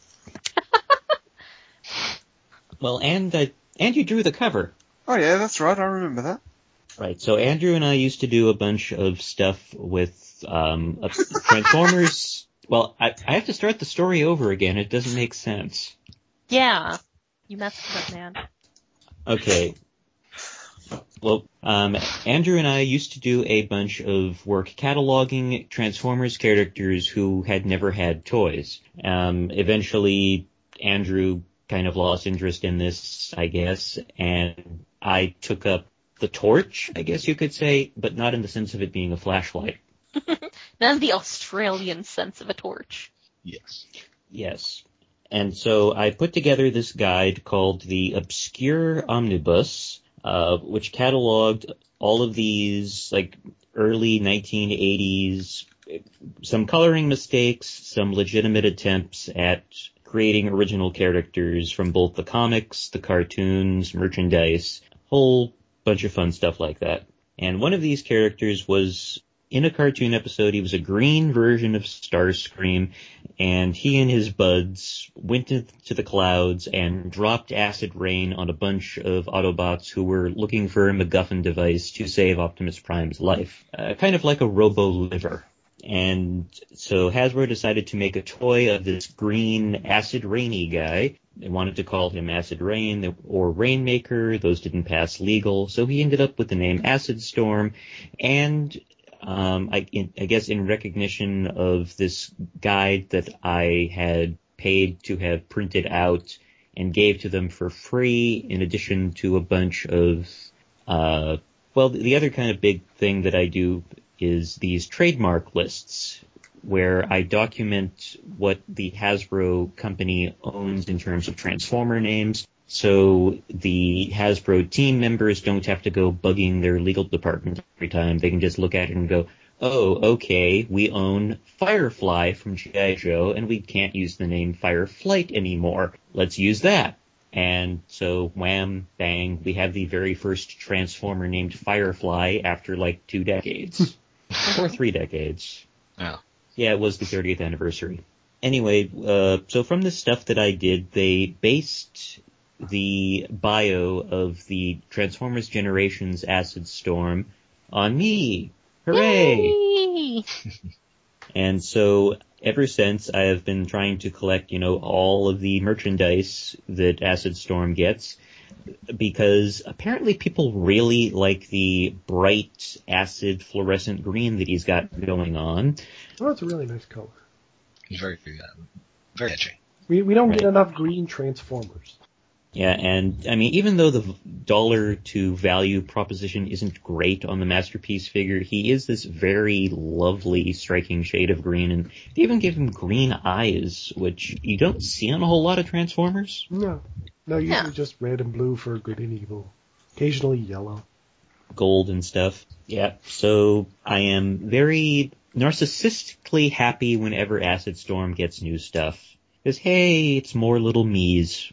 Well, and you drew the cover. Oh yeah, that's right, I remember that. Right, so Andrew and I used to do a bunch of stuff with Transformers. Well, I have to start the story over again. It doesn't make sense. Yeah. You messed it up, man. Okay. Well, Andrew and I used to do a bunch of work cataloging Transformers characters who had never had toys. Eventually, Andrew kind of lost interest in this, I guess, and I took up the torch, I guess you could say, but not in the sense of it being a flashlight. Not in the Australian sense of a torch. Yes. Yes. And so I put together this guide called the Obscure Omnibus, which cataloged all of these, early 1980s, some coloring mistakes, some legitimate attempts at creating original characters from both the comics, the cartoons, merchandise, whole bunch of fun stuff like that. And one of these characters was, in a cartoon episode, he was a green version of Starscream, and he and his buds went into the clouds and dropped acid rain on a bunch of Autobots who were looking for a MacGuffin device to save Optimus Prime's life. Kind of like a robo-liver. And so Hasbro decided to make a toy of this green acid rainy guy. They wanted to call him Acid Rain or Rainmaker. Those didn't pass legal. So he ended up with the name Acid Storm. And I guess in recognition of this guide that I had paid to have printed out and gave to them for free, in addition to a bunch of, the other kind of big thing that I do is these trademark lists, where I document what the Hasbro company owns in terms of Transformer names, so the Hasbro team members don't have to go bugging their legal department every time. They can just look at it and go, oh, okay, we own Firefly from G.I. Joe, and we can't use the name Fireflight anymore. Let's use that. And so, wham, bang, we have the very first Transformer named Firefly after like 2 decades. Or 3 decades. Yeah. Yeah, it was the 30th anniversary. Anyway, so from the stuff that I did, they based the bio of the Transformers Generations Acid Storm on me. Hooray! Yay! And so ever since, I have been trying to collect, all of the merchandise that Acid Storm gets, because apparently people really like the bright acid fluorescent green that he's got going on. Oh, it's a really nice color. It's very edgy. We don't get Right. enough green Transformers. Yeah, and I mean, even though the dollar to value proposition isn't great on the Masterpiece figure, he is this very lovely, striking shade of green, and they even give him green eyes, which you don't see on a whole lot of Transformers. No, usually just red and blue for good and evil. Occasionally yellow. Gold and stuff. Yeah, so I am very narcissistically happy whenever Acid Storm gets new stuff. Because, hey, it's more little me's.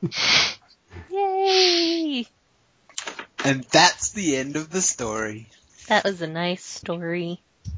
Yay! And that's the end of the story. That was a nice story.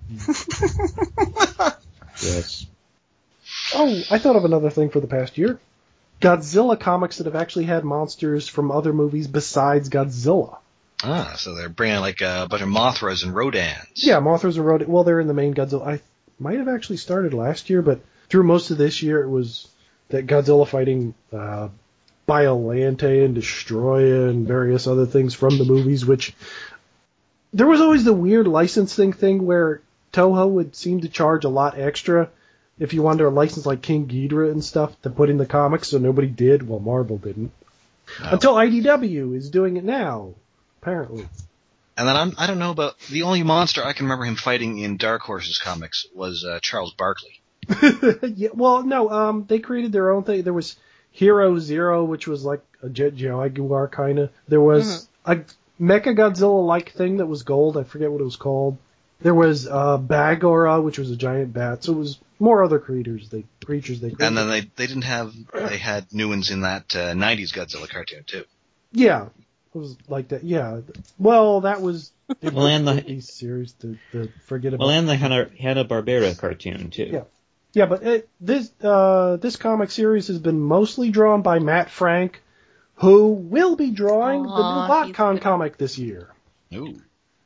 Yes. Oh, I thought of another thing for the past year. Godzilla comics that have actually had monsters from other movies besides Godzilla. Ah, so they're bringing like a bunch of Mothras and Rodans. Yeah, Mothras and Rodan. Well, they're in the main Godzilla. I might have actually started last year, but through most of this year, it was that Godzilla fighting Biollante and Destroyer and various other things from the movies, which there was always the weird licensing thing where Toho would seem to charge a lot extra if you wanted to license like King Ghidorah and stuff to put in the comics, so nobody did. Well, Marvel didn't. No. Until IDW is doing it now, apparently. And then I don't know about the only monster I can remember him fighting in Dark Horse's comics was Charles Barkley. Yeah, well, no, they created their own thing. There was Hero Zero, which was like a Jet Jaguar kind of. There was a Mecha Godzilla-like thing that was gold. I forget what it was called. There was Bagora, which was a giant bat. So it was more other creatures they created. And then they had new ones in that 90s Godzilla cartoon too. Yeah, it was like that. Yeah, well, that was Well, and the series to forget about. Well, and the Hanna-Barbera cartoon, too. Yeah. Yeah, but this comic series has been mostly drawn by Matt Frank, who will be drawing the new BotCon comic this year. Ooh.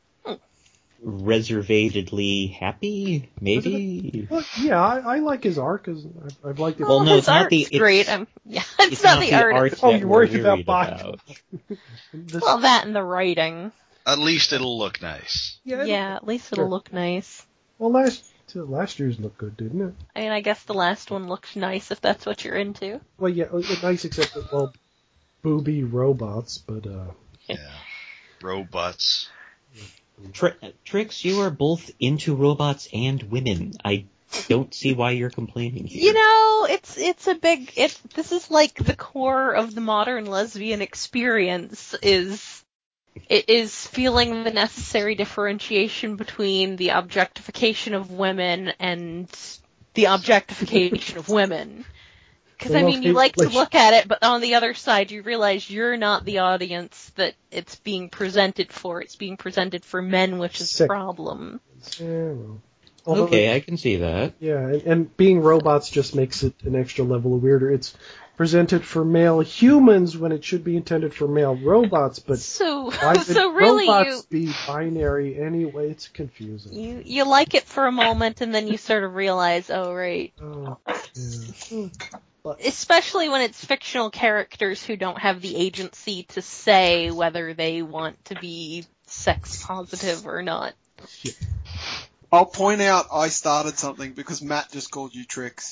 Reservatedly happy, maybe? Well, yeah, I like his art because I've liked it. Well, no, his it's not art's the... It's, great. It's not the art. Oh, that you're we're worried about about. Well, that and the writing. At least it'll look nice. Yeah, at least it'll look nice. Well, last year's looked good, didn't it? I mean, I guess the last one looked nice if that's what you're into. Well, yeah, it was nice except that, well, booby robots, but Yeah. Robots. Trix, you are both into robots and women. I don't see why you're complaining here. You know, this is like the core of the modern lesbian experience is feeling the necessary differentiation between the objectification of women and the objectification of women. Because, I mean, you like to look at it, but on the other side, you realize you're not the audience that it's being presented for. It's being presented for men, which is a problem. yeah, well. Okay, I can see that. Yeah, and being robots just makes it an extra level of weirder. It's presented for male humans when it should be intended for male robots, but why would really robots be binary anyway? It's confusing. You like it for a moment, and then you sort of realize, oh, right. Oh, yeah. Especially when it's fictional characters who don't have the agency to say whether they want to be sex positive or not. Yeah. I'll point out I started something because Matt just called you Trix.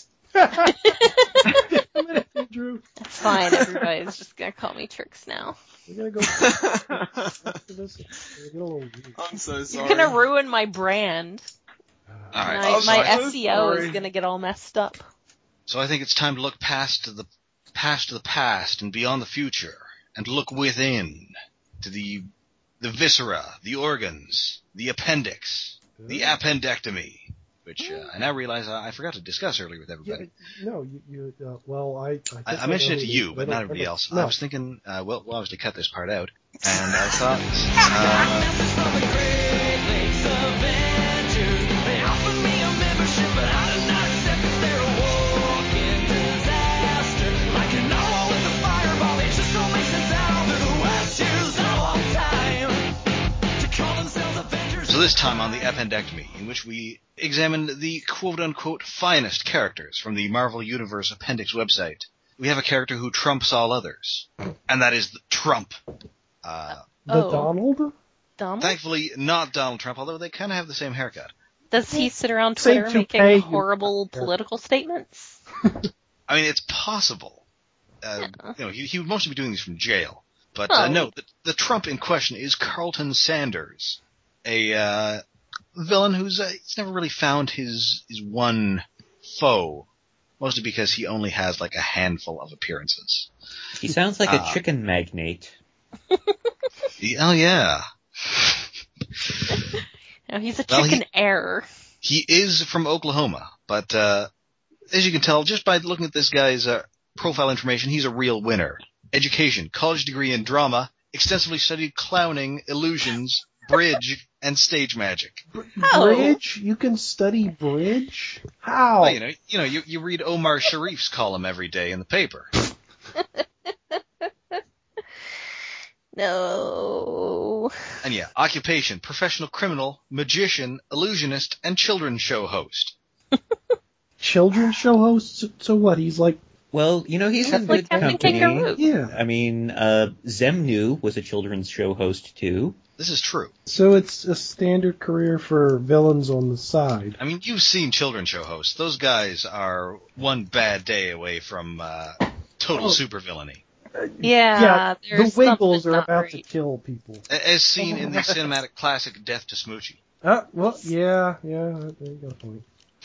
Drew. That's fine, everybody's just gonna call me Trix now. We're gonna go. After this, it's gonna get a little weird. I'm so sorry. You're gonna ruin my brand. All right. My so SEO sorry. is gonna get all messed up. So I think it's time to look past the past and beyond the future, and look within to the viscera, the organs, the appendix, the appendectomy, which I now realize I forgot to discuss earlier with everybody. No, well, I mentioned it to you, but not everybody else. No. I was thinking, well, obviously cut this part out, and I thought. So this time on the appendectomy, in which we examined the quote-unquote finest characters from the Marvel Universe Appendix website, we have a character who trumps all others, and that is Trump. Donald? Donald? Thankfully, not Donald Trump, although they kind of have the same haircut. Does he sit around Twitter making horrible political statements? I mean, it's possible. He would mostly be doing these from jail. But no, the Trump in question is Carlton Sanders, a villain who's never really found his one foe, mostly because he only has like a handful of appearances. He sounds like a chicken magnate. Oh yeah. No, he's a chicken heir. He is from Oklahoma, but as you can tell just by looking at this guy's profile information, he's a real winner. Education, college degree in drama, extensively studied clowning, illusions, bridge, and stage magic. Bridge? You can study bridge? How? Well, you read Omar Sharif's column every day in the paper. No. And yeah, occupation, professional criminal, magician, illusionist, and children's show host. Children's show host? So what? He's like... Well, he's in good company. Kangaroo. Yeah. I mean, Zemnu was a children's show host, too. This is true. So it's a standard career for villains on the side. I mean, you've seen children's show hosts. Those guys are one bad day away from total supervillainy. Yeah, the Wiggles are about to kill people. As seen in the cinematic classic Death to Smoochie. Well, yeah, there you go. Point.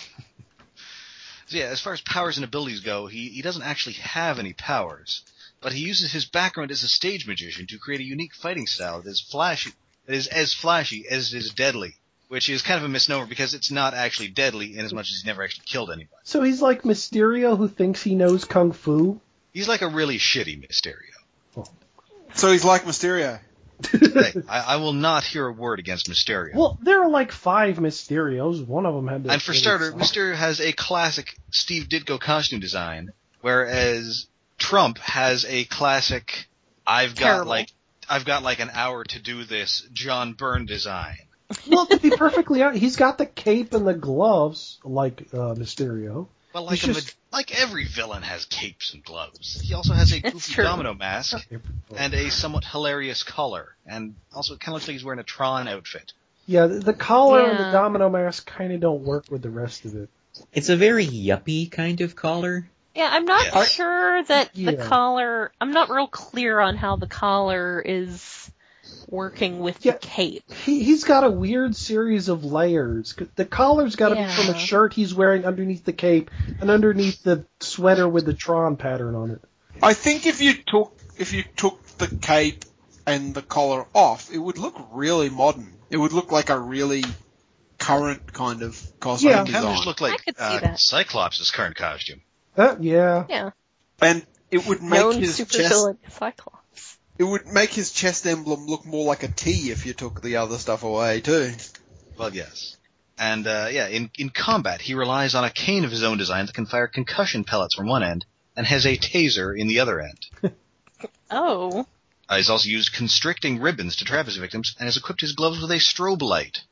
So yeah, as far as powers and abilities go, he doesn't actually have any powers, but he uses his background as a stage magician to create a unique fighting style that is as flashy as it is deadly, which is kind of a misnomer because it's not actually deadly in as much as he's never actually killed anybody. So he's like Mysterio who thinks he knows Kung Fu? He's like a really shitty Mysterio. Oh. So he's like Mysterio. Hey, I will not hear a word against Mysterio. Well, there are like 5 Mysterios. One of them had to... And for starter, Mysterio has a classic Steve Ditko costume design, whereas Trump has a classic I've got like an hour to do this John Byrne design. Well, to be perfectly honest, he's got the cape and the gloves like Mysterio. Well, like every villain has capes and gloves. He also has a goofy domino mask and a somewhat hilarious collar, and also it kind of looks like he's wearing a Tron outfit. Yeah, the collar and the domino mask kind of don't work with the rest of it. It's a very yuppie kind of collar. Yeah, I'm not sure that the collar... I'm not real clear on how the collar is working with the cape. He's got a weird series of layers. The collar's got to be from a shirt he's wearing underneath the cape and underneath the sweater with the Tron pattern on it. I think if you took the cape and the collar off, it would look really modern. It would look like a really current kind of costume design. It kind of just look like Cyclops' current costume. Yeah. And it would make his chest... Cyclops. It would make his chest emblem look more like a T if you took the other stuff away, too. Well, yes. And, in combat, he relies on a cane of his own design that can fire concussion pellets from one end and has a taser in the other end. Oh. He's also used constricting ribbons to trap his victims and has equipped his gloves with a strobe light.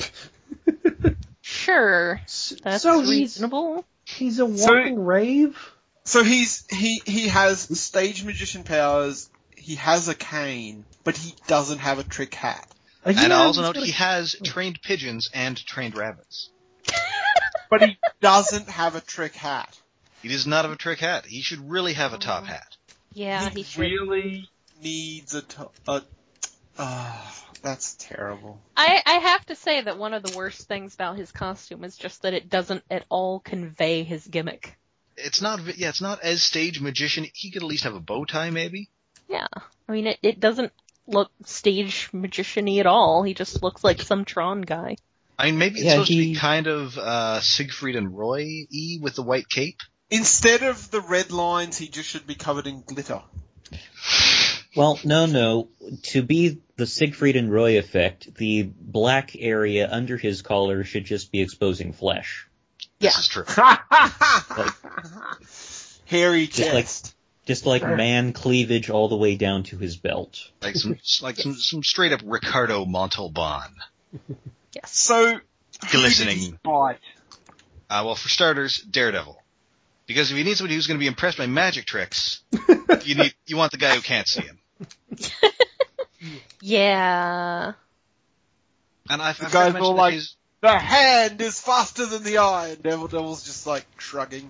Sure. That's reasonable. He's a walking rave? So he has stage magician powers, he has a cane, but he doesn't have a trick hat. And I also note he has trained pigeons and trained rabbits. But he doesn't have a trick hat. He does not have a trick hat. He should really have a top hat. Yeah, he should. Really needs a That's terrible. I have to say that one of the worst things about his costume is just that it doesn't at all convey his gimmick. It's not as stage magician. He could at least have a bow tie, maybe. Yeah. I mean, it doesn't look stage magician-y at all. He just looks like some Tron guy. I mean, maybe it's supposed to be kind of Siegfried and Roy-y with the white cape. Instead of the red lines, he just should be covered in glitter. Well, no. To be the Siegfried and Roy effect, the black area under his collar should just be exposing flesh. This is true. Hairy chest. Just like man cleavage all the way down to his belt. Like some straight up Ricardo Montalban. Yes. So, glistening. Bite. Well, for starters, Daredevil. Because if you need somebody who's going to be impressed by magic tricks, you want the guy who can't see him. Yeah. And I've the guy's all like, his... the hand is faster than the eye, and Devil's just like shrugging.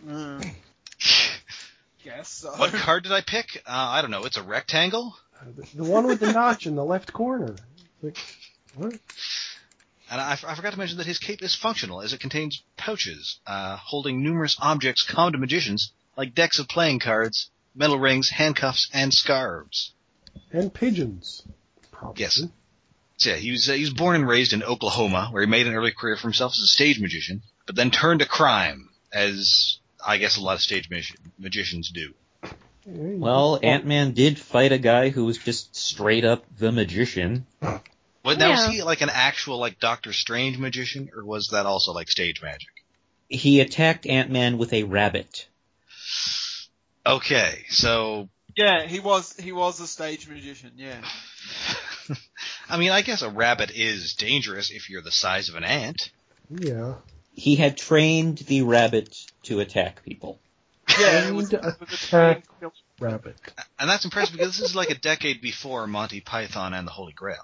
Guess so. What card did I pick? I don't know. It's a rectangle? The one with the notch in the left corner. Like, what? And I forgot to mention that his cape is functional, as it contains pouches holding numerous objects common to magicians, like decks of playing cards, metal rings, handcuffs, and scarves. And pigeons. Probably. Yes. So yeah, he was born and raised in Oklahoma, where he made an early career for himself as a stage magician, but then turned to crime, as I guess a lot of stage magicians do. Well, Ant-Man did fight a guy who was just straight up the magician. But now, was he like an actual, like, Doctor Strange magician, or was that also, like, stage magic? He attacked Ant-Man with a rabbit. Okay, so... Yeah, he was a stage magician, yeah. I mean, I guess a rabbit is dangerous if you're the size of an ant. Yeah. He had trained the rabbit to attack people. Yeah, Trained to attack rabbit. And that's impressive because this is like a decade before Monty Python and the Holy Grail.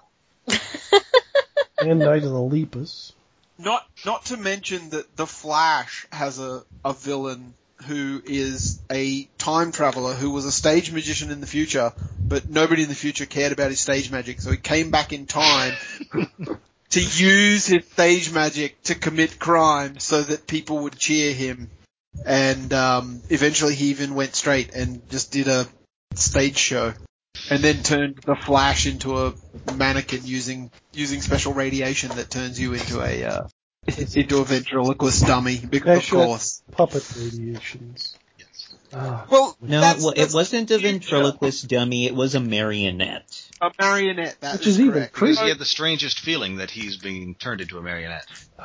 And Night of the Lepus. Not to mention that the Flash has a villain who is a time traveler who was a stage magician in the future, but nobody in the future cared about his stage magic, so he came back in time to use his stage magic to commit crime so that people would cheer him. And eventually he even went straight and just did a stage show. And then turned the Flash into a mannequin using special radiation that turns you into a ventriloquist dummy. Because of course, puppet radiations. Yes. Well, it wasn't a ventriloquist dummy; it was a marionette. A marionette. That Which is is correct. Because he had the strangest feeling that he's being turned into a marionette.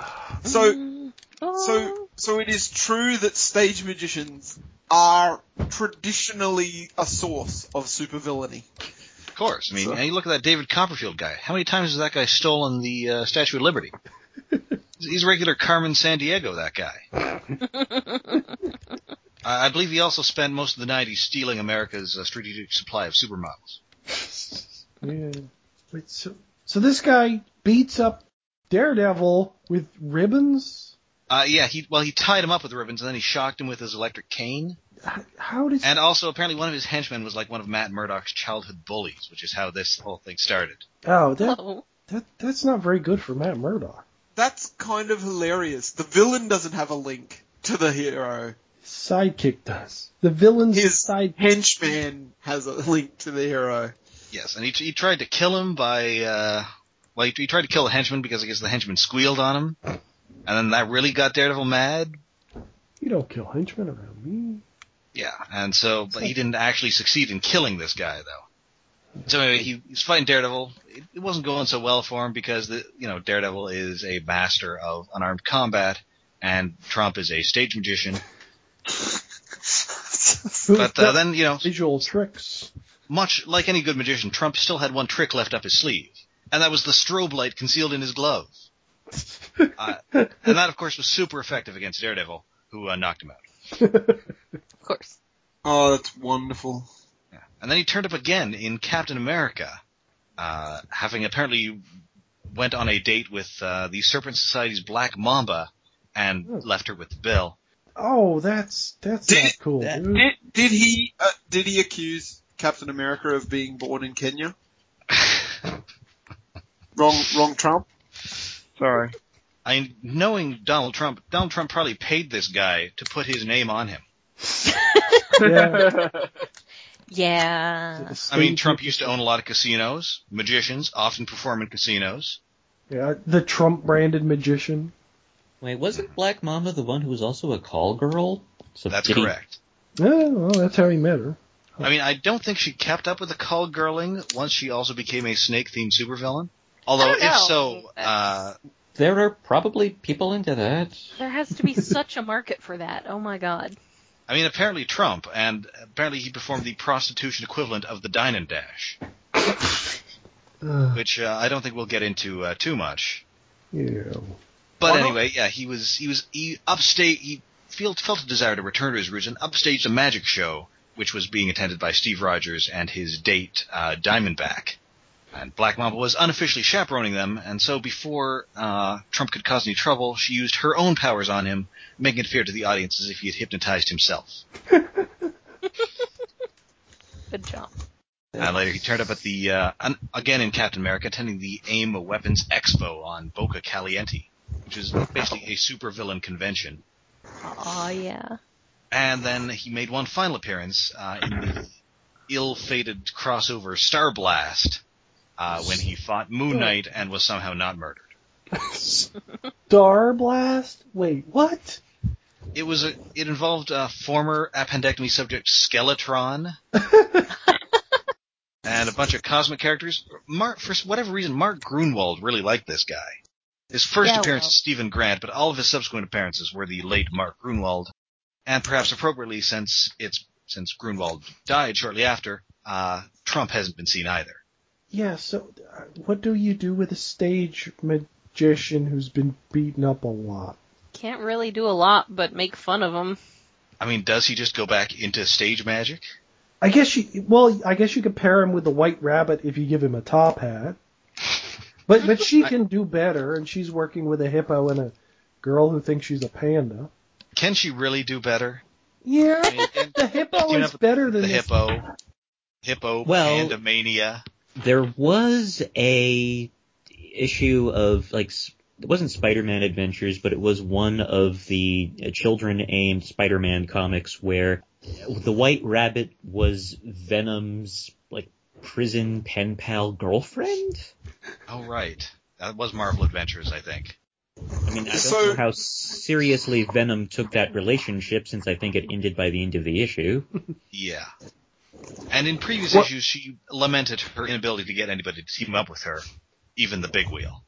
So it is true that stage magicians are traditionally a source of supervillainy. Of course. I mean, and you look at that David Copperfield guy. How many times has that guy stolen the Statue of Liberty? He's a regular Carmen Sandiego, that guy. I believe he also spent most of the 90s stealing America's strategic supply of supermodels. Yeah. Wait, so this guy beats up Daredevil with ribbons? Yeah, he tied him up with ribbons and then he shocked him with his electric cane. How does... And also, apparently, one of his henchmen was like one of Matt Murdock's childhood bullies, which is how this whole thing started. Oh, that's not very good for Matt Murdock. That's kind of hilarious. The villain doesn't have a link to the hero. Sidekick does. The villain's His henchman has a link to the hero. Yes, and he tried to kill him by... he tried to kill the henchman because I guess the henchman squealed on him. And then that really got Daredevil mad. You don't kill henchmen around me. Yeah, and so, but he didn't actually succeed in killing this guy, though. So anyway, he was fighting Daredevil. It wasn't going so well for him because, Daredevil is a master of unarmed combat, and Trump is a stage magician. But then, visual tricks. Much like any good magician, Trump still had one trick left up his sleeve, and that was the strobe light concealed in his glove. And that, of course, was super effective against Daredevil, who knocked him out. Of course. Oh, that's wonderful. Yeah. And then he turned up again in Captain America, having apparently went on a date with the Serpent Society's Black Mamba and left her with Bill. Oh, that's not cool. Did he accuse Captain America of being born in Kenya? Wrong Trump. Sorry. Knowing Donald Trump probably paid this guy to put his name on him. Yeah. Yeah. I mean, Trump used to own a lot of casinos. Magicians often perform in casinos. Yeah, the Trump-branded magician. Wait, wasn't Black Mamba the one who was also a call girl? So That's did he- correct. Yeah, well, that's how he met her. I mean, I don't think she kept up with the call girling once she also became a snake-themed supervillain. Although, I don't if know. so, There are probably people into that. There has to be such a market for that. Oh my god. I mean, apparently Trump, and apparently he performed the prostitution equivalent of the Dine and Dash, which I don't think we'll get into too much. Yeah. But anyway, yeah, he felt a desire to return to his roots and upstaged a magic show, which was being attended by Steve Rogers and his date, Diamondback. And Black Mamba was unofficially chaperoning them, and so before Trump could cause any trouble, she used her own powers on him, making it appear to the audience as if he had hypnotized himself. Good job. And later he turned up at the, again in Captain America, attending the AIM Weapons Expo on Boca Caliente, which is basically a supervillain convention. Aw, yeah. And then he made one final appearance in the ill-fated crossover Star Blast, when he fought Moon Knight and was somehow not murdered. Star Blast? Wait, what? It involved former appendectomy subject Skeletron and a bunch of cosmic characters. For whatever reason, Mark Grunwald really liked this guy. His first appearance is Stephen Grant, but all of his subsequent appearances were the late Mark Grunwald. And perhaps appropriately, since Grunwald died shortly after, Trump hasn't been seen either. Yeah, so what do you do with a stage magician who's been beaten up a lot? Can't really do a lot but make fun of him. I mean, does he just go back into stage magic? I guess you could pair him with the White Rabbit if you give him a top hat. But she can do better, and she's working with a hippo and a girl who thinks she's a panda. Can she really do better? Yeah, I mean, the hippo is better than the this. hippo, Well, Pandamania. There was a issue of, like, it wasn't Spider-Man Adventures, but it was one of the children-aimed Spider-Man comics where the White Rabbit was Venom's, like, prison pen pal girlfriend? Oh, right. That was Marvel Adventures, I think. I mean, I don't know how seriously Venom took that relationship, since I think it ended by the end of the issue. Yeah. And in previous issues, she lamented her inability to get anybody to team up with her, even the Big Wheel.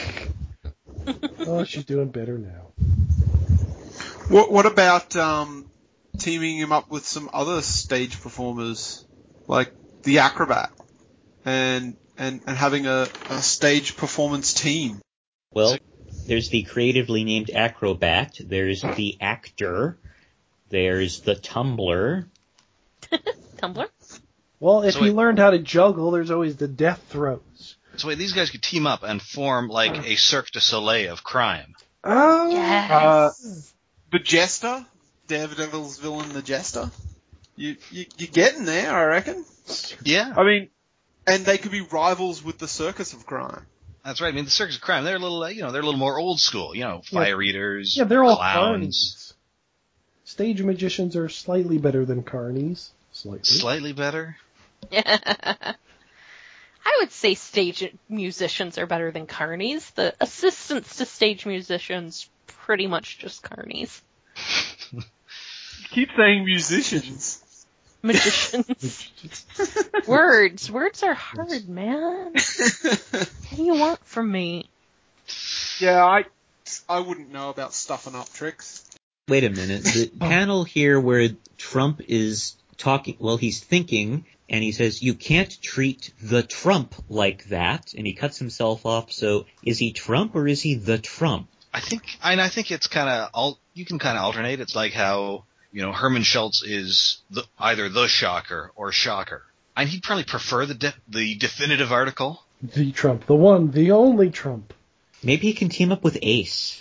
Oh, she's doing better now. What about teaming him up with some other stage performers, like the Acrobat, and having a stage performance team? Well, there's the creatively named Acrobat, there's the Actor, there's the Tumbler. Tumblr? Well, if you learned how to juggle, there's always the death throws. So wait, these guys could team up and form like a Cirque du Soleil of crime. Oh, Yes. The Jester, Daredevil's villain, the Jester. You're getting there, I reckon. Yeah. I mean, and they could be rivals with the Circus of Crime. That's right. I mean, the Circus of Crime, they're a little, they're a little more old school. Fire eaters, yeah, they're all clowns. carnies. Stage magicians are slightly better than carnies. Slightly better? I would say stage musicians are better than carnies. The assistants to stage musicians, pretty much just carnies. You keep saying musicians. Magicians. Words are hard, man. What do you want from me? Yeah, I wouldn't know about stuffing up tricks. Wait a minute. The panel here where Trump is talking, well, he's thinking, and he says, you can't treat the Trump like that, and he cuts himself off, so is he Trump or is he the Trump? I think it's kind of, you can kind of alternate. It's like how, Herman Schultz is either the Shocker or Shocker. And he'd probably prefer the definitive article. The Trump, the one, the only Trump. Maybe he can team up with Ace.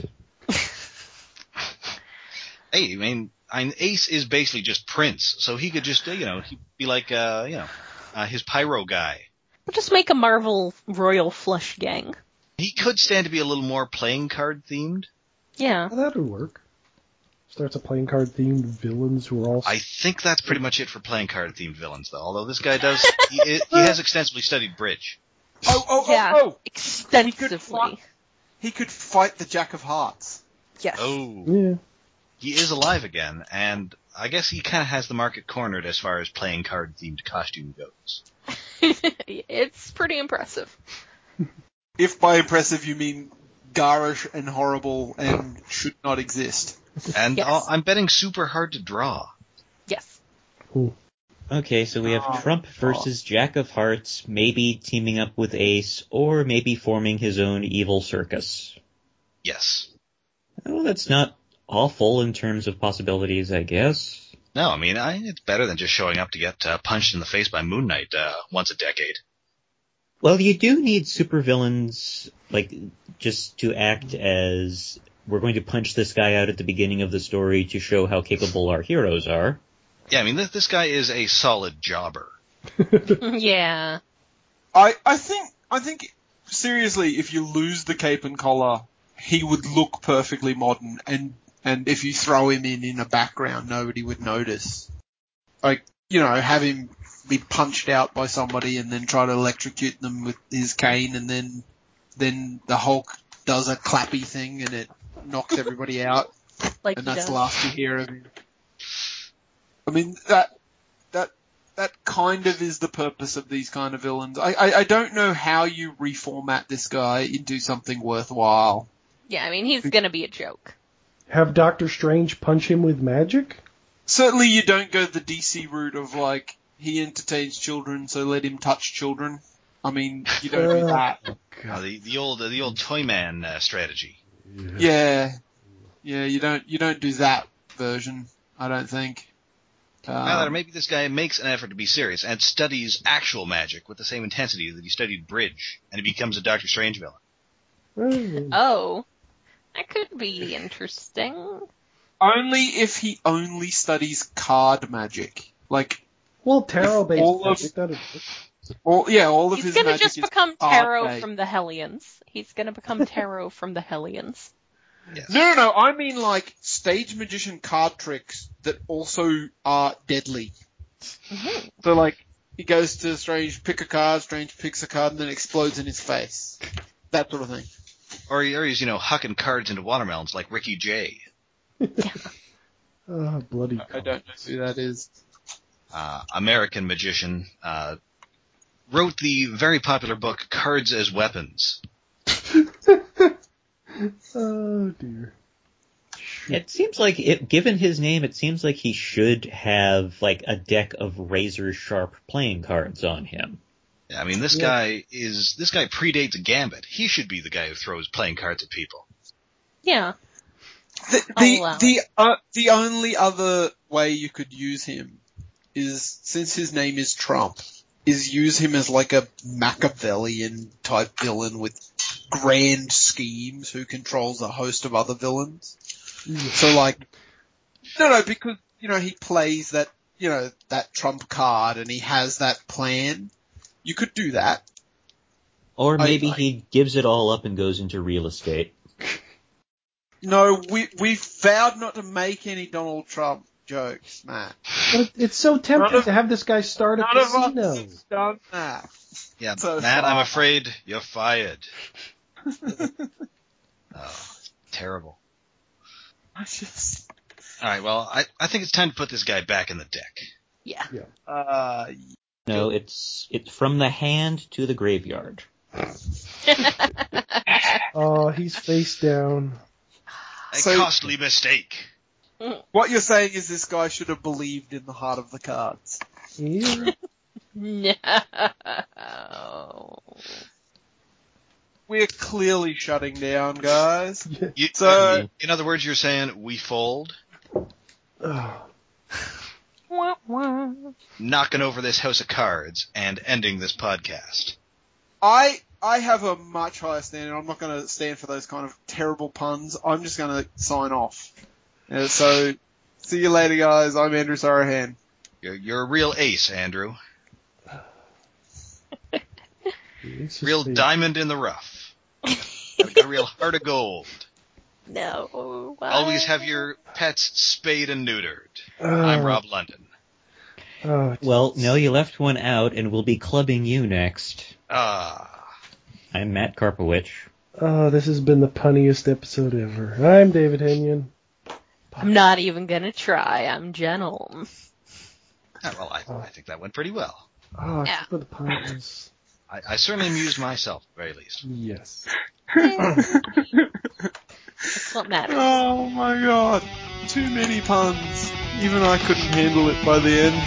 Hey, I mean, Ace is basically just Prince, so he could just, he'd be like, his pyro guy. Just make a Marvel Royal Flush Gang. He could stand to be a little more playing card themed. Yeah. Well, that would work. Starts a playing card themed villains who are all. I think that's pretty much it for playing card themed villains, though. Although this guy does, he has extensively studied bridge. Oh! Extensively. He could fight the Jack of Hearts. Yes. Oh. Yeah. He is alive again, and I guess he kind of has the market cornered as far as playing card themed costume goes. It's pretty impressive. If by impressive you mean garish and horrible and should not exist. And Yes. I'm betting super hard to draw. Yes. Cool. Okay, so we have Trump versus Jack of Hearts, maybe teaming up with Ace, or maybe forming his own evil circus. Yes. Well, that's not awful in terms of possibilities, I guess. No, I mean, it's better than just showing up to get punched in the face by Moon Knight once a decade. Well, you do need supervillains, like, just to act as, we're going to punch this guy out at the beginning of the story to show how capable our heroes are. Yeah, I mean, this guy is a solid jobber. Yeah. I think seriously, if you lose the cape and collar, he would look perfectly modern, and if you throw him in a background, nobody would notice. Like, have him be punched out by somebody and then try to electrocute them with his cane, and then the Hulk does a clappy thing and it knocks everybody out, Like and he that's does. the last you hear of him. I mean, that kind of is the purpose of these kind of villains. I don't know how you reformat this guy into something worthwhile. Yeah, I mean, he's gonna be a joke. Have Doctor Strange punch him with magic? Certainly you don't go the DC route of, like, he entertains children, so let him touch children. I mean, you don't do that. The old Toyman strategy. Yeah, you don't do that version, I don't think. Either maybe this guy makes an effort to be serious and studies actual magic with the same intensity that he studied bridge, and he becomes a Doctor Strange villain. Oh. That could be interesting. Only if he only studies card magic. Like, Well, tarot-based all of- magic, that'd work. all of He's his gonna magic just is become card Tarot based. from the Hellions. He's gonna become Tarot from the Hellions. Yes. No, I mean, like, stage magician card tricks that also are deadly. Mm-hmm. So, like, he goes to Strange, pick a card, Strange picks a card, and then explodes in his face. That sort of thing. Or he's, hucking cards into watermelons like Ricky Jay. Oh, bloody I don't know who that is. American magician, wrote the very popular book Cards as Weapons. Oh, dear. It seems like, given his name, it seems like he should have, like, a deck of razor-sharp playing cards on him. Yeah, I mean, this guy predates Gambit. He should be the guy who throws playing cards at people. Yeah. The only other way you could use him is, since his name is Trump, is use him as like a Machiavellian type villain with grand schemes who controls a host of other villains. So, like, no, because, he plays that, that Trump card and he has that plan. You could do that. Or maybe he gives it all up and goes into real estate. No, we vowed not to make any Donald Trump jokes, Matt. But it's so tempting to have this guy start a None of casino. us have done that. Yeah, So Matt, far. I'm afraid you're fired. Oh, terrible. Alright, well, I think it's time to put this guy back in the deck. Yeah. No, it's from the hand to the graveyard. Oh, he's face down. A So- costly mistake. What you're saying is this guy should have believed in the heart of the cards. Yeah. No. We're clearly shutting down, guys. So, in other words, you're saying we fold, Oh. Wah, wah. knocking over this house of cards, and ending this podcast. I have a much higher standard. I'm not going to stand for those kind of terrible puns. I'm just going to sign off. So, see you later, guys. I'm Andrew Sarahan. You're a real ace, Andrew. It's just Real diamond in the rough. Got a real heart of gold. No. Why? Always have your pets spayed and neutered. I'm Rob London. Well, no, you left one out, and we'll be clubbing you next. Ah. I'm Matt Karpowicz. Oh, this has been the punniest episode ever. I'm David Henyon. I'm not even gonna try. I'm Gentle. Well, I think that went pretty well. Oh, Yeah. except for the puns. I certainly amused myself, at the very least. Yes. That's what matters. Oh my god. Too many puns. Even I couldn't handle it by the end.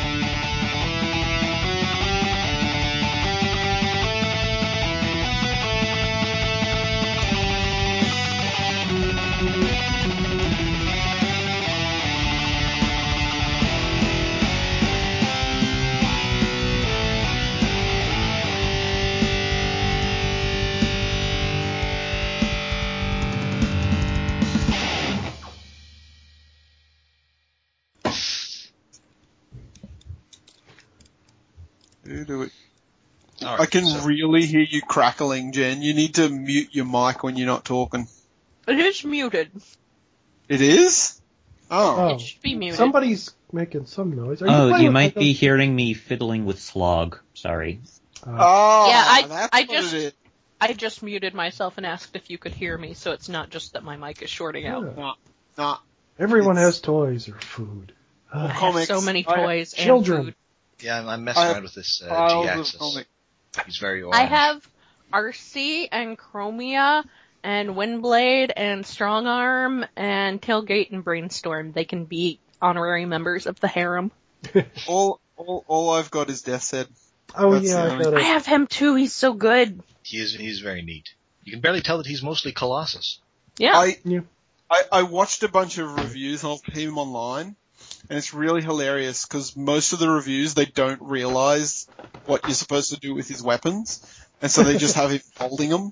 Do it. All I right, can so- really hear you crackling, Jen. You need to mute your mic when you're not talking. It is muted. It is? Oh. It should be muted. Somebody's making some noise. Are Oh, playing you with might Legos? be hearing me fiddling with Slog. Sorry. Oh, Yeah, that's I what just- it is. I just muted myself and asked if you could hear me, so it's not just that my mic is shorting out. Yeah. Nah. Everyone It's- has toys or food. I have Comics. so many I- toys and Children. food. Yeah, I'm messing I around with this Piles of G-axis. comics. He's very orange. I have Arcee and Chromia and Windblade and Strongarm and Tailgate and Brainstorm. They can be honorary members of the harem. All I've got is Death's Head. Oh That's yeah, the I only- got I it. have him too. He's so good. He's very neat. You can barely tell that he's mostly Colossus. Yeah. I watched a bunch of reviews of him online, and it's really hilarious because most of the reviews, they don't realize what you're supposed to do with his weapons, and so they just have him holding them.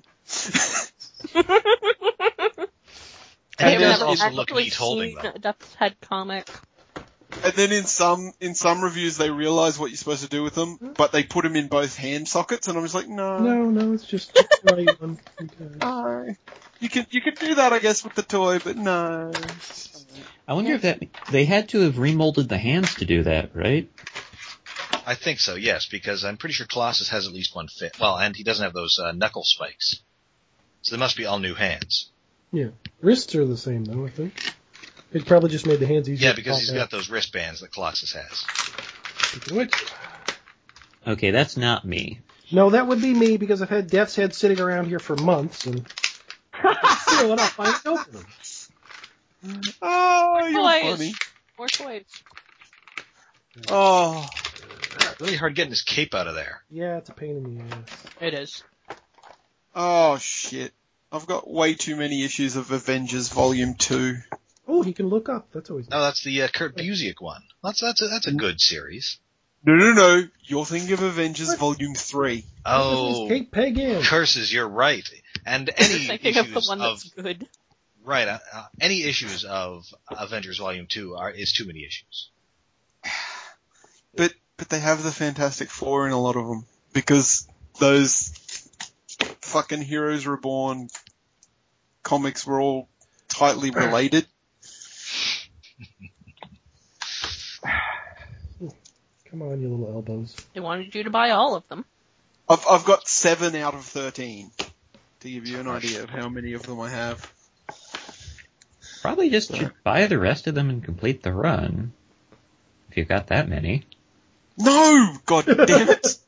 And he I've does never also look actually neat holding seen them. a Death's Head comic. And then in some reviews, they realize what you're supposed to do with them, but they put them in both hand sockets, and I'm just like, No, it's just right on. Okay. no. You can do that, I guess, with the toy, but no. I wonder if they had to have remolded the hands to do that, right? I think so, yes, because I'm pretty sure Colossus has at least one fit. Well, and he doesn't have those knuckle spikes. So they must be all new hands. Yeah. Wrists are the same though, I think. It probably just made the hands easier. Yeah, because he's got those wristbands that Colossus has. Speaking of which, Okay, that's not me. no, that would be me because I've had Death's Head sitting around here for months and seal it up. I didn't open them. Oh, you're Toys. funny. More toys. Oh. Really hard getting his cape out of there. Yeah, it's a pain in the ass. It is. Oh, shit. I've got way too many issues of Avengers Volume 2. Oh, he can look up. That's always No, that's the Kurt Busiek one. That's a good series. No. You're thinking of Avengers What? Volume 3. Oh, Kate Pagan. curses! You're right. And any Thinking of the issues one that's good. right, any issues of Avengers Volume 2 is too many issues. But they have the Fantastic Four in a lot of them. Because those fucking Heroes Reborn comics were all tightly related. Come on, you little elbows. They wanted you to buy all of them. I've got 7 out of 13. To give you an idea of how many of them I have. Probably just should buy the rest of them and complete the run. If you've got that many. No! God damn it!